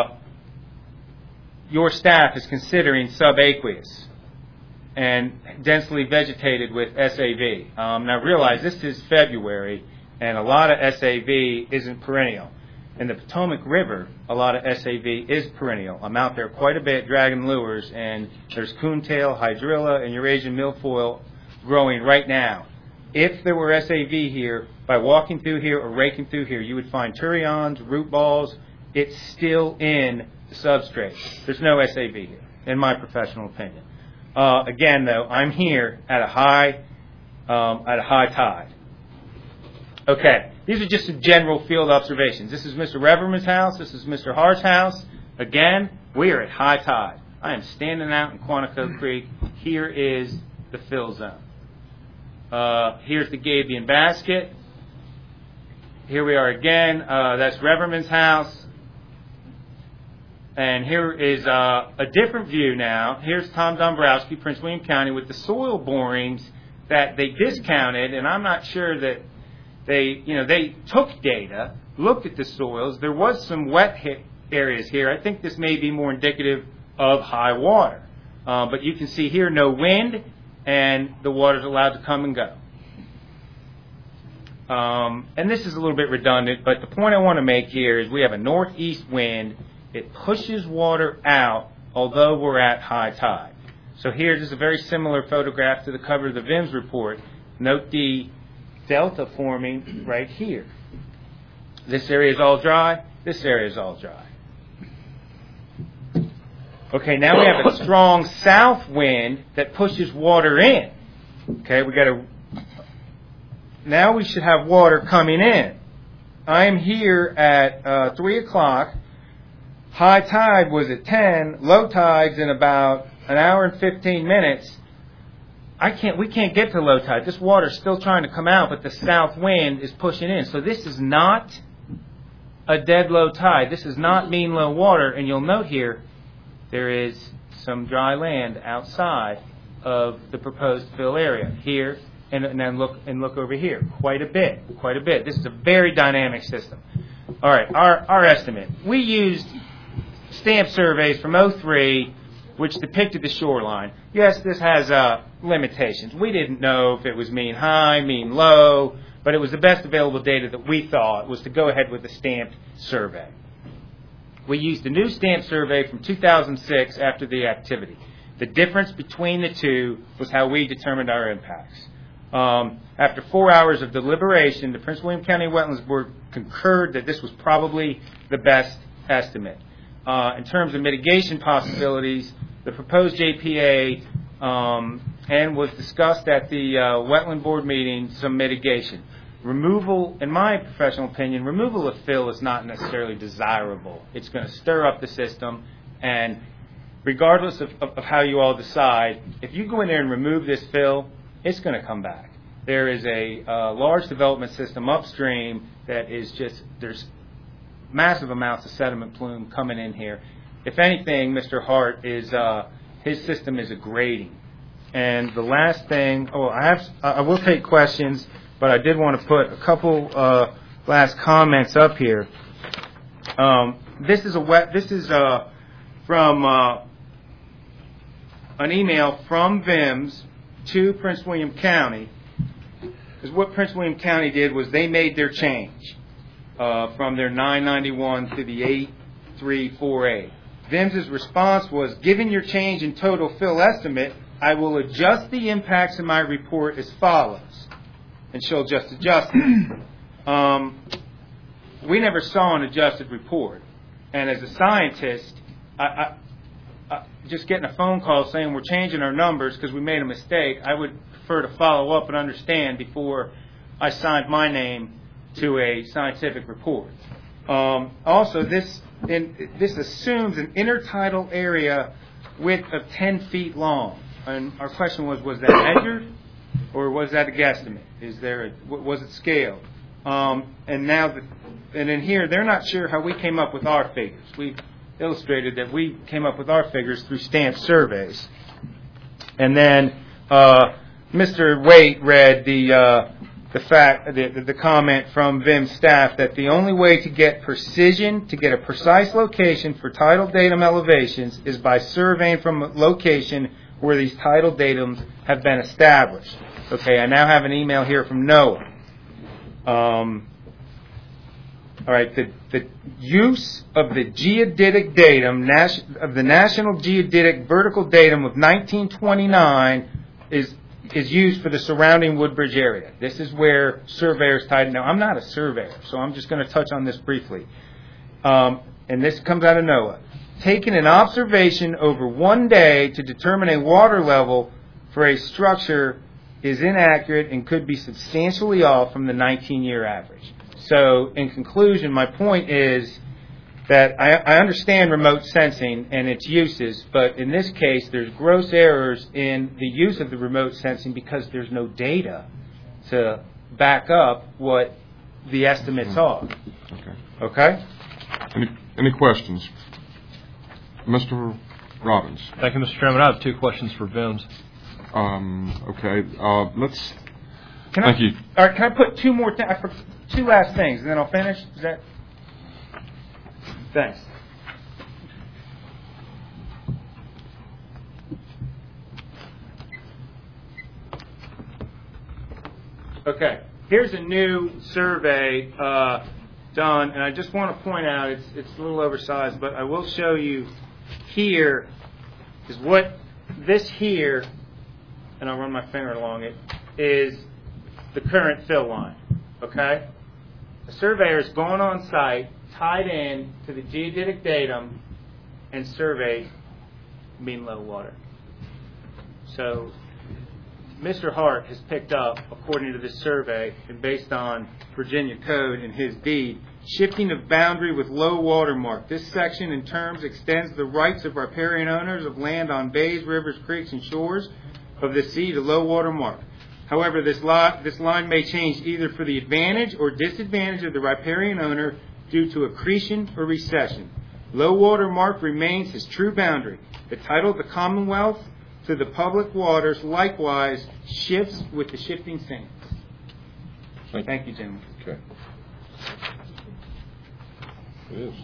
your staff is considering subaqueous and densely vegetated with SAV. Now realize this is February, and a lot of SAV isn't perennial. In the Potomac River, a lot of SAV is perennial. I'm out there quite a bit dragging lures, and there's coontail, hydrilla, and Eurasian milfoil growing right now. If there were SAV here, by walking through here or raking through here, you would find turions, root balls. It's still in the substrate. There's no SAV here, in my professional opinion. Again, though, I'm here at a high tide. Okay, these are just some general field observations. This is Mr. Reverman's house. This is Mr. Hart's house. Again, we are at high tide. I am standing out in Quantico Creek. Here is the fill zone. Here's the gabion basket. Here we are again. That's Reverman's house. And here is a different view now. Here's Tom Dombrowski, Prince William County, with the soil borings that they discounted, and I'm not sure that they took data, looked at the soils. There was some wet areas here. I think this may be more indicative of high water. But you can see here no wind, and the water's allowed to come and go. And this is a little bit redundant, but the point I want to make here is we have a northeast wind. It pushes water out, although we're at high tide. So here, this is a very similar photograph to the cover of the VIMS report. Note the delta forming right here. This area is all dry. This area is all dry. Okay, now we have a strong south wind that pushes water in. Okay, now we should have water coming in. I'm here at 3 o'clock. High tide was at 10. Low tide's in about an hour and 15 minutes. We can't get to low tide. This water's still trying to come out, but the south wind is pushing in. So this is not a dead low tide. This is not mean low water. And you'll note here, there is some dry land outside of the proposed fill area here, and then look over here. Quite a bit. This is a very dynamic system. All right, our estimate. We used stamp surveys from 2003, which depicted the shoreline. Yes, this has limitations. We didn't know if it was mean high, mean low, but it was the best available data that we thought was to go ahead with the stamped survey. We used a new stamp survey from 2006 after the activity. The difference between the two was how we determined our impacts. After 4 hours of deliberation, the Prince William County Wetlands Board concurred that this was probably the best estimate. In terms of mitigation possibilities, the proposed JPA and was discussed at the Wetland Board meeting, some mitigation. Removal, in my professional opinion, removal of fill is not necessarily desirable. It's going to stir up the system, and regardless of how you all decide, if you go in there and remove this fill, it's going to come back. There is a large development system upstream that is there's massive amounts of sediment plume coming in here. If anything, Mr. Hart his system is a grading. And the last thing, I will take questions, but I did want to put a couple last comments up here. This is from an email from VIMS to Prince William County. Because what Prince William County did was they made their change from their 991 to the 8348. VIMS' response was, given your change in total fill estimate, I will adjust the impacts in my report as follows. And she'll just adjust it. We never saw an adjusted report. And as a scientist, I just getting a phone call saying we're changing our numbers because we made a mistake, I would prefer to follow up and understand before I signed my name to a scientific report. Also, this assumes an intertidal area width of 10 feet long. And our question was that measured or was that a guesstimate? Was it scaled? And in here, they're not sure how we came up with our figures. We illustrated that we came up with our figures through stamped surveys. And then Mr. Waite read the comment from VIM staff that the only way to get precision, to get a precise location for tidal datum elevations is by surveying from a location where these tidal datums have been established. Okay, I now have an email here from NOAA. All right, the use of the geodetic datum, of the National Geodetic Vertical Datum of 1929 is used for the surrounding Woodbridge area. This is where surveyors tied. Now, I'm not a surveyor, so I'm just going to touch on this briefly. And this comes out of NOAA. Taking an observation over 1 day to determine a water level for a structure is inaccurate and could be substantially off from the 19-year average. So, in conclusion, my point is that I understand remote sensing and its uses, but in this case, there's gross errors in the use of the remote sensing because there's no data to back up what the estimates are. Okay? Any questions? Mr. Robbins. Thank you, Mr. Chairman. I have 2 questions for VIMS. Okay. Thank you. All right, can I put 2 more things? 2 last things, and then I'll finish. Is that? Thanks. Okay. Here's a new survey done, and I just want to point out it's a little oversized, but I will show you here is what this here, and I'll run my finger along it, is the current fill line, okay? The surveyor is going on site, tied in to the geodetic datum, and survey mean low water. So Mr. Hart has picked up, according to this survey, and based on Virginia code and his deed, shifting of boundary with low water mark. This section in terms extends the rights of riparian owners of land on bays, rivers, creeks, and shores of the sea to low water mark. However, this line may change either for the advantage or disadvantage of the riparian owner due to accretion or recession. Low water mark remains his true boundary. The title of the Commonwealth to the public waters likewise shifts with the shifting sands. Thank you, gentlemen. Okay. It is.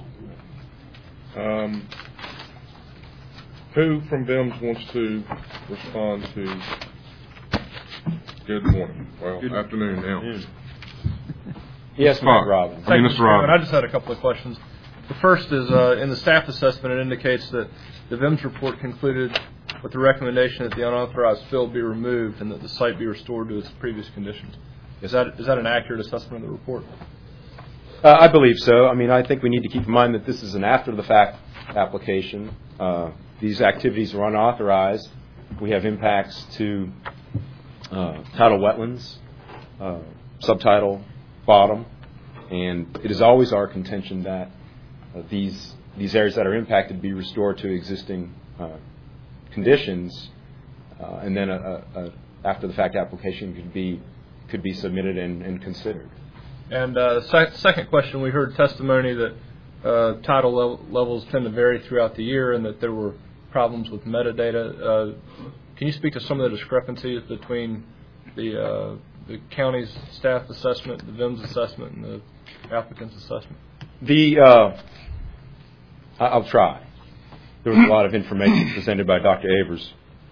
Who from VIMS wants to respond to? Good morning. Well, good afternoon now. Yes, Mr. Robbins. Thank you, Mr. Robbins. I just had a couple of questions. The first is, in the staff assessment, it indicates that the VIMS report concluded with the recommendation that the unauthorized fill be removed and that the site be restored to its previous conditions. Is that an accurate assessment of the report? I believe so. I mean, I think we need to keep in mind that this is an after-the-fact application. These activities are unauthorized. We have impacts to tidal wetlands, subtidal bottom, and it is always our contention that these areas that are impacted be restored to existing conditions, and then a after-the-fact application could be submitted and considered. And second question, we heard testimony that tidal levels tend to vary throughout the year and that there were problems with metadata. Can you speak to some of the discrepancies between the county's staff assessment, the VIMS assessment, and the applicant's assessment? I'll try. There was a lot of information presented by Dr. Ivers,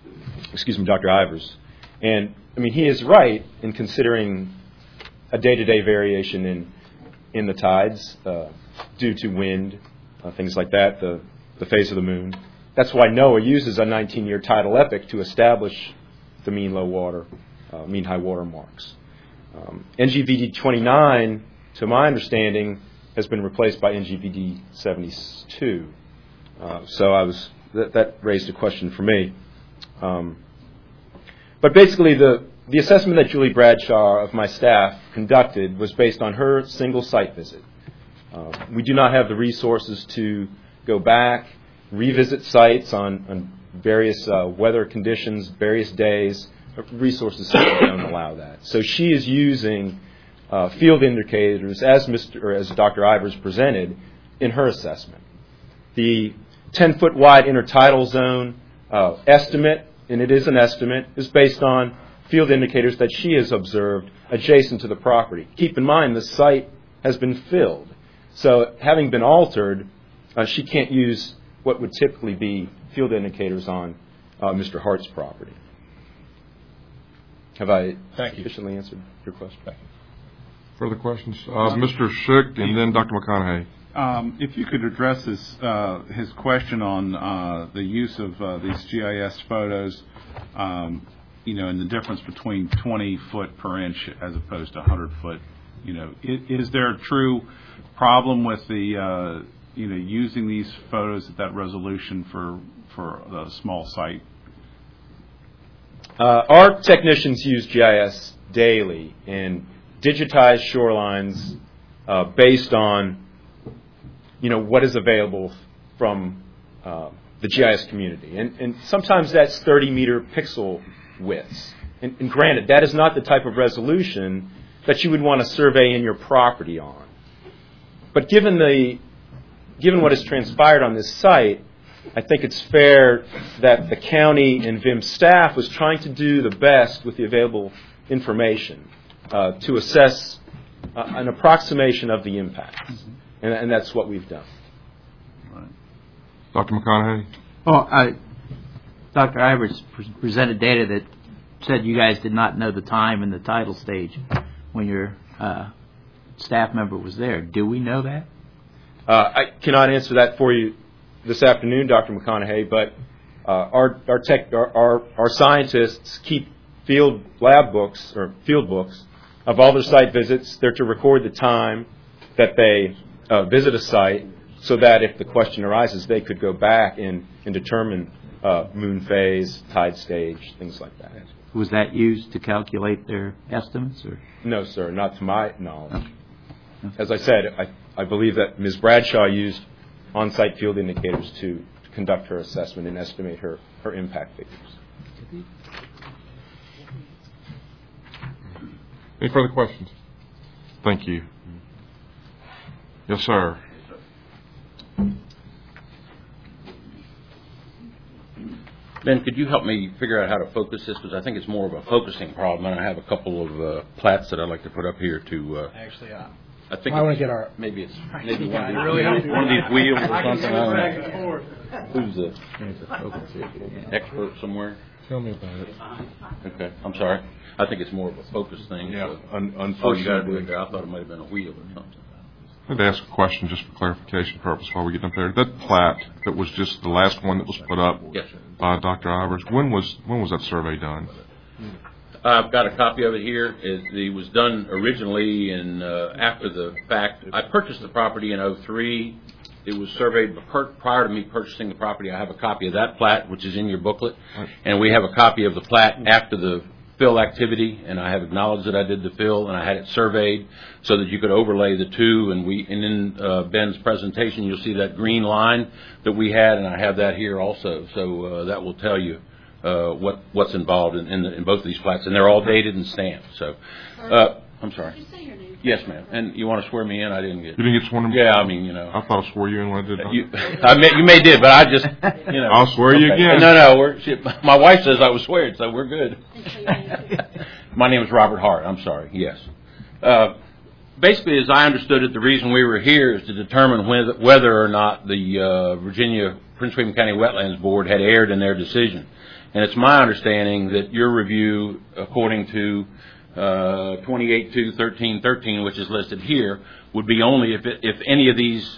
and I mean he is right in considering a day-to-day variation in the tides due to wind, things like that, the phase of the moon. That's why NOAA uses a 19-year tidal epoch to establish the mean low water, mean high water marks. NGVD 29, to my understanding, has been replaced by NGVD 72. So that raised a question for me. But basically, the assessment that Julie Bradshaw of my staff conducted was based on her single site visit. We do not have the resources to go back, revisit sites on various weather conditions, various days. Resources simply don't allow that. So she is using field indicators as Dr. Ivers presented in her assessment. The 10-foot wide intertidal zone estimate, and it is an estimate, is based on field indicators that she has observed adjacent to the property. Keep in mind the site has been filled. So having been altered, she can't use what would typically be field indicators on Mr. Hart's property. Have I sufficiently answered your question? Thank you. Further questions? Mr. Schick and then Dr. McConaughey. If you could address his question on the use of these GIS photos, and the difference between 20 foot per inch as opposed to 100 foot. Is there a true problem with the using these photos at that resolution for a small site? Our technicians use GIS daily and digitize shorelines based on what is available from the GIS community, and sometimes that's 30-meter pixel widths. And granted, that is not the type of resolution that you would want to survey in your property on. But given what has transpired on this site, I think it's fair that the county and VIM staff was trying to do the best with the available information to assess an approximation of the impacts. And that's what we've done. Right. Dr. McConaughey? Dr. Ivers presented data that said you guys did not know the time in the tidal stage when your staff member was there. Do we know that? I cannot answer that for you this afternoon, Dr. McConaughey, but our scientists keep field books of all their site visits. They're to record the time that they visit a site, so that if the question arises, they could go back and determine moon phase, tide stage, things like that. Was that used to calculate their estimates? Or? No, sir, not to my knowledge. As I said, I believe that Ms. Bradshaw used on-site field indicators to conduct her assessment and estimate her impact figures. Any further questions? Thank you. Yes, sir. Ben, could you help me figure out how to focus this? Because I think it's more of a focusing problem, and I have a couple of plats that I'd like to put up here to... Actually, I think I want to get our... maybe it's one of these wheels or something. I don't know. Who's the expert somewhere? Tell me about it. Okay, I'm sorry. I think it's more of a focus thing. Yeah, So. unfortunately. You got to do it there. I thought it might have been a wheel or something. I'd ask a question just for clarification purpose while we get up there. That plat that was just the last one that was put up by Dr. Ivers, when was that survey done? I've got a copy of it here. It was done originally in after the fact. I purchased the property in 2003. It was surveyed prior to me purchasing the property. I have a copy of that plat, which is in your booklet, and we have a copy of the plat after the fill activity, and I have acknowledged that I did the fill, and I had it surveyed so that you could overlay the two. And in Ben's presentation, you'll see that green line that we had, and I have that here also. So that will tell you what's involved in both of these plats, and they're all dated and stamped. So, I'm sorry. Did you say your name? Yes, ma'am. And you want to swear me in? I didn't get. You didn't get sworn in? Yeah, I mean, you know. I thought I swore you in when I did that. You may did, but I just, you know. I'll swear you again. No. My wife says I was swearing, so we're good. My name is Robert Hart. I'm sorry. Yes. Basically, as I understood it, the reason we were here is to determine whether or not the Virginia Prince William County Wetlands Board had erred in their decision. And it's my understanding that your review, according to 28-2-13-13, which is listed here, would be only if any of these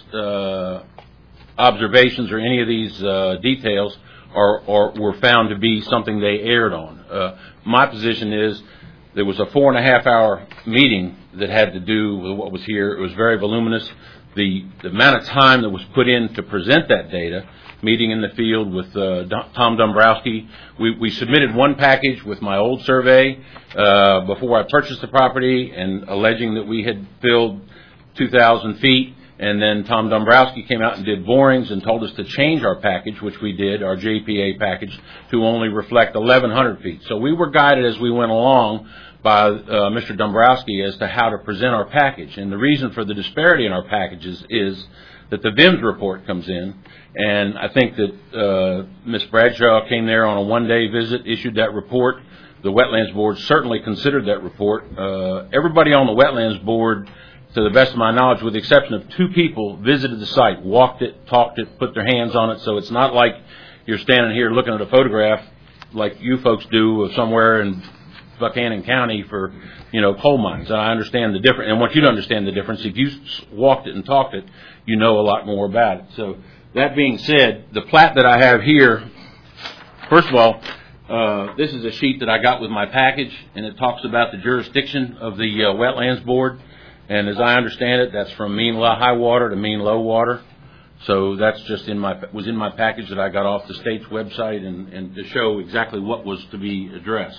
observations or any of these details were found to be something they erred on. My position is there was a 4.5-hour meeting that had to do with what was here. It was very voluminous. The amount of time that was put in to present that data, meeting in the field with Tom Dombrowski, we submitted one package with my old survey before I purchased the property, and alleging that we had filled 2,000 feet, and then Tom Dombrowski came out and did borings and told us to change our package, which we did, our JPA package, to only reflect 1,100 feet. So we were guided as we went along by Mr. Dombrowski as to how to present our package. And the reason for the disparity in our packages is that the VIMS report comes in, and I think that Ms. Bradshaw came there on a one-day visit, issued that report. The Wetlands Board certainly considered that report. Everybody on the Wetlands Board, to the best of my knowledge, with the exception of 2 people, visited the site, walked it, talked it, put their hands on it. So it's not like you're standing here looking at a photograph like you folks do of somewhere in Buchanan County for, coal mines. I understand the difference, and I want you to understand the difference. If you walked it and talked it, you know a lot more about it. So that being said, the plat that I have here, first of all, this is a sheet that I got with my package, and it talks about the jurisdiction of the Wetlands Board. And as I understand it, that's from mean high water to mean low water. So that's just was in my package that I got off the state's website, and to show exactly what was to be addressed.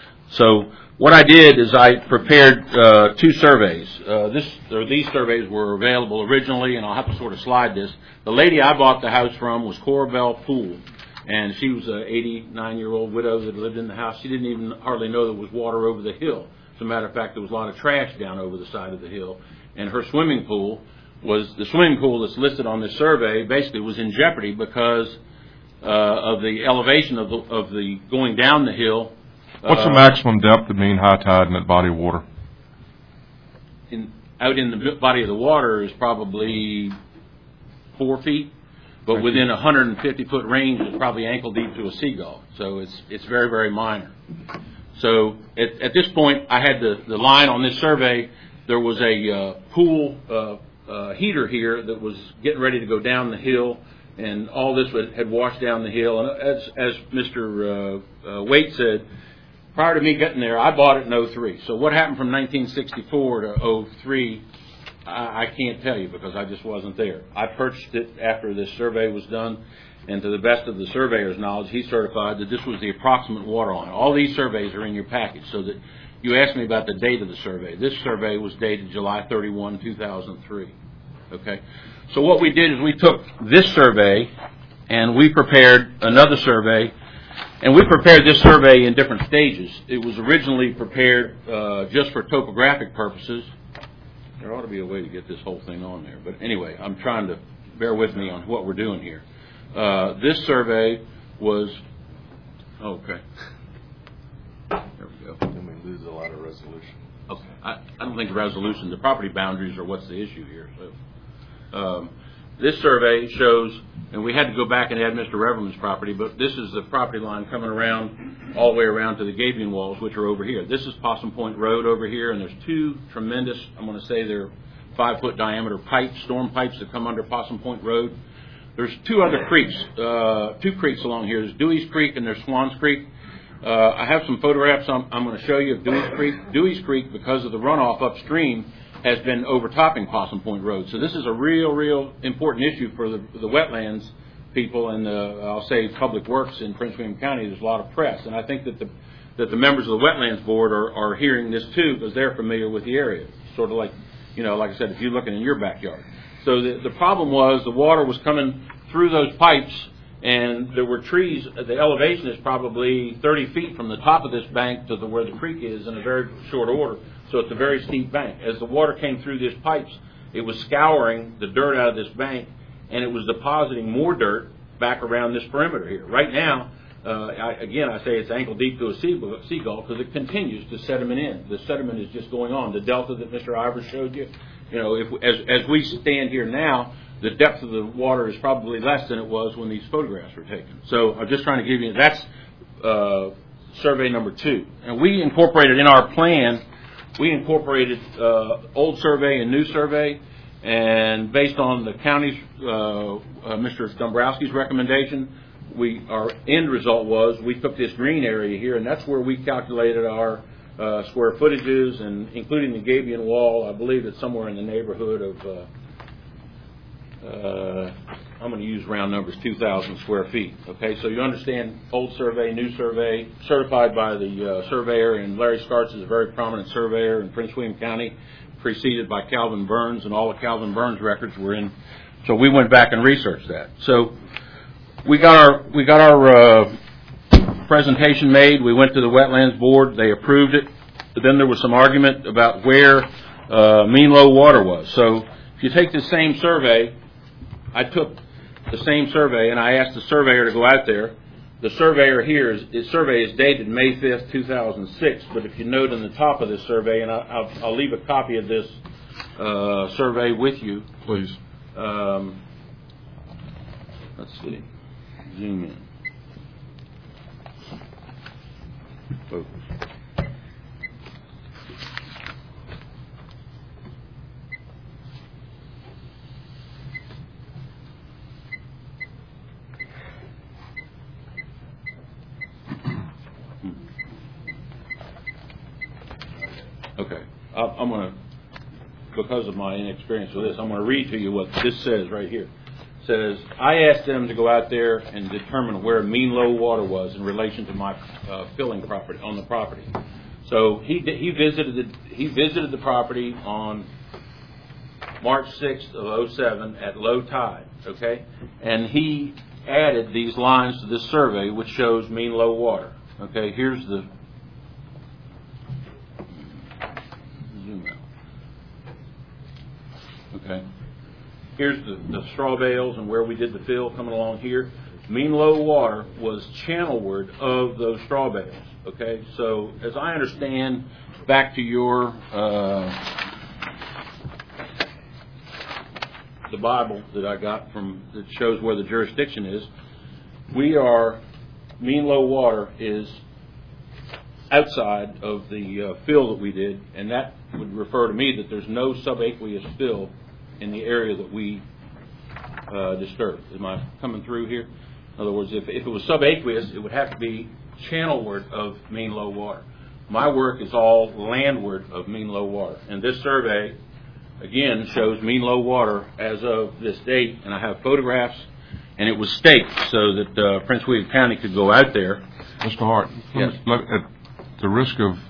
So what I did is I prepared 2 surveys. These surveys were available originally, and I'll have to sort of slide this. The lady I bought the house from was Cora Bell Poole, and she was an 89-year-old widow that lived in the house. She didn't even hardly know there was water over the hill. As a matter of fact, there was a lot of trash down over the side of the hill, and her swimming pool was the swimming pool that's listed on this survey. Basically, was in jeopardy because of the elevation of the going down the hill. What's the maximum depth of mean high tide in that body of water? Out in the body of the water is probably 4 feet, but within a 150-foot range is probably ankle deep to a seagull. So it's very, very minor. So at this point, I had the line on this survey. There was a pool heater here that was getting ready to go down the hill, and all this had washed down the hill. And as Mr. Waite said, prior to me getting there, I bought it in 03. So what happened from 1964 to 03, I can't tell you because I just wasn't there. I purchased it after this survey was done, and to the best of the surveyor's knowledge, he certified that this was the approximate water line. All these surveys are in your package, so that you asked me about the date of the survey. This survey was dated July 31, 2003. Okay? So what we did is we took this survey and we prepared another survey, and we prepared this survey in different stages. It was originally prepared just for topographic purposes. There ought to be a way to get this whole thing on there. But anyway, I'm trying to bear with me on what we're doing here. This survey was, okay. There we go. Then we lose a lot of resolution. Okay. I don't think resolution, the property boundaries are what's the issue here. So, this survey shows, and we had to go back and add Mr. Reverman's property, but this is the property line coming around, all the way around to the Gabion walls, which are over here. This is Possum Point Road over here, and there's two tremendous, I'm going to say they're 5-foot diameter pipes, storm pipes that come under Possum Point Road. There's two other creeks, two creeks along here. There's Dewey's Creek and there's Swans Creek. I have some photographs I'm going to show you of Dewey's Creek. Dewey's Creek, because of the runoff upstream, has been overtopping Possum Point Road. So this is a real important issue for the wetlands people and I'll say public works in Prince William County. There's a lot of press, and I think that the members of the Wetlands Board are hearing this too because they're familiar with the area. Sort of like, like I said, if you're looking in your backyard. So the problem was the water was coming through those pipes, and there were trees. The elevation is probably 30 feet from the top of this bank to where the creek is in a very short order. So it's a very steep bank. As the water came through these pipes, it was scouring the dirt out of this bank, and it was depositing more dirt back around this perimeter here. Right now, I say it's ankle deep to a seagull because it continues to sediment in. The sediment is just going on. The delta that Mr. Ivers showed you, as we stand here now, the depth of the water is probably less than it was when these photographs were taken. So I'm just trying to give you, that's survey number 2. And we incorporated in our plan, old survey and new survey, and based on the county's, Mr. Dombrowski's recommendation, our end result was we took this green area here, and that's where we calculated our square footages, and including the Gabion wall, I believe it's somewhere in the neighborhood of, I'm going to use round numbers, 2,000 square feet. Okay, so you understand old survey, new survey, certified by the surveyor, and Larry Skartz is a very prominent surveyor in Prince William County, preceded by Calvin Burns, and all of Calvin Burns' records were in. So we went back and researched that. So we got our presentation made. We went to the Wetlands Board. They approved it. But then there was some argument about where mean low water was. So if you take the same survey, I took the same survey and I asked the surveyor to go out there. The surveyor here, his survey is dated May 5th, 2006, but if you note in the top of this survey, and I'll leave a copy of this survey with you. Please. Let's see. Zoom in. Focus. Okay. I'm going to, because of my inexperience with this, I'm going to read to you what this says right here. It says, I asked them to go out there and determine where mean low water was in relation to my filling property on the property. So he visited the property on March 6th of 07 at low tide, okay? And he added these lines to this survey, which shows mean low water. Okay, here's the zoom out. Okay, here's the straw bales and where we did the fill coming along here. Mean low water was channelward of those straw bales. Okay, so as I understand, back to your the Bible that I got from that shows where the jurisdiction is. Mean low water is outside of the fill that we did, and that would refer to me that there's no subaqueous fill in the area that we disturbed. Am I coming through here? In other words, if it was subaqueous, it would have to be channelward of mean low water. My work is all landward of mean low water. And this survey, again, shows mean low water as of this date, and I have photographs, and it was staked so that Prince William County could go out there. Mr. Hart, yes. At the risk of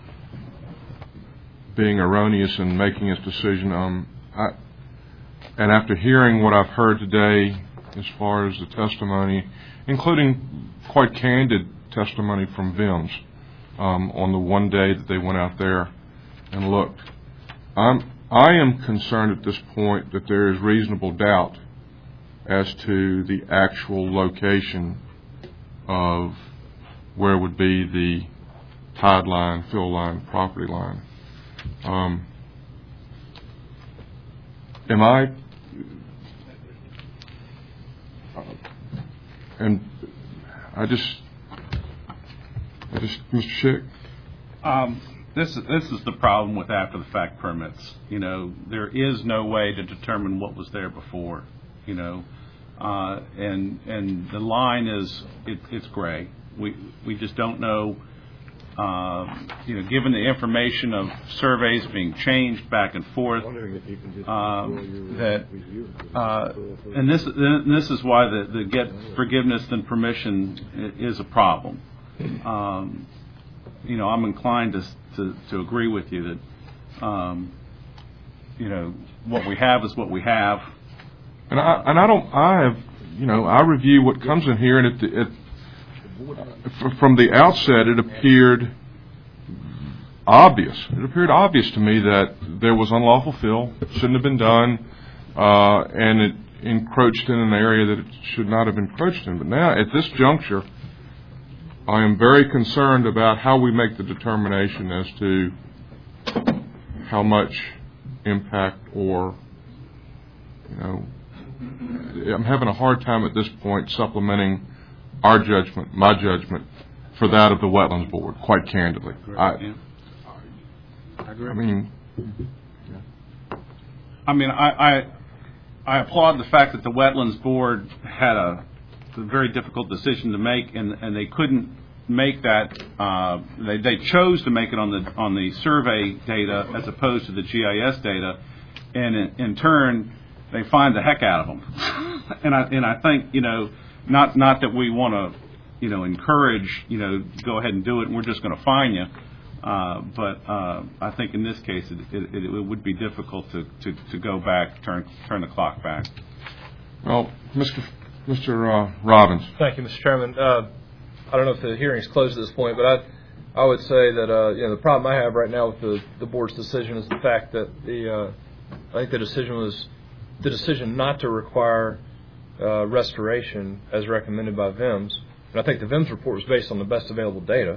being erroneous in making his decision, and after hearing what I've heard today as far as the testimony, including quite candid testimony from VIMS on the one day that they went out there and looked, I am concerned at this point that there is reasonable doubt as to the actual location of where would be the tide line, fill line, property line. And I just, Mr. Schick? This is the problem with after the fact permits. You know, there is no way to determine what was there before. You know, and the line is it's gray. We just don't know. You know, given the information of surveys being changed back and forth, and this is why the get forgiveness and permission is a problem. You know, I'm inclined to agree with you that you know, what we have is what we have. And I review what comes in here, and from the outset, it appeared obvious. It appeared obvious to me that there was unlawful fill, shouldn't have been done, and it encroached in an area that it should not have encroached in. But now, at this juncture, I am very concerned about how we make the determination as to how much impact or, you know, I'm having a hard time at this point supplementing our judgment, my judgment, for that of the Wetlands Board, quite candidly. I agree. I applaud the fact that the Wetlands Board had a very difficult decision to make, and they couldn't make that. They chose to make it on the survey data as opposed to the GIS data, and in turn, they find the heck out of them. and I think, you know, not that we want to, you know, encourage, you know, go ahead and do it and we're just going to fine you, but I think in this case it would be difficult to go back, turn the clock back. Well, Mr. Robbins. Thank you, Mr. Chairman. I don't know if the hearing is closed at this point, but I would say that you know, the problem I have right now with the board's decision is the fact that I think the decision was the decision not to require restoration as recommended by VIMS. And I think the VIMS report was based on the best available data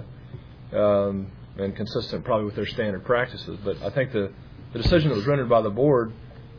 and consistent probably with their standard practices. But I think the decision that was rendered by the board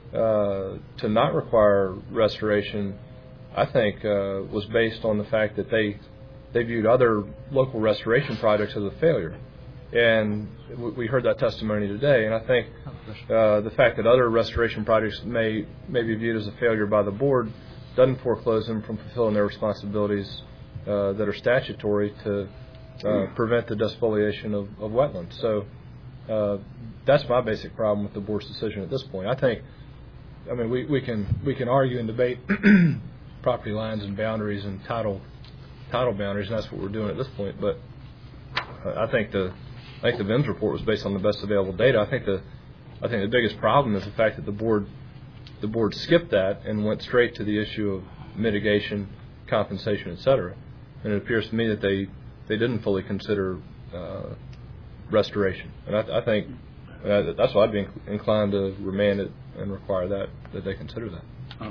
to not require restoration, I think, was based on the fact that they viewed other local restoration projects as a failure. And we heard that testimony today, and I think the fact that other restoration projects may be viewed as a failure by the board doesn't foreclose them from fulfilling their responsibilities that are statutory to prevent the desfoliation of wetlands. So that's my basic problem with the board's decision at this point. I mean, we can argue and debate property lines and boundaries and title boundaries, and that's what we're doing at this point. But I think the VIMS report was based on the best available data. I think the biggest problem is the fact that the board skipped that and went straight to the issue of mitigation, compensation, etc. And it appears to me that they didn't fully consider restoration. And I think that's why I'd be inclined to remand it and require that they consider that.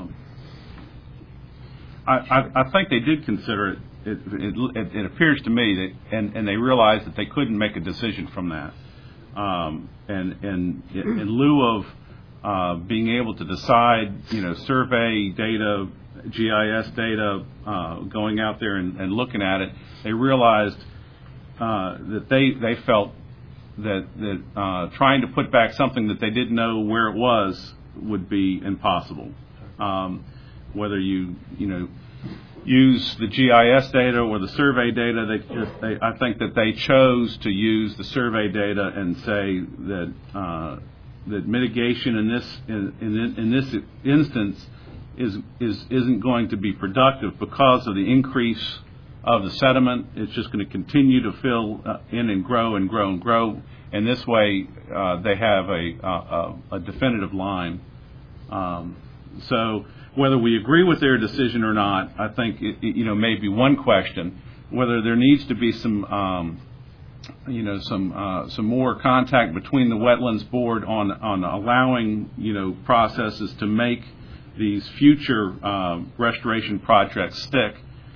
I think they did consider it. It appears to me that, and they realized that they couldn't make a decision from that. And in lieu of being able to decide, you know, survey data, GIS data, going out there and looking at it, they realized that they felt that trying to put back something that they didn't know where it was would be impossible. Whether you know, use the GIS data or the survey data. I think that they chose to use the survey data and say that that mitigation in this instance isn't going to be productive because of the increase of the sediment. It's just going to continue to fill in and grow and grow and grow. And this way, they have a definitive line. So whether we agree with their decision or not, I think may be one question. Whether there needs to be some more contact between the Wetlands Board on allowing processes to make these future restoration projects stick.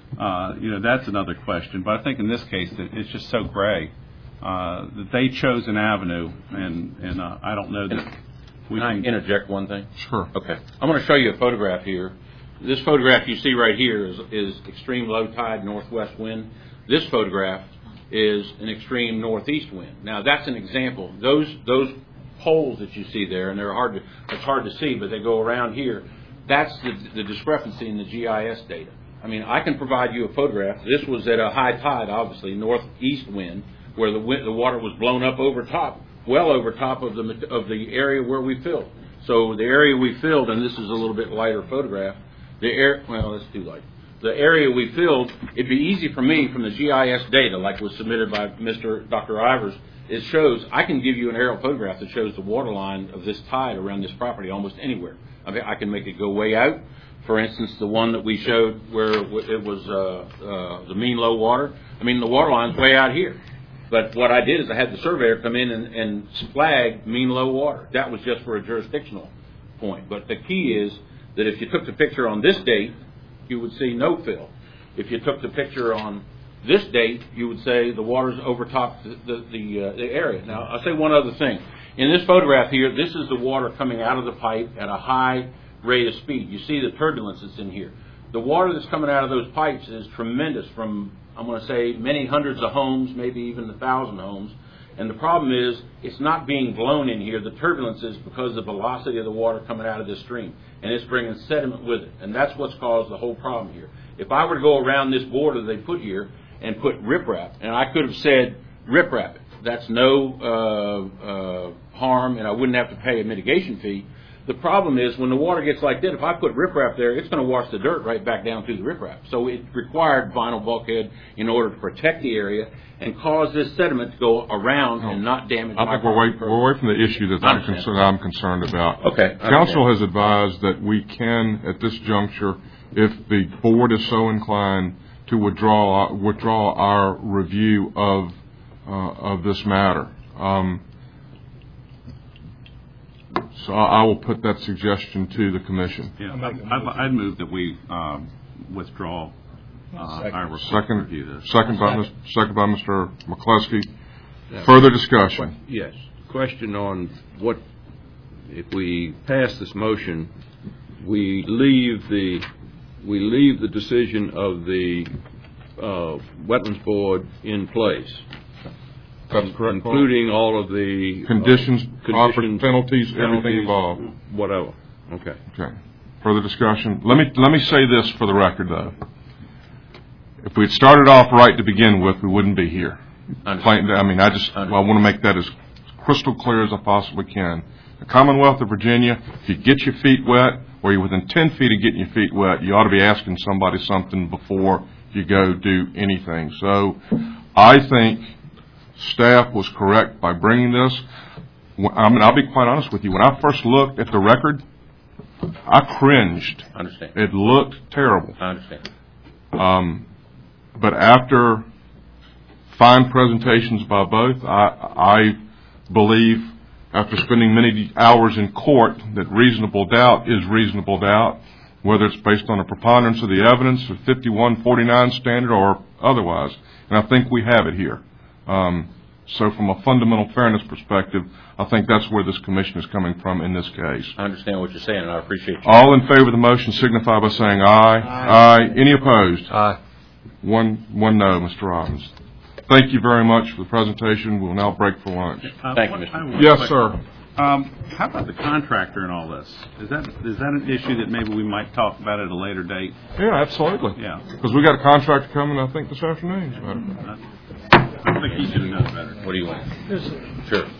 That's another question. But I think in this case, it's just so gray that they chose an avenue, and I don't know that. Can I interject one thing? Sure. Okay. I'm going to show you a photograph here. This photograph you see right here is extreme low tide northwest wind. This photograph is an extreme northeast wind. Now that's an example. Those poles that you see there, and it's hard to see, but they go around here. That's the discrepancy in the GIS data. I mean, I can provide you a photograph. This was at a high tide, obviously, northeast wind, where the water was blown up over top, well over top of the area where we filled. So the area we filled, and this is a little bit lighter photograph. Let's do light. The area we filled, it'd be easy for me from the GIS data, like was submitted by Dr. Ivers. It shows, I can give you an aerial photograph that shows the water line of this tide around this property almost anywhere. I mean, I can make it go way out. For instance, the one that we showed where it was the mean low water. I mean, the water line's way out here. But what I did is I had the surveyor come in and flag mean low water. That was just for a jurisdictional point. But the key is that if you took the picture on this date, you would see no fill. If you took the picture on this date, you would say the water's overtopped the area. Now, I'll say one other thing. In this photograph here, this is the water coming out of the pipe at a high rate of speed. You see the turbulence that's in here. The water that's coming out of those pipes is tremendous from, I'm going to say, many hundreds of homes, maybe even 1,000 homes. And the problem is it's not being blown in here. The turbulence is because of the velocity of the water coming out of this stream. And it's bringing sediment with it. And that's what's caused the whole problem here. If I were to go around this border they put here and put riprap, and I could have said riprap it, that's no harm, and I wouldn't have to pay a mitigation fee. The problem is when the water gets like that, if I put riprap there, it's going to wash the dirt right back down through the riprap. So it required vinyl bulkhead in order to protect the area and cause this sediment to go around and not damage. I think we're away from the issue that I'm concerned about. Okay. Council has advised that we can, at this juncture, if the board is so inclined, to withdraw our review of this matter. So I will put that suggestion to the commission. Yeah, I'd move that we withdraw our request to review this. Second by Mr. McCluskey. Further discussion? Yes. Question on what, if we pass this motion, we leave the decision of the Wetlands Board in place. That's correct. Including all of the conditions, penalties, everything involved. Whatever. Okay. Okay. Further discussion. Let me say this for the record, though. If we had started off right to begin with, we wouldn't be here. I want to make that as crystal clear as I possibly can. The Commonwealth of Virginia, if you get your feet wet, or you're within 10 feet of getting your feet wet, you ought to be asking somebody something before you go do anything. So I think staff was correct by bringing this. I'll be quite honest with you. When I first looked at the record, I cringed. I understand. It looked terrible. I understand. But after fine presentations by both, I believe, after spending many hours in court, that reasonable doubt is reasonable doubt, whether it's based on a preponderance of the evidence, a 51-49 standard, or otherwise. And I think we have it here. So from a fundamental fairness perspective, I think that's where this commission is coming from in this case. I understand what you're saying, and I appreciate you. All in favor of the motion signify by saying aye. Aye. Any opposed? Aye. One no, Mr. Robbins. Thank you very much for the presentation. We'll now break for lunch. Thank you, Mr. Yes, sir. How about the contractor and all this? Is that an issue that maybe we might talk about at a later date? Yeah, absolutely. Yeah. Because we got a contractor coming, I think, this afternoon. I think he should have known better. What do you want? Sure.